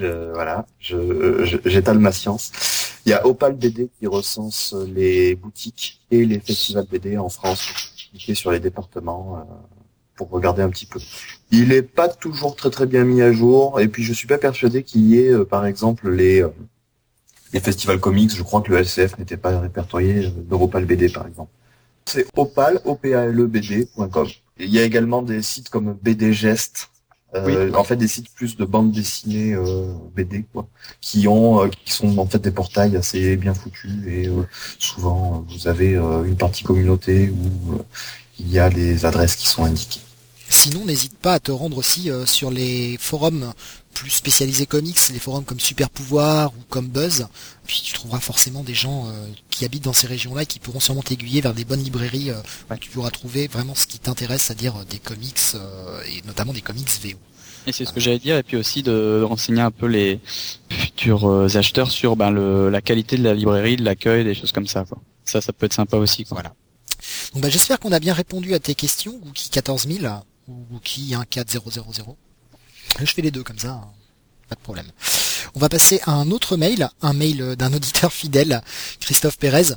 j'étale ma science. Il y a Opal BD qui recense les boutiques et les festivals BD en France, qui est sur les départements, pour regarder un petit peu. Il est pas toujours très bien mis à jour, et puis je suis pas persuadé qu'il y ait, par exemple, les festivals comics. Je crois que le LCF n'était pas répertorié dans Opal BD, par exemple. C'est opal, opalebd.com. Il y a également des sites comme BD Geste, en fait des sites plus de bandes dessinées BD, quoi, qui sont en fait des portails assez bien foutus, et souvent vous avez une partie communauté où il y a des adresses qui sont indiquées. Sinon, n'hésite pas à te rendre aussi sur les forums plus spécialisés comics, les forums comme Super Pouvoir ou comme Buzz. Puis tu trouveras forcément des gens qui habitent dans ces régions-là et qui pourront sûrement t'aiguiller vers des bonnes librairies où tu pourras trouver vraiment ce qui t'intéresse, c'est-à-dire des comics et notamment des comics VO. Et c'est ce que j'allais dire, et puis aussi de renseigner un peu les futurs acheteurs sur la qualité de la librairie, de l'accueil, des choses comme ça, quoi. Ça peut être sympa aussi, quoi. Voilà. Donc j'espère qu'on a bien répondu à tes questions, Wookie 14000 ou Wookie 14000. Je fais les deux comme ça, hein. Pas de problème. On va passer à un autre mail, un mail d'un auditeur fidèle, Christophe Pérez.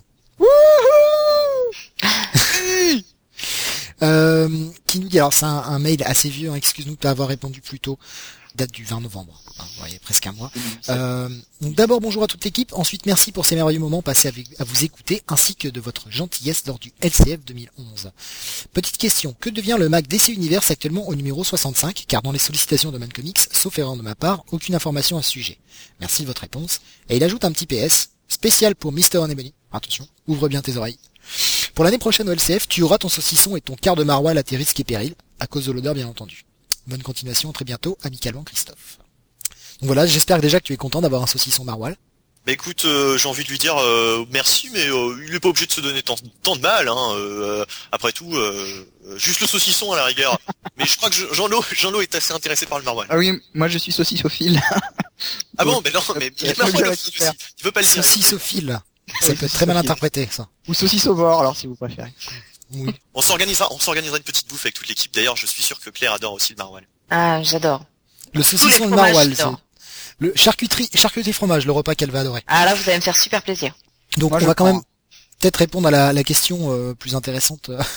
Qui nous dit, alors c'est un mail assez vieux, hein, excuse-nous de pas avoir répondu plus tôt, date du 20 novembre, hein, vous voyez, presque un mois. Donc d'abord bonjour à toute l'équipe, ensuite merci pour ces merveilleux moments passés à vous écouter, ainsi que de votre gentillesse lors du LCF 2011. Petite question, que devient le Mac DC Universe actuellement au numéro 65, car dans les sollicitations de Man Comics, sauf erreur de ma part, aucune information à ce sujet. Merci de votre réponse. Et il ajoute un petit PS, spécial pour Mr. Anemone. Attention, ouvre bien tes oreilles. Pour l'année prochaine au LCF, tu auras ton saucisson et ton quart de maroilles à tes risques et périls, à cause de l'odeur bien entendu. Bonne continuation, très bientôt, amicalement Christophe. Donc voilà, j'espère déjà que tu es content d'avoir un saucisson maroilles. Bah écoute, j'ai envie de lui dire merci, mais il est pas obligé de se donner tant de mal, hein. Après tout, juste le saucisson à la rigueur. Mais je crois que Jean-Lo est assez intéressé par le maroilles. Ah oui, moi je suis saucissophile. Ah bon, mais non, mais il est pas tu veux pas le dire. Saucissophile. Ça peut être très mal interprété, ça. Ou saucissovore, alors si vous préférez. Oui. On s'organisera une petite bouffe avec toute l'équipe. D'ailleurs, je suis sûr que Claire adore aussi le maroilles. Ah, j'adore. Le saucisson de maroilles, le charcuterie fromage, le repas qu'elle va adorer. Ah là, vous allez me faire super plaisir. Donc moi, on va quand même peut-être répondre à la question plus intéressante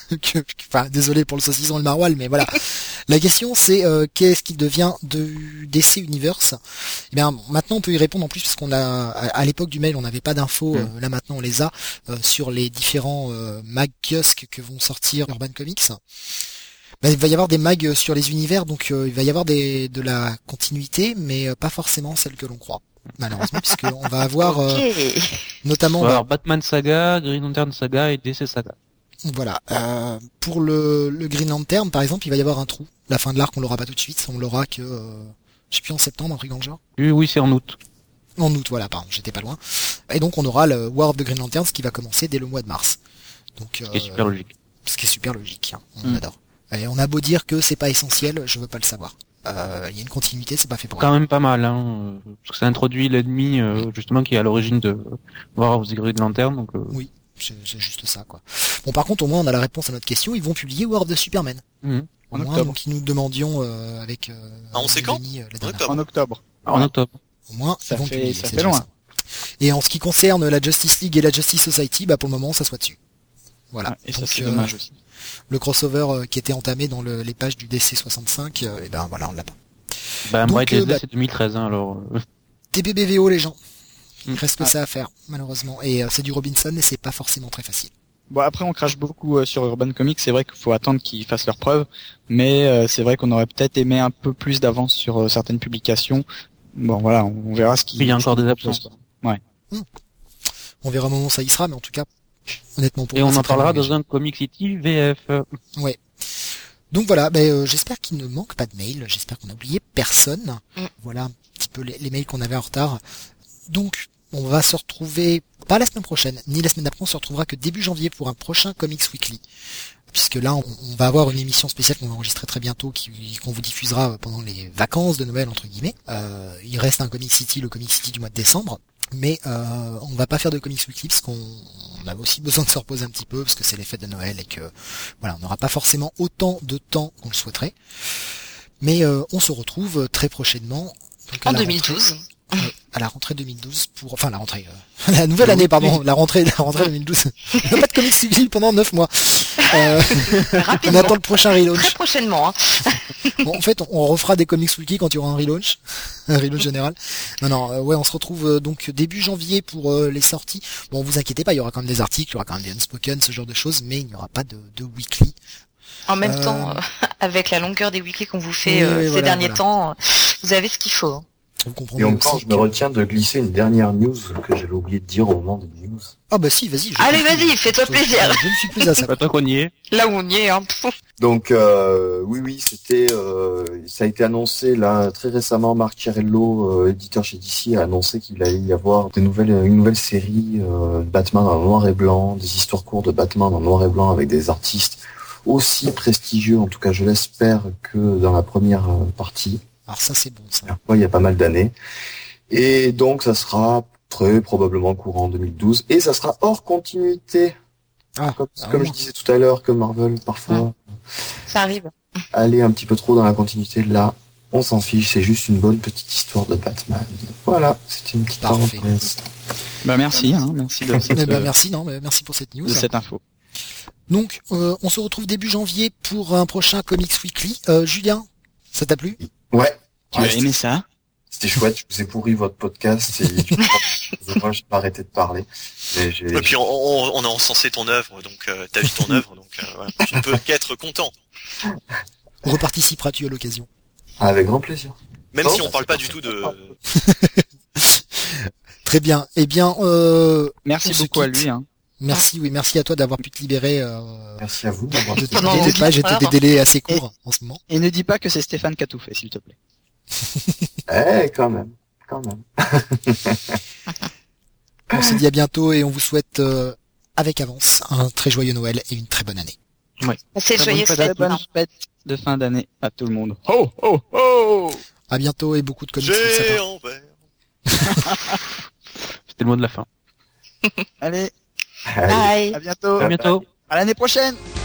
Enfin, désolé pour le saucisson et le maroilles, mais voilà. La question c'est qu'est-ce qu'il devient de DC Universe? Eh bien, maintenant on peut y répondre en plus parce qu'on a à l'époque du mail on n'avait pas d'infos. Là maintenant on les a sur les différents mag kiosques que vont sortir Urban Comics. Ben, il va y avoir des mags sur les univers, donc il va y avoir de la continuité, mais pas forcément celle que l'on croit. Malheureusement, puisqu'on va avoir notamment Alors, Batman Saga, Green Lantern Saga et DC Saga. Voilà. Pour le Green Lantern, par exemple, il va y avoir un trou. La fin de l'arc, on l'aura pas tout de suite. On l'aura que, je sais plus, en septembre, un truc dans le genre. Oui, c'est en août. En août, voilà, pardon, j'étais pas loin. Et donc, on aura le War of the Green Lanterns qui va commencer dès le mois de mars. Donc, Ce qui est super logique. Ce qui est super logique, hein. On adore. Et on a beau dire que c'est pas essentiel, je veux pas le savoir. Il y a une continuité, c'est pas fait pour quand même pas mal, hein. Parce que ça introduit l'ennemi, justement, qui est à l'origine de War of the Green Lantern, donc. Oui. C'est juste ça, quoi. Bon, par contre, au moins, on a la réponse à notre question. Ils vont publier War of the Superman. En moins, octobre. donc, ils nous demandions avec. On sait quand? En octobre. En octobre. Au moins, ça ils vont fait, publier. ça c'est fait loin. ça. Et en ce qui concerne la Justice League et la Justice Society, bah pour le moment, ça soit dessus. Voilà. Et ça, donc, c'est dommage aussi. Le crossover qui était entamé dans les pages du DC 65, et ben voilà, on l'a pas. Bah, Donc, Bright SD, c'est 2013, hein, alors. TPBVO, les gens. Il reste que ça à faire, malheureusement. Et c'est du Robinson et c'est pas forcément très facile. Bon, après, on crache beaucoup sur Urban Comics. C'est vrai qu'il faut attendre qu'ils fassent leurs preuves. Mais c'est vrai qu'on aurait peut-être aimé un peu plus d'avance sur certaines publications. Bon, voilà, on verra ce qui... Il y a encore des absences. Ouais. On verra au moment où ça y sera, mais en tout cas, honnêtement pour Et moi, on c'est en très parlera engagé. dans un Comic City VF. Ouais. Donc voilà, j'espère qu'il ne manque pas de mails. J'espère qu'on a oublié personne. Voilà un petit peu les mails qu'on avait en retard. Donc, on va se retrouver, pas la semaine prochaine, ni la semaine d'après, on se retrouvera que début janvier pour un prochain Comics Weekly. Puisque là, on va avoir une émission spéciale qu'on va enregistrer très bientôt, qu'on vous diffusera pendant les vacances de Noël, entre guillemets. Il reste un Comic City, le Comic City du mois de décembre. Mais on va pas faire de Comics Weekly parce qu'on a aussi besoin de se reposer un petit peu, parce que c'est les fêtes de Noël et que voilà, on n'aura pas forcément autant de temps qu'on le souhaiterait. Mais on se retrouve très prochainement. Donc, En 2012. À la rentrée 2012 la nouvelle année, pardon, la rentrée 2012. On n'a pas de Comics Weekly pendant 9 mois. On attend le prochain relaunch. Très prochainement. Hein. Bon, en fait, on refera des Comics Weekly quand il y aura un relaunch général. Non, ouais, on se retrouve donc début janvier pour les sorties. Bon, vous inquiétez pas, il y aura quand même des articles, il y aura quand même des unspoken, ce genre de choses, mais il n'y aura pas de weekly. En même temps, avec la longueur des weekly qu'on vous fait ces derniers temps, vous avez ce qu'il faut. Hein. Vous comprenez Et encore, aussi je me retiens de glisser une dernière news que j'avais oublié de dire au moment des news. Ah bah si, vas-y. Allez, vas-y, fais-toi plaisir. Je ne suis plus à ça. Pas tant qu'on y est. Là où on y est, hein. Donc oui, c'était ça a été annoncé là très récemment. Marc Chiarello, éditeur chez DC, a annoncé qu'il allait y avoir une nouvelle série Batman en noir et blanc, des histoires courtes de Batman en noir et blanc avec des artistes aussi prestigieux, en tout cas je l'espère, que dans la première partie. Alors ça c'est bon ça. Ouais, il y a pas mal d'années. Et donc ça sera très probablement courant 2012 et ça sera hors continuité. Comme je disais tout à l'heure que Marvel parfois ça arrive. Aller un petit peu trop dans la continuité, là on s'en fiche, c'est juste une bonne petite histoire de Batman. Voilà, c'était une petite parenthèse. Bah merci, merci de cette, merci pour cette news. De cette info. Donc on se retrouve début janvier pour un prochain Comics Weekly. Julien, ça t'a plu? Ouais. Tu as aimé ça? C'était chouette, je vous ai pourri votre podcast et moi j'ai pas arrêté de parler. Et puis on a encensé ton œuvre, donc t'as vu ton œuvre, donc voilà, tu ne peux qu'être content. Reparticiperas-tu à l'occasion? Avec grand plaisir. Même si on parle pas du tout de... Très bien. Eh bien, merci beaucoup à lui. Hein. Merci à toi d'avoir pu te libérer. Merci à vous. J'étais des délais assez courts en ce moment. Et ne dis pas que c'est Stéphane qui a tout fait, s'il te plaît. Quand même. On se dit à bientôt et on vous souhaite avec avance un très joyeux Noël et une très bonne année. Oui. C'est joyeux bonne fête de fin d'année à tout le monde. Ho ho ho. À bientôt et beaucoup de comics. C'était le mot de la fin. Allez. Bye. À bientôt. À bientôt. À l'année prochaine.